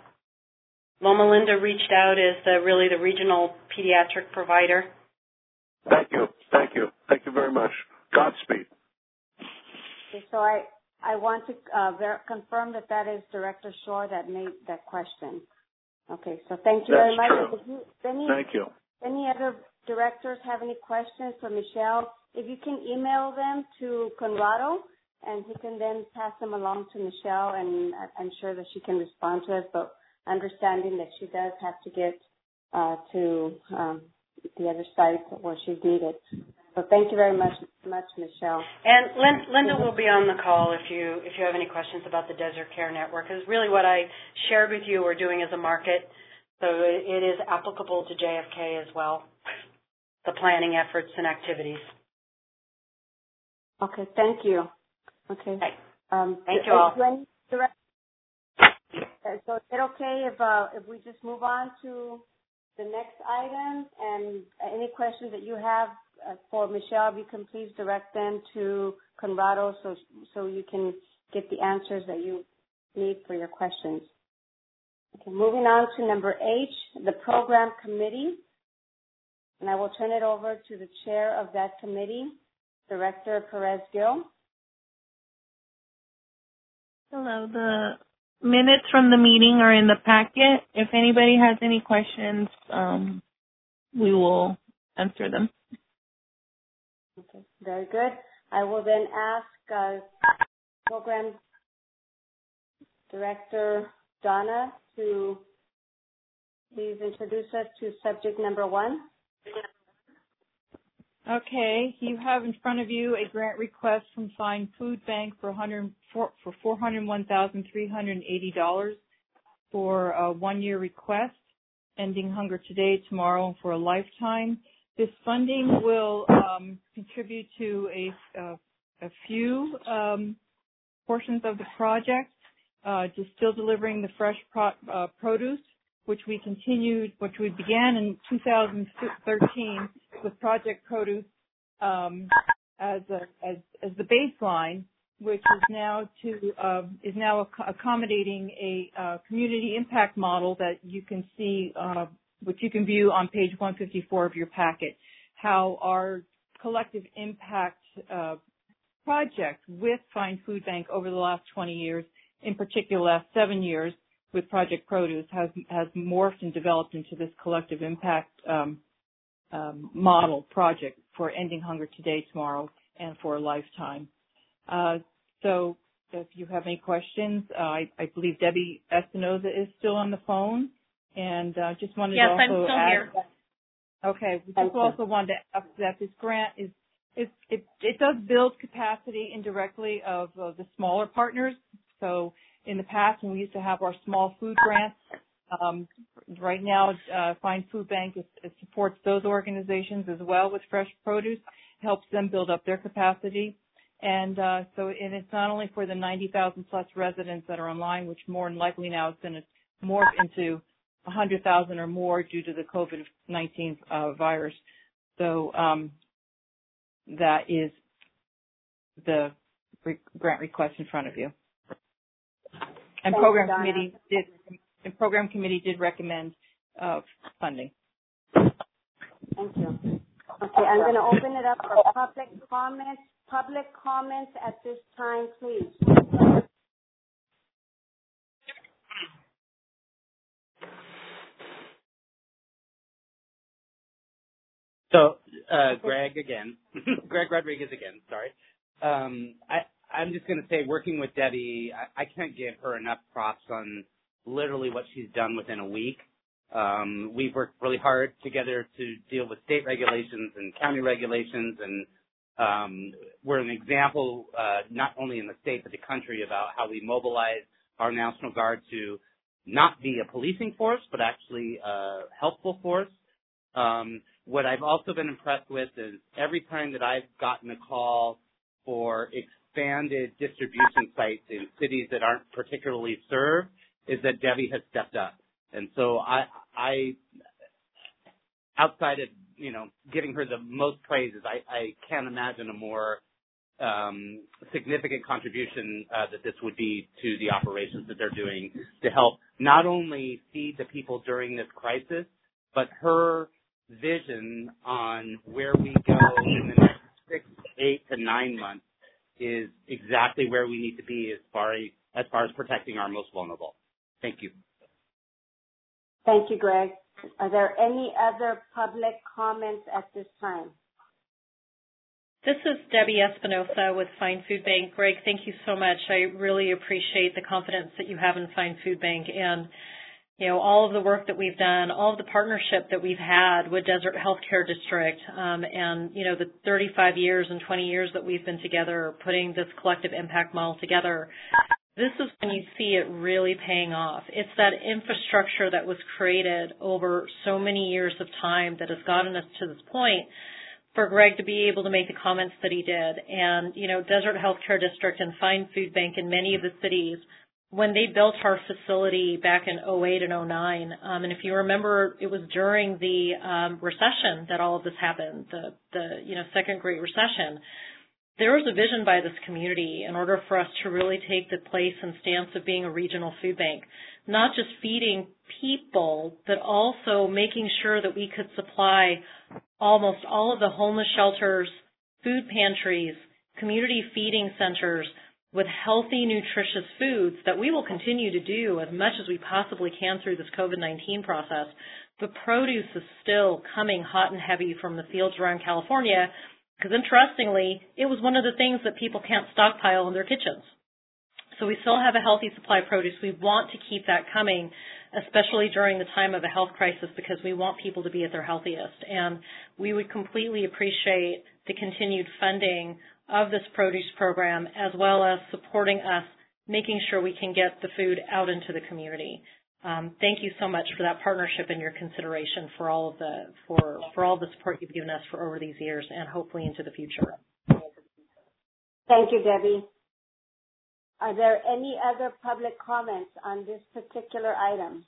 Linda reached out as really the regional pediatric provider. Thank you very much. Godspeed. Okay, so I want to confirm that is Director Shore that made that question. Okay, so thank you very much. True. Thank you. Any other directors have any questions for Michelle? If you can email them to Conrado, and he can then pass them along to Michelle, and I'm sure that she can respond to us, but understanding that she does have to get to the other site where she's needed. So thank you very much, Michelle. And Linda will be on the call if you have any questions about the Desert Care Network. Because really what I shared with you we're doing as a market, so it is applicable to JFK as well, the planning efforts and activities. Okay, thank you. Okay. Thank you all. So is it okay if we just move on to the next item, and any questions that you have for Michelle, you can please direct them to Conrado so you can get the answers that you need for your questions. Okay, moving on to number H, the program committee. And I will turn it over to the chair of that committee, Director Perez Gil. Hello, the minutes from the meeting are in the packet. If anybody has any questions, we will answer them. Okay, very good. I will then ask Program Director Donna to please introduce us to subject number 1. Okay, you have in front of you a grant request from Fine Food Bank for $401,380 for a 1-year request, ending hunger today, tomorrow, and for a lifetime. This funding will contribute to a few portions of the project, just still delivering the fresh produce, which we began in 2013 with Project Produce as the baseline, which is now accommodating a community impact model that you can see, which you can view on page 154 of your packet, how our collective impact project with Find Food Bank over the last 20 years, in particular last 7 years with Project Produce, has morphed and developed into this collective impact model project for ending hunger today, tomorrow, and for a lifetime. So if you have any questions, I believe Debbie Espinoza is still on the phone, and just wanted to also I'm still add here. Okay, we just also wanted to ask that this grant it does build capacity indirectly of the smaller partners. So in the past, when we used to have our small food grants, right now Find Food Bank supports those organizations as well with fresh produce, helps them build up their capacity. And and it's not only for the 90,000 plus residents that are online, which more than likely now is going to morph into 100,000 or more due to the COVID-19 virus. So that is the grant request in front of you. And program committee did recommend funding. Thank you. Okay, I'm going to open it up for public comments. Public comments at this time, please. So, Greg again. Greg Rodriguez again, sorry. I'm just going to say, working with Debbie, I can't give her enough props on literally what she's done within a week. We've worked really hard together to deal with state regulations and county regulations, and we're an example, not only in the state but the country, about how we mobilize our National Guard to not be a policing force, but actually a helpful force. What I've also been impressed with is every time that I've gotten a call for expanded distribution sites in cities that aren't particularly served, is that Debbie has stepped up. And so I outside of, giving her the most praises, I can't imagine a more significant contribution that this would be to the operations that they're doing to help not only feed the people during this crisis, but her vision on where we go in the next 6, 8 to 9 months is exactly where we need to be as far as protecting our most vulnerable. Thank you. Thank you, Greg. Are there any other public comments at this time? This is Debbie Espinosa with Find Food Bank. Greg, thank you so much. I really appreciate the confidence that you have in Find Food Bank, and all of the work that we've done, all of the partnership that we've had with Desert Healthcare District, and the 35 years and 20 years that we've been together putting this collective impact model together. This is when you see it really paying off. It's that infrastructure that was created over so many years of time that has gotten us to this point for Greg to be able to make the comments that he did. And, Desert Healthcare District and Find Food Bank in many of the cities, when they built our facility back in 2008 and 2009, and if you remember, it was during the recession that all of this happened, the second Great Recession. There was a vision by this community in order for us to really take the place and stance of being a regional food bank, not just feeding people, but also making sure that we could supply almost all of the homeless shelters, food pantries, community feeding centers with healthy, nutritious foods that we will continue to do as much as we possibly can through this COVID-19 process. The produce is still coming hot and heavy from the fields around California, because interestingly, it was one of the things that people can't stockpile in their kitchens. So we still have a healthy supply of produce. We want to keep that coming, especially during the time of a health crisis, because we want people to be at their healthiest. And we would completely appreciate the continued funding of this produce program, as well as supporting us, making sure we can get the food out into the community. Thank you so much for that partnership and your consideration for all of the support you've given us for over these years and hopefully into the future. Thank you, Debbie. Are there any other public comments on this particular item?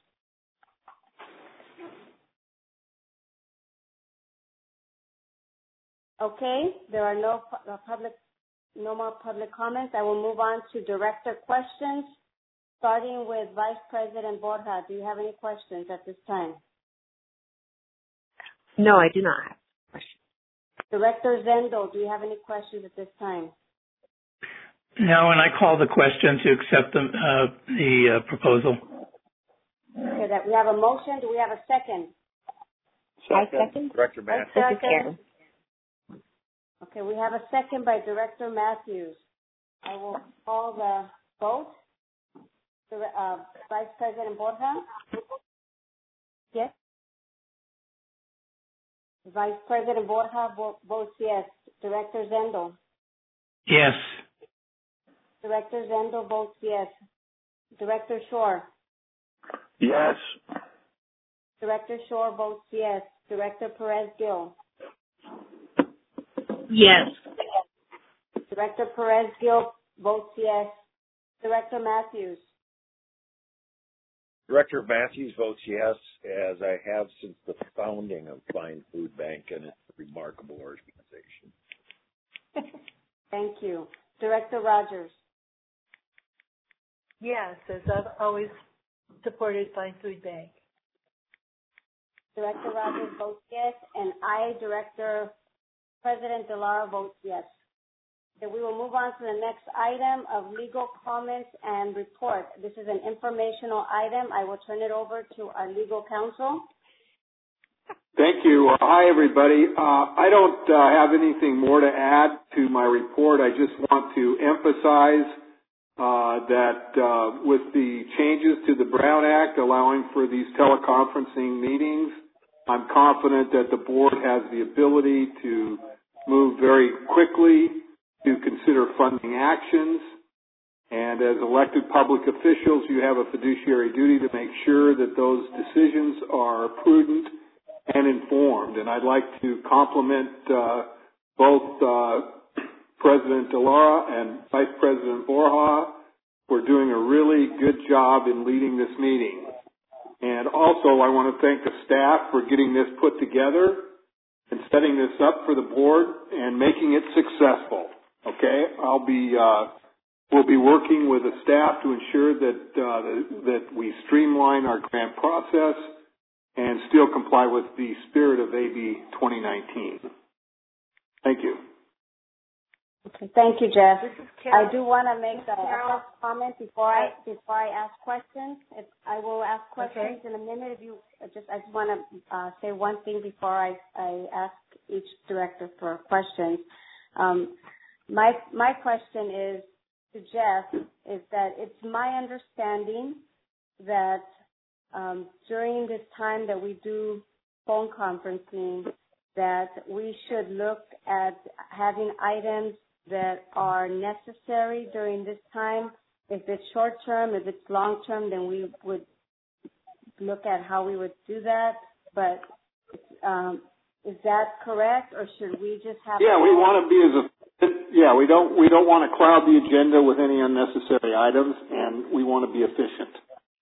Okay, there are no public no more public comments. I will move on to director questions, starting with Vice President Borja. Do you have any questions at this time? No, I do not have questions. Director Zendo, do you have any questions at this time? No, and I call the question to accept the proposal. Okay, that we have a motion. Do we have a second? I second. Director Matthews. Okay, we have a second by Director Matthews. I will call the vote. Vice President Borja? Yes? Vice President Borja votes yes. Director Zendo? Yes. Director Zendo votes yes. Director Shore? Yes. Director Shore votes yes. Director Perez-Gil? Yes. Director Perez-Gil votes yes. Director Matthews? Director Matthews votes yes, as I have since the founding of Fine Food Bank, and it's a remarkable organization. Thank you. Director Rogers? Yes, as I've always supported Fine Food Bank. Director Rogers votes yes, and I, Director President DeLara, votes yes. Okay, we will move on to the next item of legal comments and report. This is an informational item. I will turn it over to our legal counsel. Thank you. Hi, everybody. I don't have anything more to add to my report. I just want to emphasize that with the changes to the Brown Act allowing for these teleconferencing meetings, I'm confident that the board has the ability to move very quickly to consider funding actions. And as elected public officials, you have a fiduciary duty to make sure that those decisions are prudent and informed. And I'd like to compliment both President DeLara and Vice President Borja for doing a really good job in leading this meeting. And also, I want to thank the staff for getting this put together and setting this up for the board and making it successful. Okay, we'll be working with the staff to ensure that we streamline our grant process and still comply with the spirit of AB 2019. Thank you. Okay, thank you, Jeff. I do want to make a first comment before I ask questions. I will ask questions in a minute. I just want to say one thing before I ask each director for questions. My question is to Jeff is that it's my understanding that during this time that we do phone conferencing, that we should look at having items that are necessary during this time. If it's short term, if it's long term, then we would look at how we would do that. But is that correct, or should we just have? Yeah, we want to be we don't want to cloud the agenda with any unnecessary items, and we want to be efficient.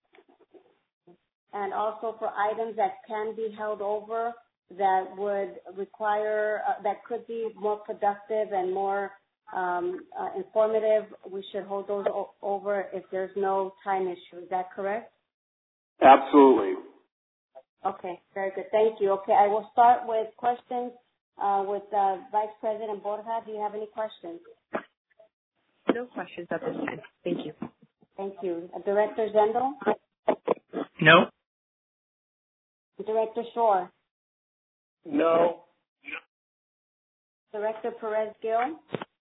And also for items that can be held over, that would require, that could be more productive and more informative, we should hold those over if there's no time issue. Is that correct? Absolutely. Okay, very good. Thank you. Okay, I will start with questions with Vice President Borja. Do you have any questions? No questions at this time. Thank you. Thank you. Director Zendo? No. Director Shore? No. Director Perez-Gil?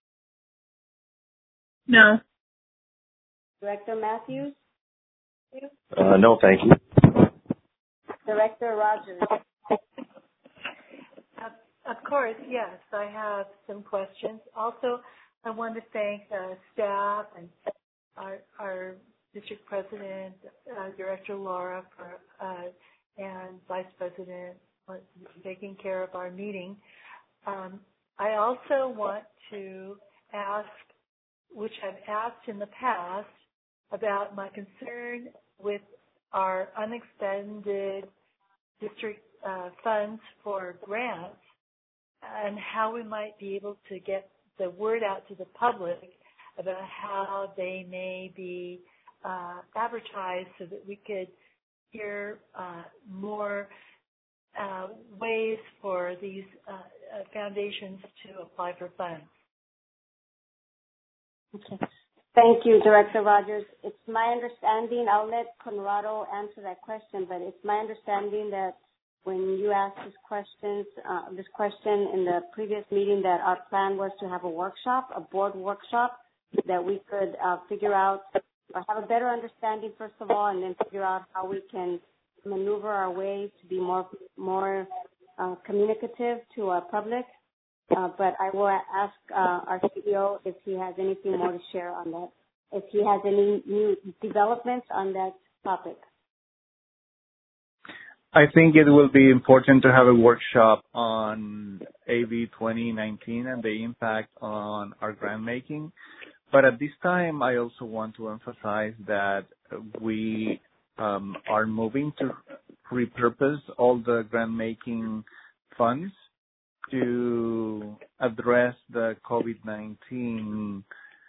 No. Director Matthews? No, thank you. Director Rogers? Of course, yes. I have some questions. Also, I want to thank staff and our district president, Director Laura, and Vice President for taking care of our meeting. I also want to ask, which I've asked in the past, about my concern with our unexpended district funds for grants and how we might be able to get the word out to the public about how they may be advertised so that we could hear more ways for these foundations to apply for funds. Okay. Thank you, Director Rogers. It's my understanding, I'll let Conrado answer that question, but it's my understanding that when you asked this question in the previous meeting, that our plan was to have a workshop, a board workshop, that we could figure out or have a better understanding, first of all, and then figure out how we can maneuver our way to be more communicative to our public. But I will ask our CEO if he has anything more to share on that, if he has any new developments on that topic. I think it will be important to have a workshop on AB 2019 and the impact on our grant making. But at this time, I also want to emphasize that we are moving to repurpose all the grant making funds to address the COVID-19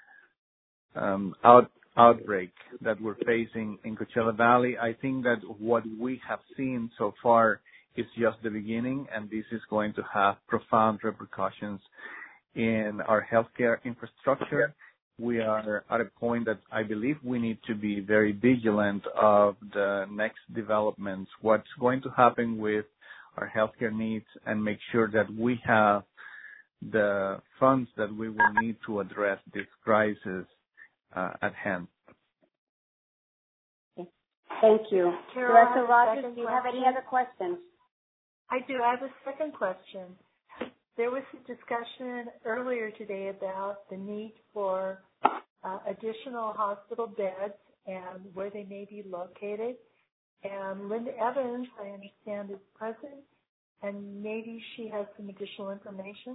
outbreak that we're facing in Coachella Valley. I think that what we have seen so far is just the beginning, and this is going to have profound repercussions in our healthcare infrastructure. We are at a point that I believe we need to be very vigilant of the next developments, what's going to happen with our healthcare needs, and make sure that we have the funds that we will need to address this crisis at hand. Thank you. Carol, Director Rogers, do you have any other questions? I do. I have a second question. There was a discussion earlier today about the need for additional hospital beds and where they may be located. And Linda Evans, I understand, is present, and maybe she has some additional information.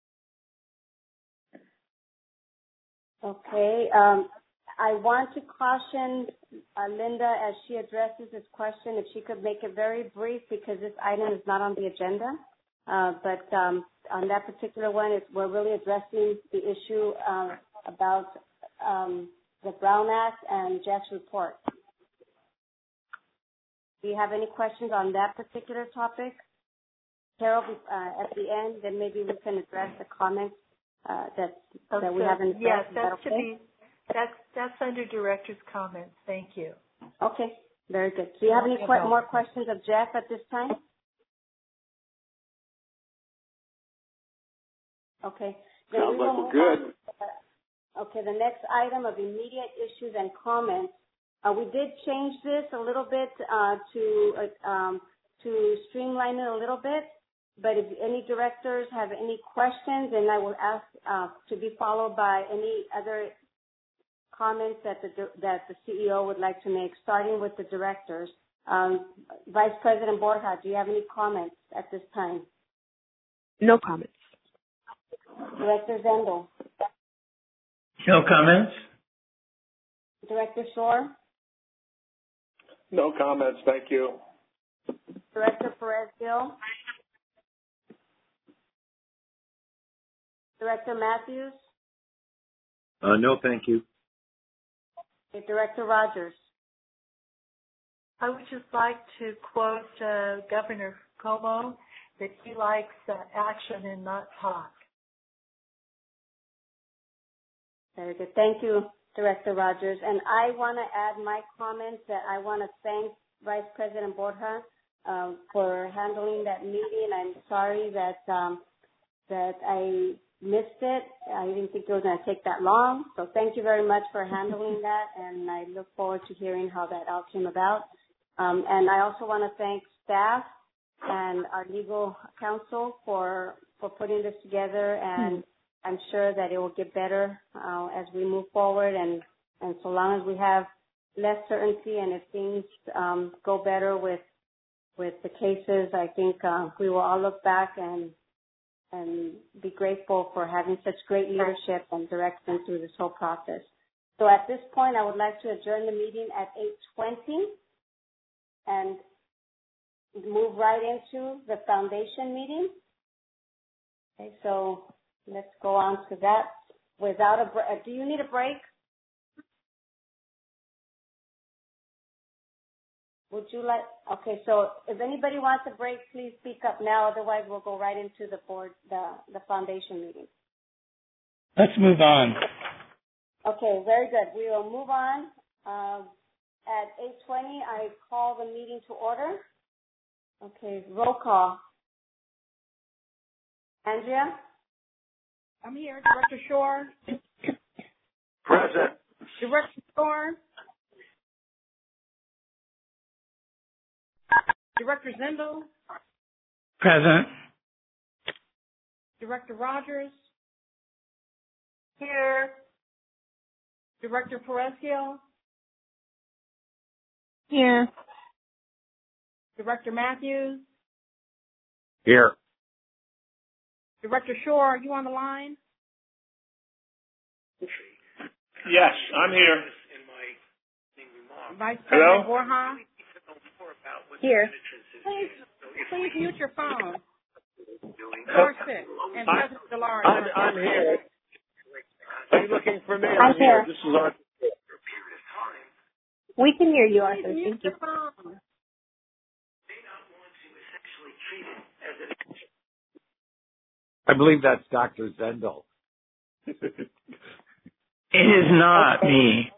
Okay. I want to caution Linda as she addresses this question, if she could make it very brief, because this item is not on the agenda. But on that particular one, we're really addressing the issue about the Brown Act and Jeff's report. Do you have any questions on that particular topic? Carol, at the end, then maybe we can address the comments that we haven't addressed. Yes, that's under Director's comments. Thank you. Okay, very good. Do you have any more questions of Jeff at this time? Okay. Sounds like we're good. Okay, the next item of immediate issues and comments. We did change this a little bit to streamline it a little bit. But if any directors have any questions, then I will ask to be followed by any other comments that the CEO would like to make, starting with the directors. Vice President Borja, do you have any comments at this time? No comments. Director Zendel? No comments. Director Shore? No comments, thank you. Director Perez-Gil? Director Matthews? No, thank you. Okay, Director Rogers? I would just like to quote Governor Cuomo that he likes action and not talk. Very good. Thank you, Director Rogers. And I want to add my comments that I want to thank Vice President Borja for handling that meeting. I'm sorry that I missed it. I didn't think it was going to take that long. So thank you very much for handling that, and I look forward to hearing how that all came about. And I also want to thank staff and our legal counsel for putting this together, and I'm sure that it will get better as we move forward, and so long as we have less certainty and if things go better with the cases, I think we will all look back and be grateful for having such great leadership and direction through this whole process. So at this point, I would like to adjourn the meeting at 8:20 and move right into the foundation meeting. Okay, so let's go on to that. Without a break, do you need a break? Would you like? Okay, so if anybody wants a break, please speak up now. Otherwise, we'll go right into the board, the foundation meeting. Let's move on. Okay, very good. We will move on. At 8:20, I call the meeting to order. Okay, roll call. Andrea? I'm here. Director Shore? Present. Director Shore? Director Zindel? Present. Director Rogers? Here. Director Perez-Gil? Here. Director Matthews? Here. Director Shore, are you on the line? Yes, I'm here. Vice Hello? President Borja? Here. Please mute your phone. Star 6 and President Delari. I'm here. Are you looking for me? I'm here. This is Arthur. We can hear you, Arthur. Please mute Thank you. your phone. I believe that's Dr. Zendel. It is not me.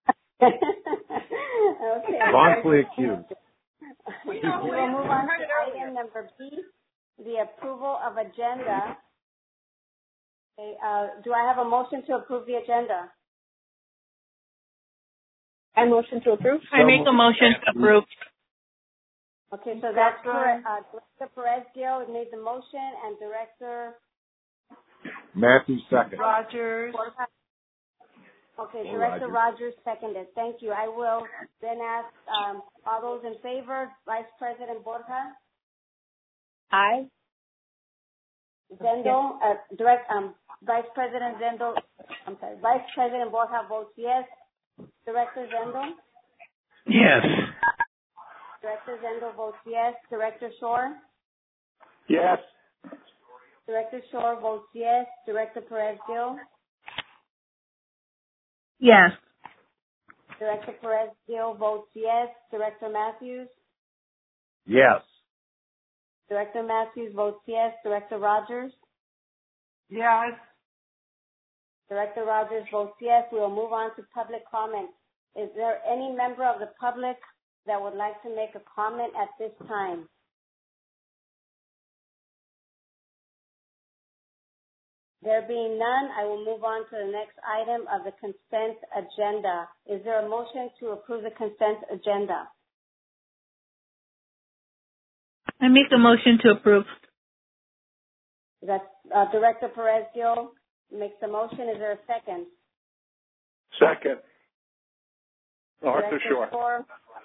Okay. Wrongfully accused. We will move on to item number B, the approval of agenda. Okay, do I have a motion to approve the agenda? I motion to approve. I make a motion to approve. Okay, so that's correct. Director Perez-Gil made the motion and Director Matthew second. Rogers. Okay, Director Rogers seconded. Thank you. I will then ask all those in favor. Vice President Borja? Aye. Zendel, Vice President Zendel, Vice President Borja votes yes. Director Zendel? Yes. Director Zendel votes yes. Director Shore? Yes. Director Shore votes yes. Director Perez-Gil? Yes. Director Perez-Gil votes yes. Director Matthews? Yes. Director Matthews votes yes. Director Rogers? Yes. Director Rogers votes yes. We will move on to public comment. Is there any member of the public that would like to make a comment at this time? There being none, I will move on to the next item of the consent agenda. Is there a motion to approve the consent agenda? I make a motion to approve. That's Director Perez-Gil makes the motion. Is there a second? Second. Arthur Director Shore.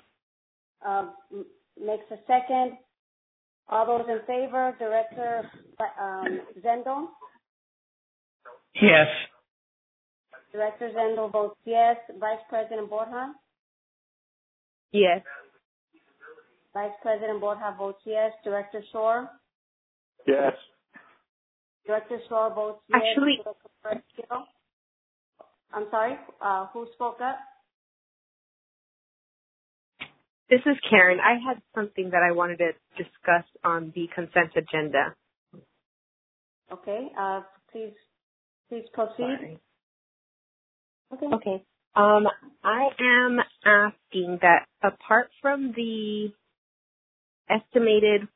Makes a second. All those in favor, Director Zendel? Yes. Director Zendel votes yes. Vice President Borja? Yes. Vice President Borja votes yes. Director Shore? Yes. Director Shore votes yes. Actually, I'm sorry, who spoke up? this is Karen. I had something that I wanted to discuss on the consent agenda. Okay, please proceed. Sorry. Okay. I am asking that apart from the estimated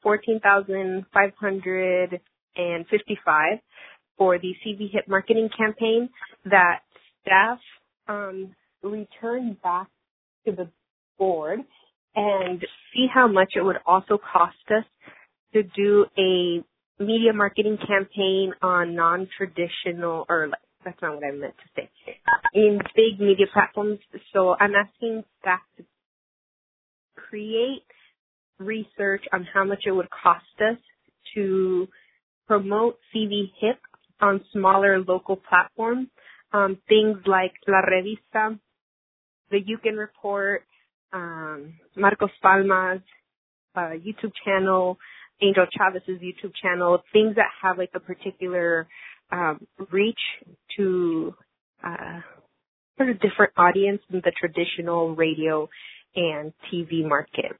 $14,555 for the CV HIP marketing campaign, that staff return back to the board and see how much it would also cost us to do a media marketing campaign on non-traditional, or that's not what I meant to say, in big media platforms. So I'm asking staff to create research on how much it would cost us to promote CV HIP on smaller local platforms, things like La Revista, the Yuccan Report, Marcos Palmas, YouTube channel, Angel Chavez's YouTube channel, things that have like a particular reach to sort of different audience than the traditional radio and TV market.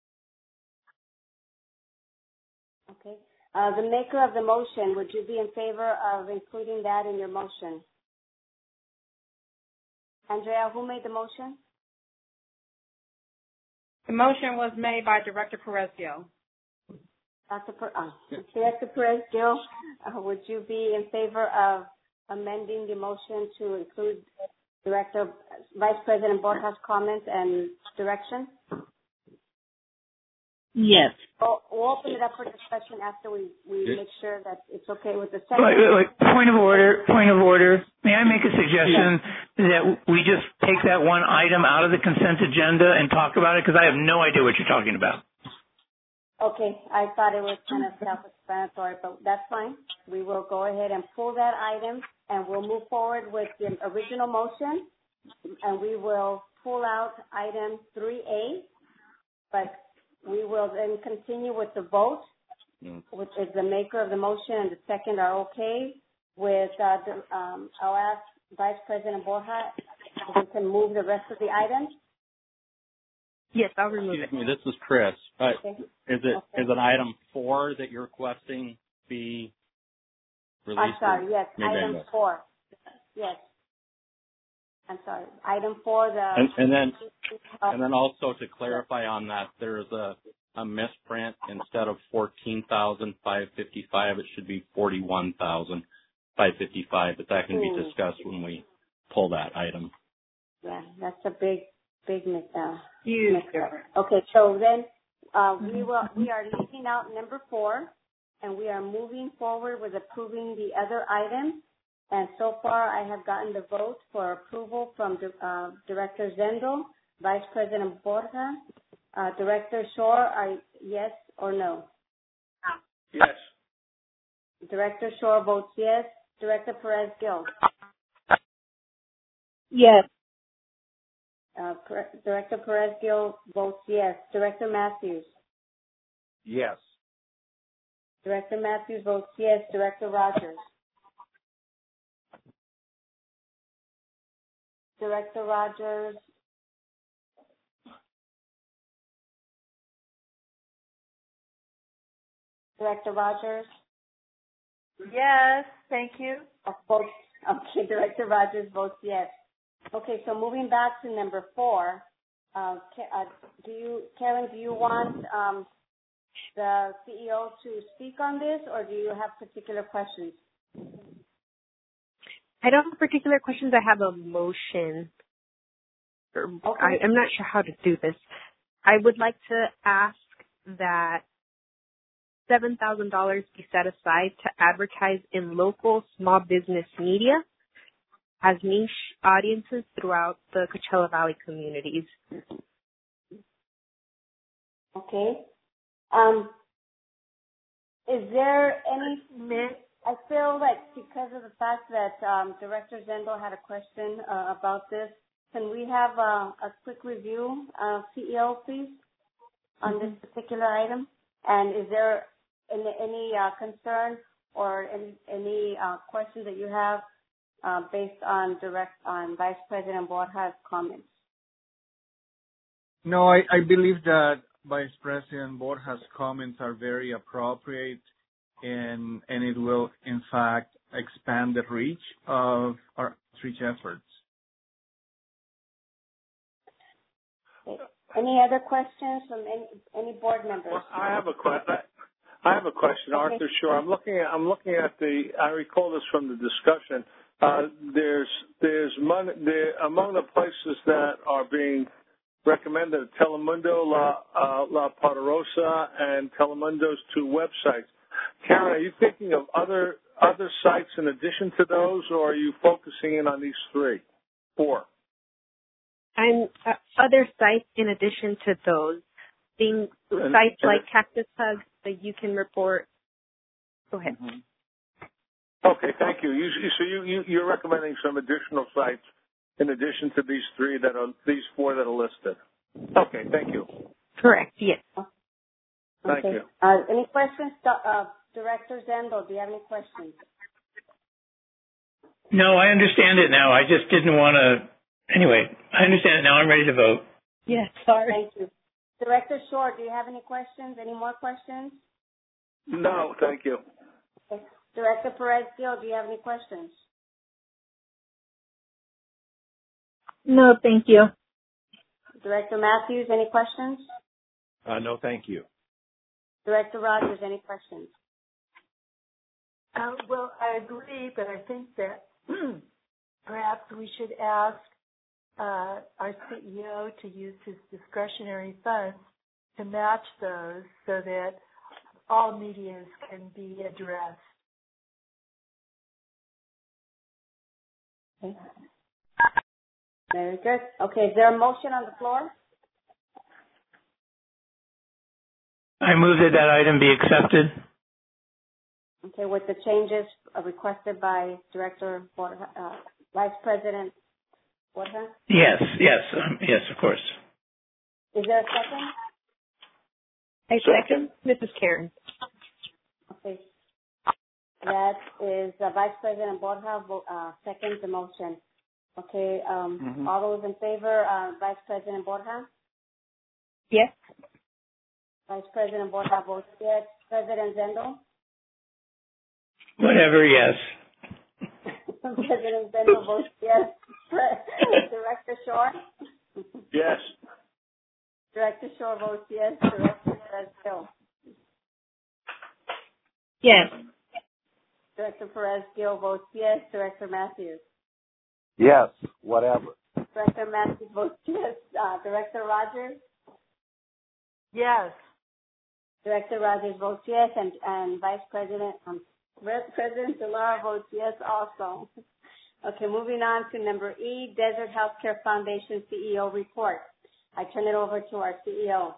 Okay. The maker of the motion, would you be in favor of including that in your motion? Andrea, who made the motion? The motion was made by Director Perez-Gil. Director Perez-Gil, would you be in favor of amending the motion to include Vice President Borja's comments and direction? Yes. We'll open it up for discussion after we make sure that it's okay with the second. Wait. Point of order. May I make a suggestion that we just take that one item out of the consent agenda and talk about it? Because I have no idea what you're talking about. Okay. I thought it was kind of self-explanatory, but that's fine. We will go ahead and pull that item, and we'll move forward with the original motion, and we will pull out item 3A, but we will then continue with the vote, which is the maker of the motion and the second are okay with, I'll ask Vice President Borja if we can move the rest of the items. Yes, I'll remove it. Excuse me, this is Chris. Okay. Is it item 4 that you're requesting be released? I'm sorry, yes, item 4. Yes. I'm sorry. Item 4, and then also to clarify on that, there's a misprint. Instead of 14,555, it should be 41,555. But that can be discussed when we pull that item. Yeah, that's a big huge difference. Okay, so then we are leaving out number 4, and we are moving forward with approving the other items. And so far, I have gotten the vote for approval from Director Zendel, Vice President Borja, Director Shore. Yes or no? Yes. Director Shore votes yes. Director Perez-Gil. Yes. Director Perez-Gil votes yes. Director Matthews. Yes. Director Matthews votes yes. Director Rogers. Director Rogers. Director Rogers. Yes, thank you. Okay, Director Rogers votes yes. Okay, so moving back to number 4, Karen, do you want the CEO to speak on this, or do you have particular questions? I don't have particular questions. I have a motion. Okay. I'm not sure how to do this. I would like to ask that $7,000 be set aside to advertise in local small business media as niche audiences throughout the Coachella Valley communities. Okay. Is there any I feel like because of the fact that Director Zendel had a question about this, can we have a quick review, CEO, please, on this particular item? And is there any concern or any questions that you have based on Vice President Borja's comments? No, I believe that Vice President Borja's comments are very appropriate, and it will, in fact, expand the reach of our outreach efforts. Any other questions from any board members? Well, I have a question, Arthur Shore. I'm looking at I recall this from the discussion. There's money among the places that are being recommended: Telemundo, La Poderosa, and Telemundo's 2 websites. Karen, are you thinking of other sites in addition to those, or are you focusing in on these 4? And other sites in addition to those, being sites like Cactus Hug that you can report. Go ahead. Mm-hmm. Okay, thank you. You're recommending some additional sites in addition to these 4 that are listed. Okay, thank you. Correct. Yes. Thank you. Any questions, Director Zendel? Do you have any questions? No, I understand it now. I just didn't want to. Anyway, I understand it now. I'm ready to vote. Yes, sorry. Thank you. Director Short, do you have any questions? Any more questions? No, thank you. Okay. Director Perez-Gil, do you have any questions? No, thank you. Director Matthews, any questions? No, thank you. Director Rogers, any questions? Well, I agree, but I think that perhaps we should ask our CEO to use his discretionary funds to match those so that all medias can be addressed. Okay. Very good. Okay, is there a motion on the floor? I move that item be accepted. Okay, with the changes requested by Vice President Borja? Yes, of course. Is there a second? I second. This is Karen. Okay. That is Vice President Borja seconds the motion. Okay, all those in favor, Vice President Borja? Yes. Vice President Borja votes yes. President Zendo? Whatever, yes. President Zendo votes yes. Director Shore? Yes. Director Shore votes yes. Director Perez-Gil? Yes. Director Perez-Gil votes yes. Director Matthews? Yes, whatever. Director Matthews votes yes. Director Rogers? Yes. Director Rogers votes yes, and President Delara votes yes also. Okay, moving on to number E, Desert Healthcare Foundation CEO report. I turn it over to our CEO.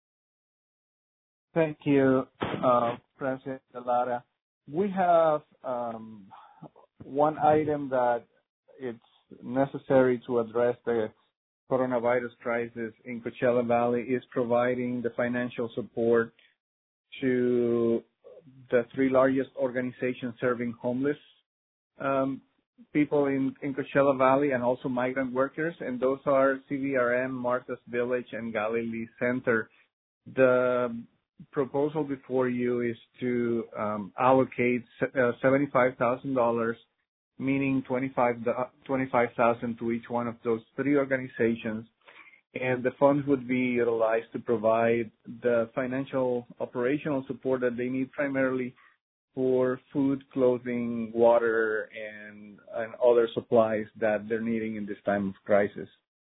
Thank you, President Delara. We have one item that it's necessary to address the coronavirus crisis in Coachella Valley is providing the financial support to the three largest organizations serving homeless people in Coachella Valley and also migrant workers, and those are CVRM, Martha's Village, and Galilee Center. The proposal before you is to allocate $75,000, meaning $25,000 to each one of those three organizations, and the funds would be utilized to provide the financial operational support that they need primarily for food, clothing, water, and other supplies that they're needing in this time of crisis.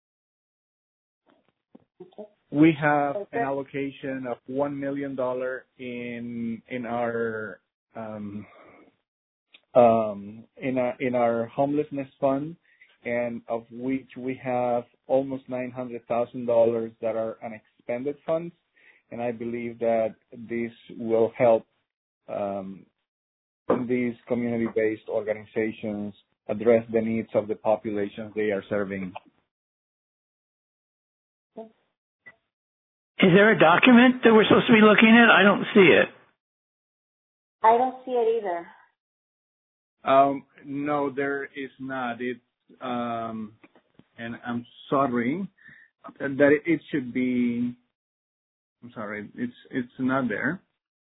Okay. We have an allocation of $1 million in our homelessness fund, and of which we have almost $900,000 that are unexpended funds, and I believe that this will help these community-based organizations address the needs of the populations they are serving. Is there a document that we're supposed to be looking at? I don't see it. I don't see it either. No, there is not. It's and I'm sorry that it should be. I'm sorry, it's not there.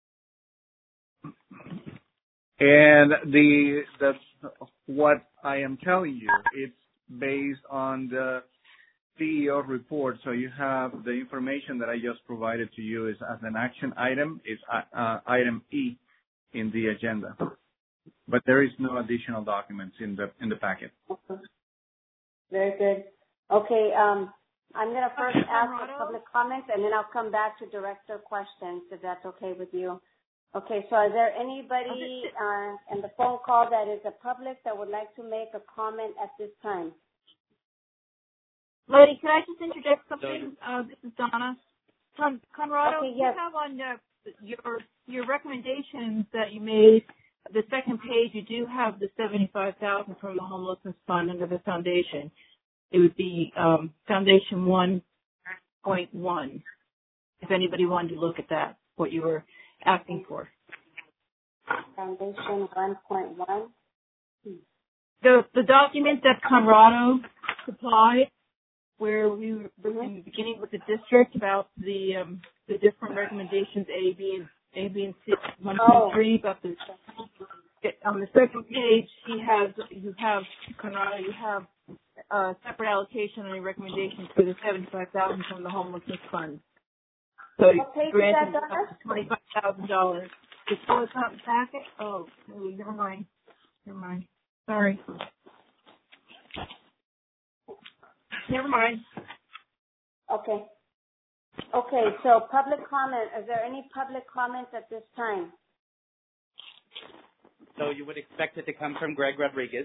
And that's what I am telling you. It's based on the CEO report. So you have the information that I just provided to you is as an action item. It's item E in the agenda. But there is no additional documents in the packet. Very good. Okay, I'm going to first ask for public comments, and then I'll come back to director questions, if that's okay with you. Okay, so is there anybody in the phone call that is a public that would like to make a comment at this time? Lodi, could I just interject something? This is Donna. Conrado, okay, yes. You have on your recommendations that you made, the second page, you do have the $75,000 from the homelessness fund under the foundation. It would be Foundation 1.1. If anybody wanted to look at that, what you were asking for. Foundation 1.1. The document that Conrado supplied, where we were in the beginning with the district about the different recommendations A, B, and C, 1, 2, 3, about the on the second page, you have separate allocation and a recommendation for the $75,000 from the homelessness fund. So what page is that, granted $25,000. It's not in the packet. Oh, never mind. Sorry. Never mind. Okay. Okay, so public comment. Is there any public comment at this time? So you would expect it to come from Greg Rodriguez.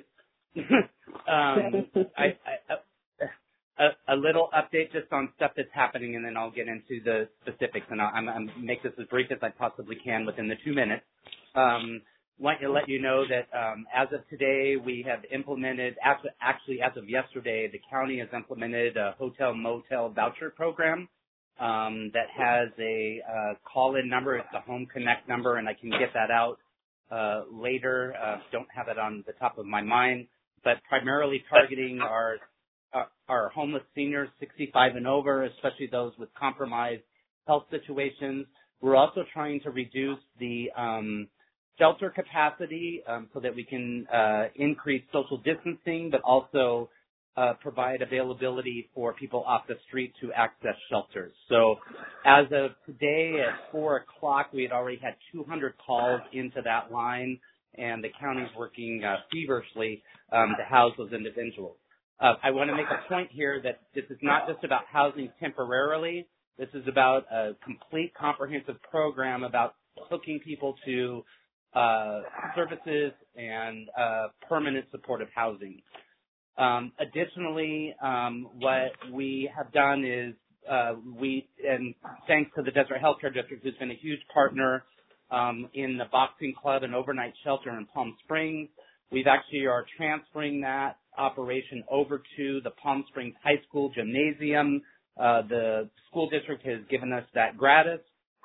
A little update just on stuff that's happening, and then I'll get into the specifics, and I'm make this as brief as I possibly can within the 2 minutes. Want to let you know that as of today, we have implemented, actually as of yesterday, the county has implemented a hotel-motel voucher program that has a call-in number. It's a Home Connect number, and I can get that out later. Don't have it on the top of my mind, but primarily targeting our homeless seniors 65 and over, especially those with compromised health situations. We're also trying to reduce the shelter capacity so that we can increase social distancing, but also provide availability for people off the street to access shelters. So as of today at 4 o'clock, we had already had 200 calls into that line, and the county's working feverishly to house those individuals. I want to make a point here that this is not just about housing temporarily. This is about a complete comprehensive program about hooking people to services and permanent supportive housing. Additionally, what we have done is and thanks to the Desert Healthcare District, who's been a huge partner in the boxing club and overnight shelter in Palm Springs, we've actually are transferring that operation over to the Palm Springs High School gymnasium. The school district has given us that gratis.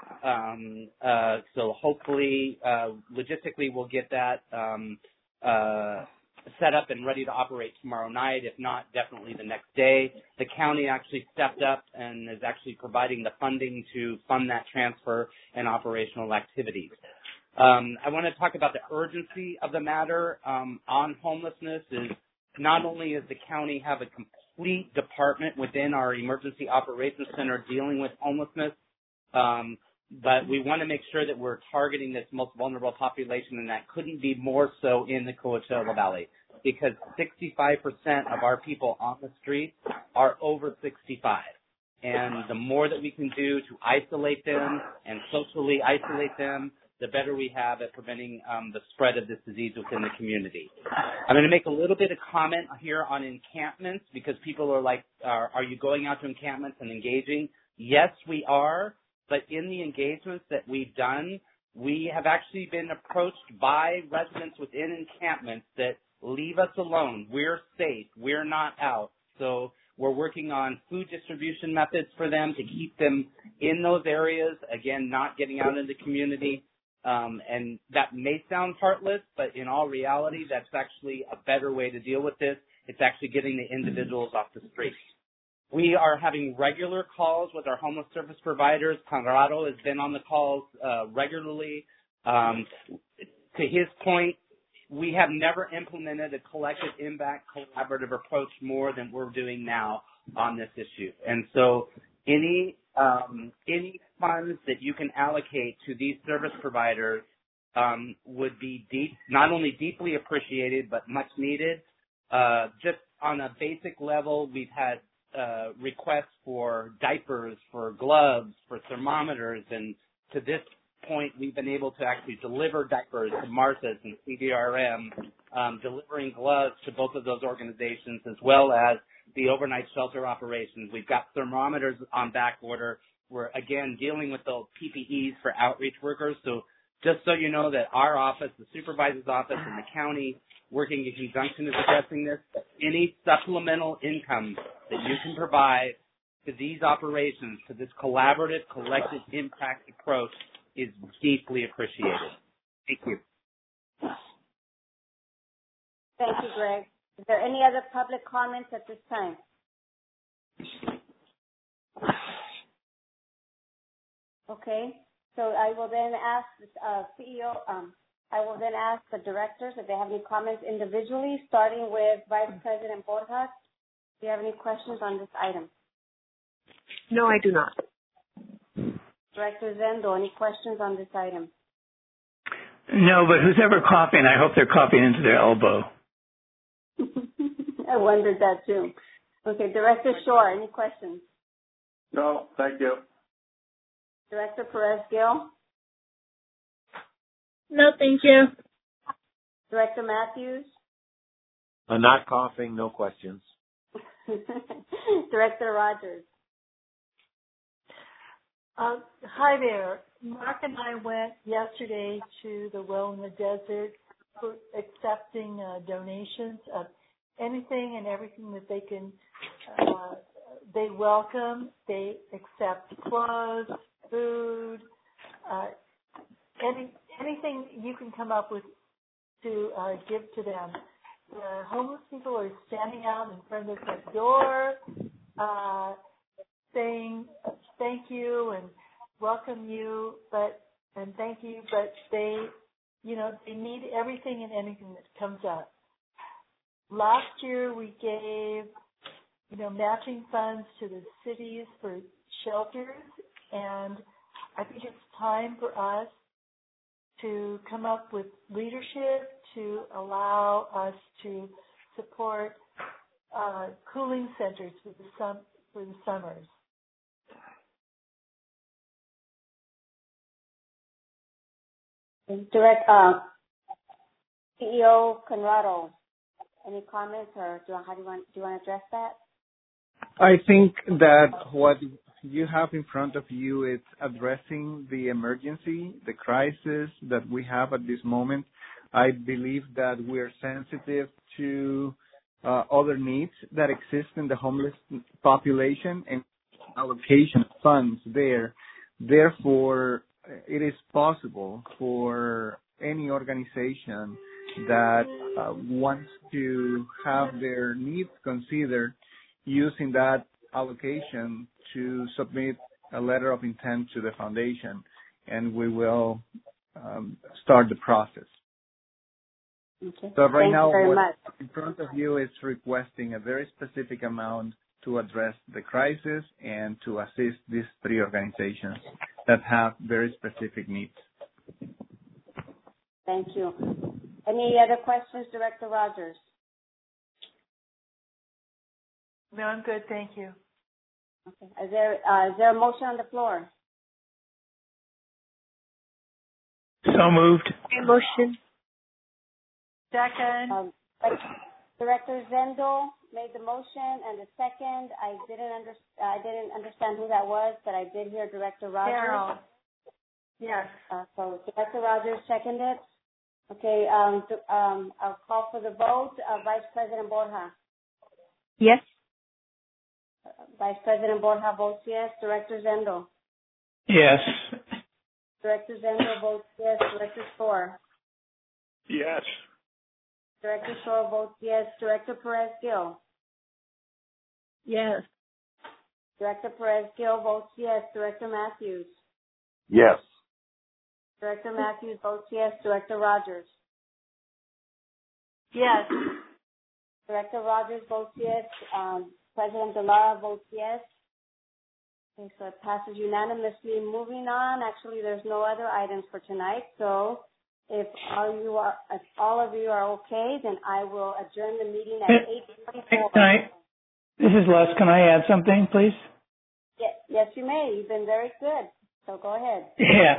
So hopefully, logistically, we'll get that set up and ready to operate tomorrow night. If not, definitely the next day. The county actually stepped up and is actually providing the funding to fund that transfer and operational activities. I want to talk about the urgency of the matter on homelessness. Is not only does the county have a complete department within our emergency operations center dealing with homelessness, but we want to make sure that we're targeting this most vulnerable population, and that couldn't be more so in the Coachella Valley, because 65% of our people on the street are over 65. And the more that we can do to isolate them and socially isolate them, the better we have at preventing the spread of this disease within the community. I'm going to make a little bit of comment here on encampments, because people are like, are you going out to encampments and engaging? Yes, we are. But in the engagements that we've done, we have actually been approached by residents within encampments that leave us alone. We're safe. We're not out. So we're working on food distribution methods for them to keep them in those areas, again, not getting out in the community. And that may sound heartless, but in all reality, that's actually a better way to deal with this. It's actually getting the individuals off the street. We are having regular calls with our homeless service providers. Conrado has been on the calls regularly. To his point, we have never implemented a collective impact collaborative approach more than we're doing now on this issue. And so any funds that you can allocate to these service providers would be not only deeply appreciated, but much needed. Just on a basic level, we've had requests for diapers, for gloves, for thermometers, and to this point, we've been able to actually deliver diapers to Martha's and CVRM, delivering gloves to both of those organizations, as well as the overnight shelter operations. We've got thermometers on back order. We're, again, dealing with the PPEs for outreach workers. So just so you know that our office, the supervisor's office, and the county working in conjunction is addressing this. Any supplemental income that you can provide to these operations, to this collaborative, collective impact approach, is deeply appreciated. Thank you. Thank you, Greg. Is there any other public comments at this time? Okay, so I will then ask CEO, I will then ask the directors if they have any comments individually, starting with Vice President Borja. Do you have any questions on this item? No, I do not. Director Zendo, any questions on this item? No, but who's ever coughing, I hope they're coughing into their elbow. I wondered that too. Okay, Director Shore, any questions? No, thank you. Director Perez-Gil? No, thank you. Director Matthews? Not coughing, no questions. Director Rogers? Hi there. Mark and I went yesterday to the Well in the Desert for accepting donations of anything and everything that they can. They welcome. They accept clothes, food, anything you can come up with to give to them. The homeless people are standing out in front of the door, saying thank you and welcome you, and thank you, but they need everything and anything that comes up. Last year we gave, matching funds to the cities for shelters, and I think it's time for us to come up with leadership to allow us to support cooling centers for the summers. CEO Conrado, any comments, or do you want to address that? I think that what you have in front of you is addressing the emergency, the crisis that we have at this moment. I believe that we are sensitive to other needs that exist in the homeless population and allocation of funds there. Therefore, it is possible for any organization that wants to have their needs considered using that allocation to submit a letter of intent to the foundation, and we will start the process. Okay. So right now, much. in front of you is requesting a very specific amount to address the crisis and to assist these three organizations that have very specific needs. Thank you. Any other questions, Director Rogers? No, I'm good. Thank you. Okay. Is there a motion on the floor? So moved. Motion. Second. Director Zendo made the motion, and the second, I didn't understand who that was, but I did hear Director Rogers. Carol. Yes. So Director Rogers seconded. Okay. I'll call for the vote. Vice President Borja. Yes. Vice President Borja votes yes. Director Zendo. Yes. Director Zendo votes yes. Director Shore. Yes. Director Shore votes yes. Director Perez-Gil. Yes. Director Perez-Gil votes yes. Director Matthews. Yes. Director Matthews votes yes. Director Rogers. Yes. Director Rogers votes yes. President Delara votes yes. Okay, so it passes unanimously. Moving on, actually, there's no other items for tonight. So if all of you are okay, then I will adjourn the meeting at 8:24. This is Les. Can I add something, please? Yes, you may. You've been very good. So go ahead. Yeah.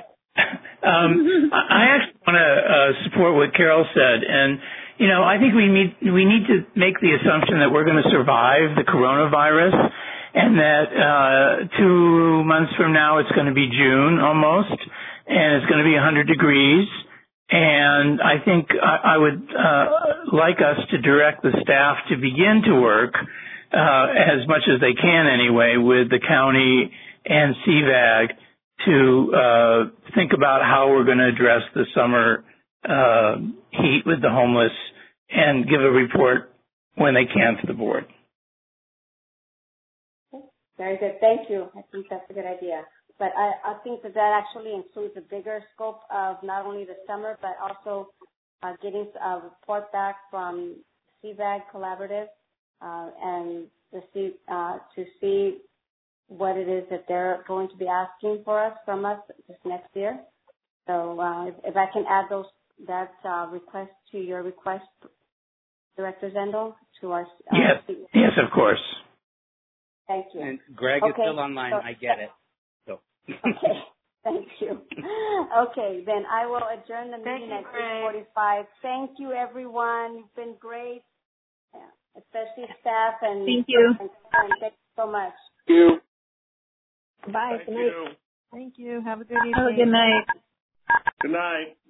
I actually want to support what Carol said, and I think we need to make the assumption that we're going to survive the coronavirus, and that 2 months from now it's going to be June almost, and it's going to be 100 degrees. And I think I would like us to direct the staff to begin to work as much as they can anyway with the county and CVAG to think about how we're going to address the summer heat with the homeless and give a report when they can to the board. Very good. Thank you. I think that's a good idea. But I think that actually includes a bigger scope of not only the summer, but also getting a report back from CVAG Collaborative and to see what it is that they're going to be asking from us this next year. So if I can add that request to your request, Director Zendel, to our yes, of course. Thank you. And Greg is still online. So, I get it. So. Okay. Thank you. Okay, then I will adjourn the meeting at 8:45. Thank you, everyone. You've been great, especially staff and thank you. And thank you so much. Thank you. Bye. Thank Good night. you. Thank you. Have a good evening. Have a good night. Good night.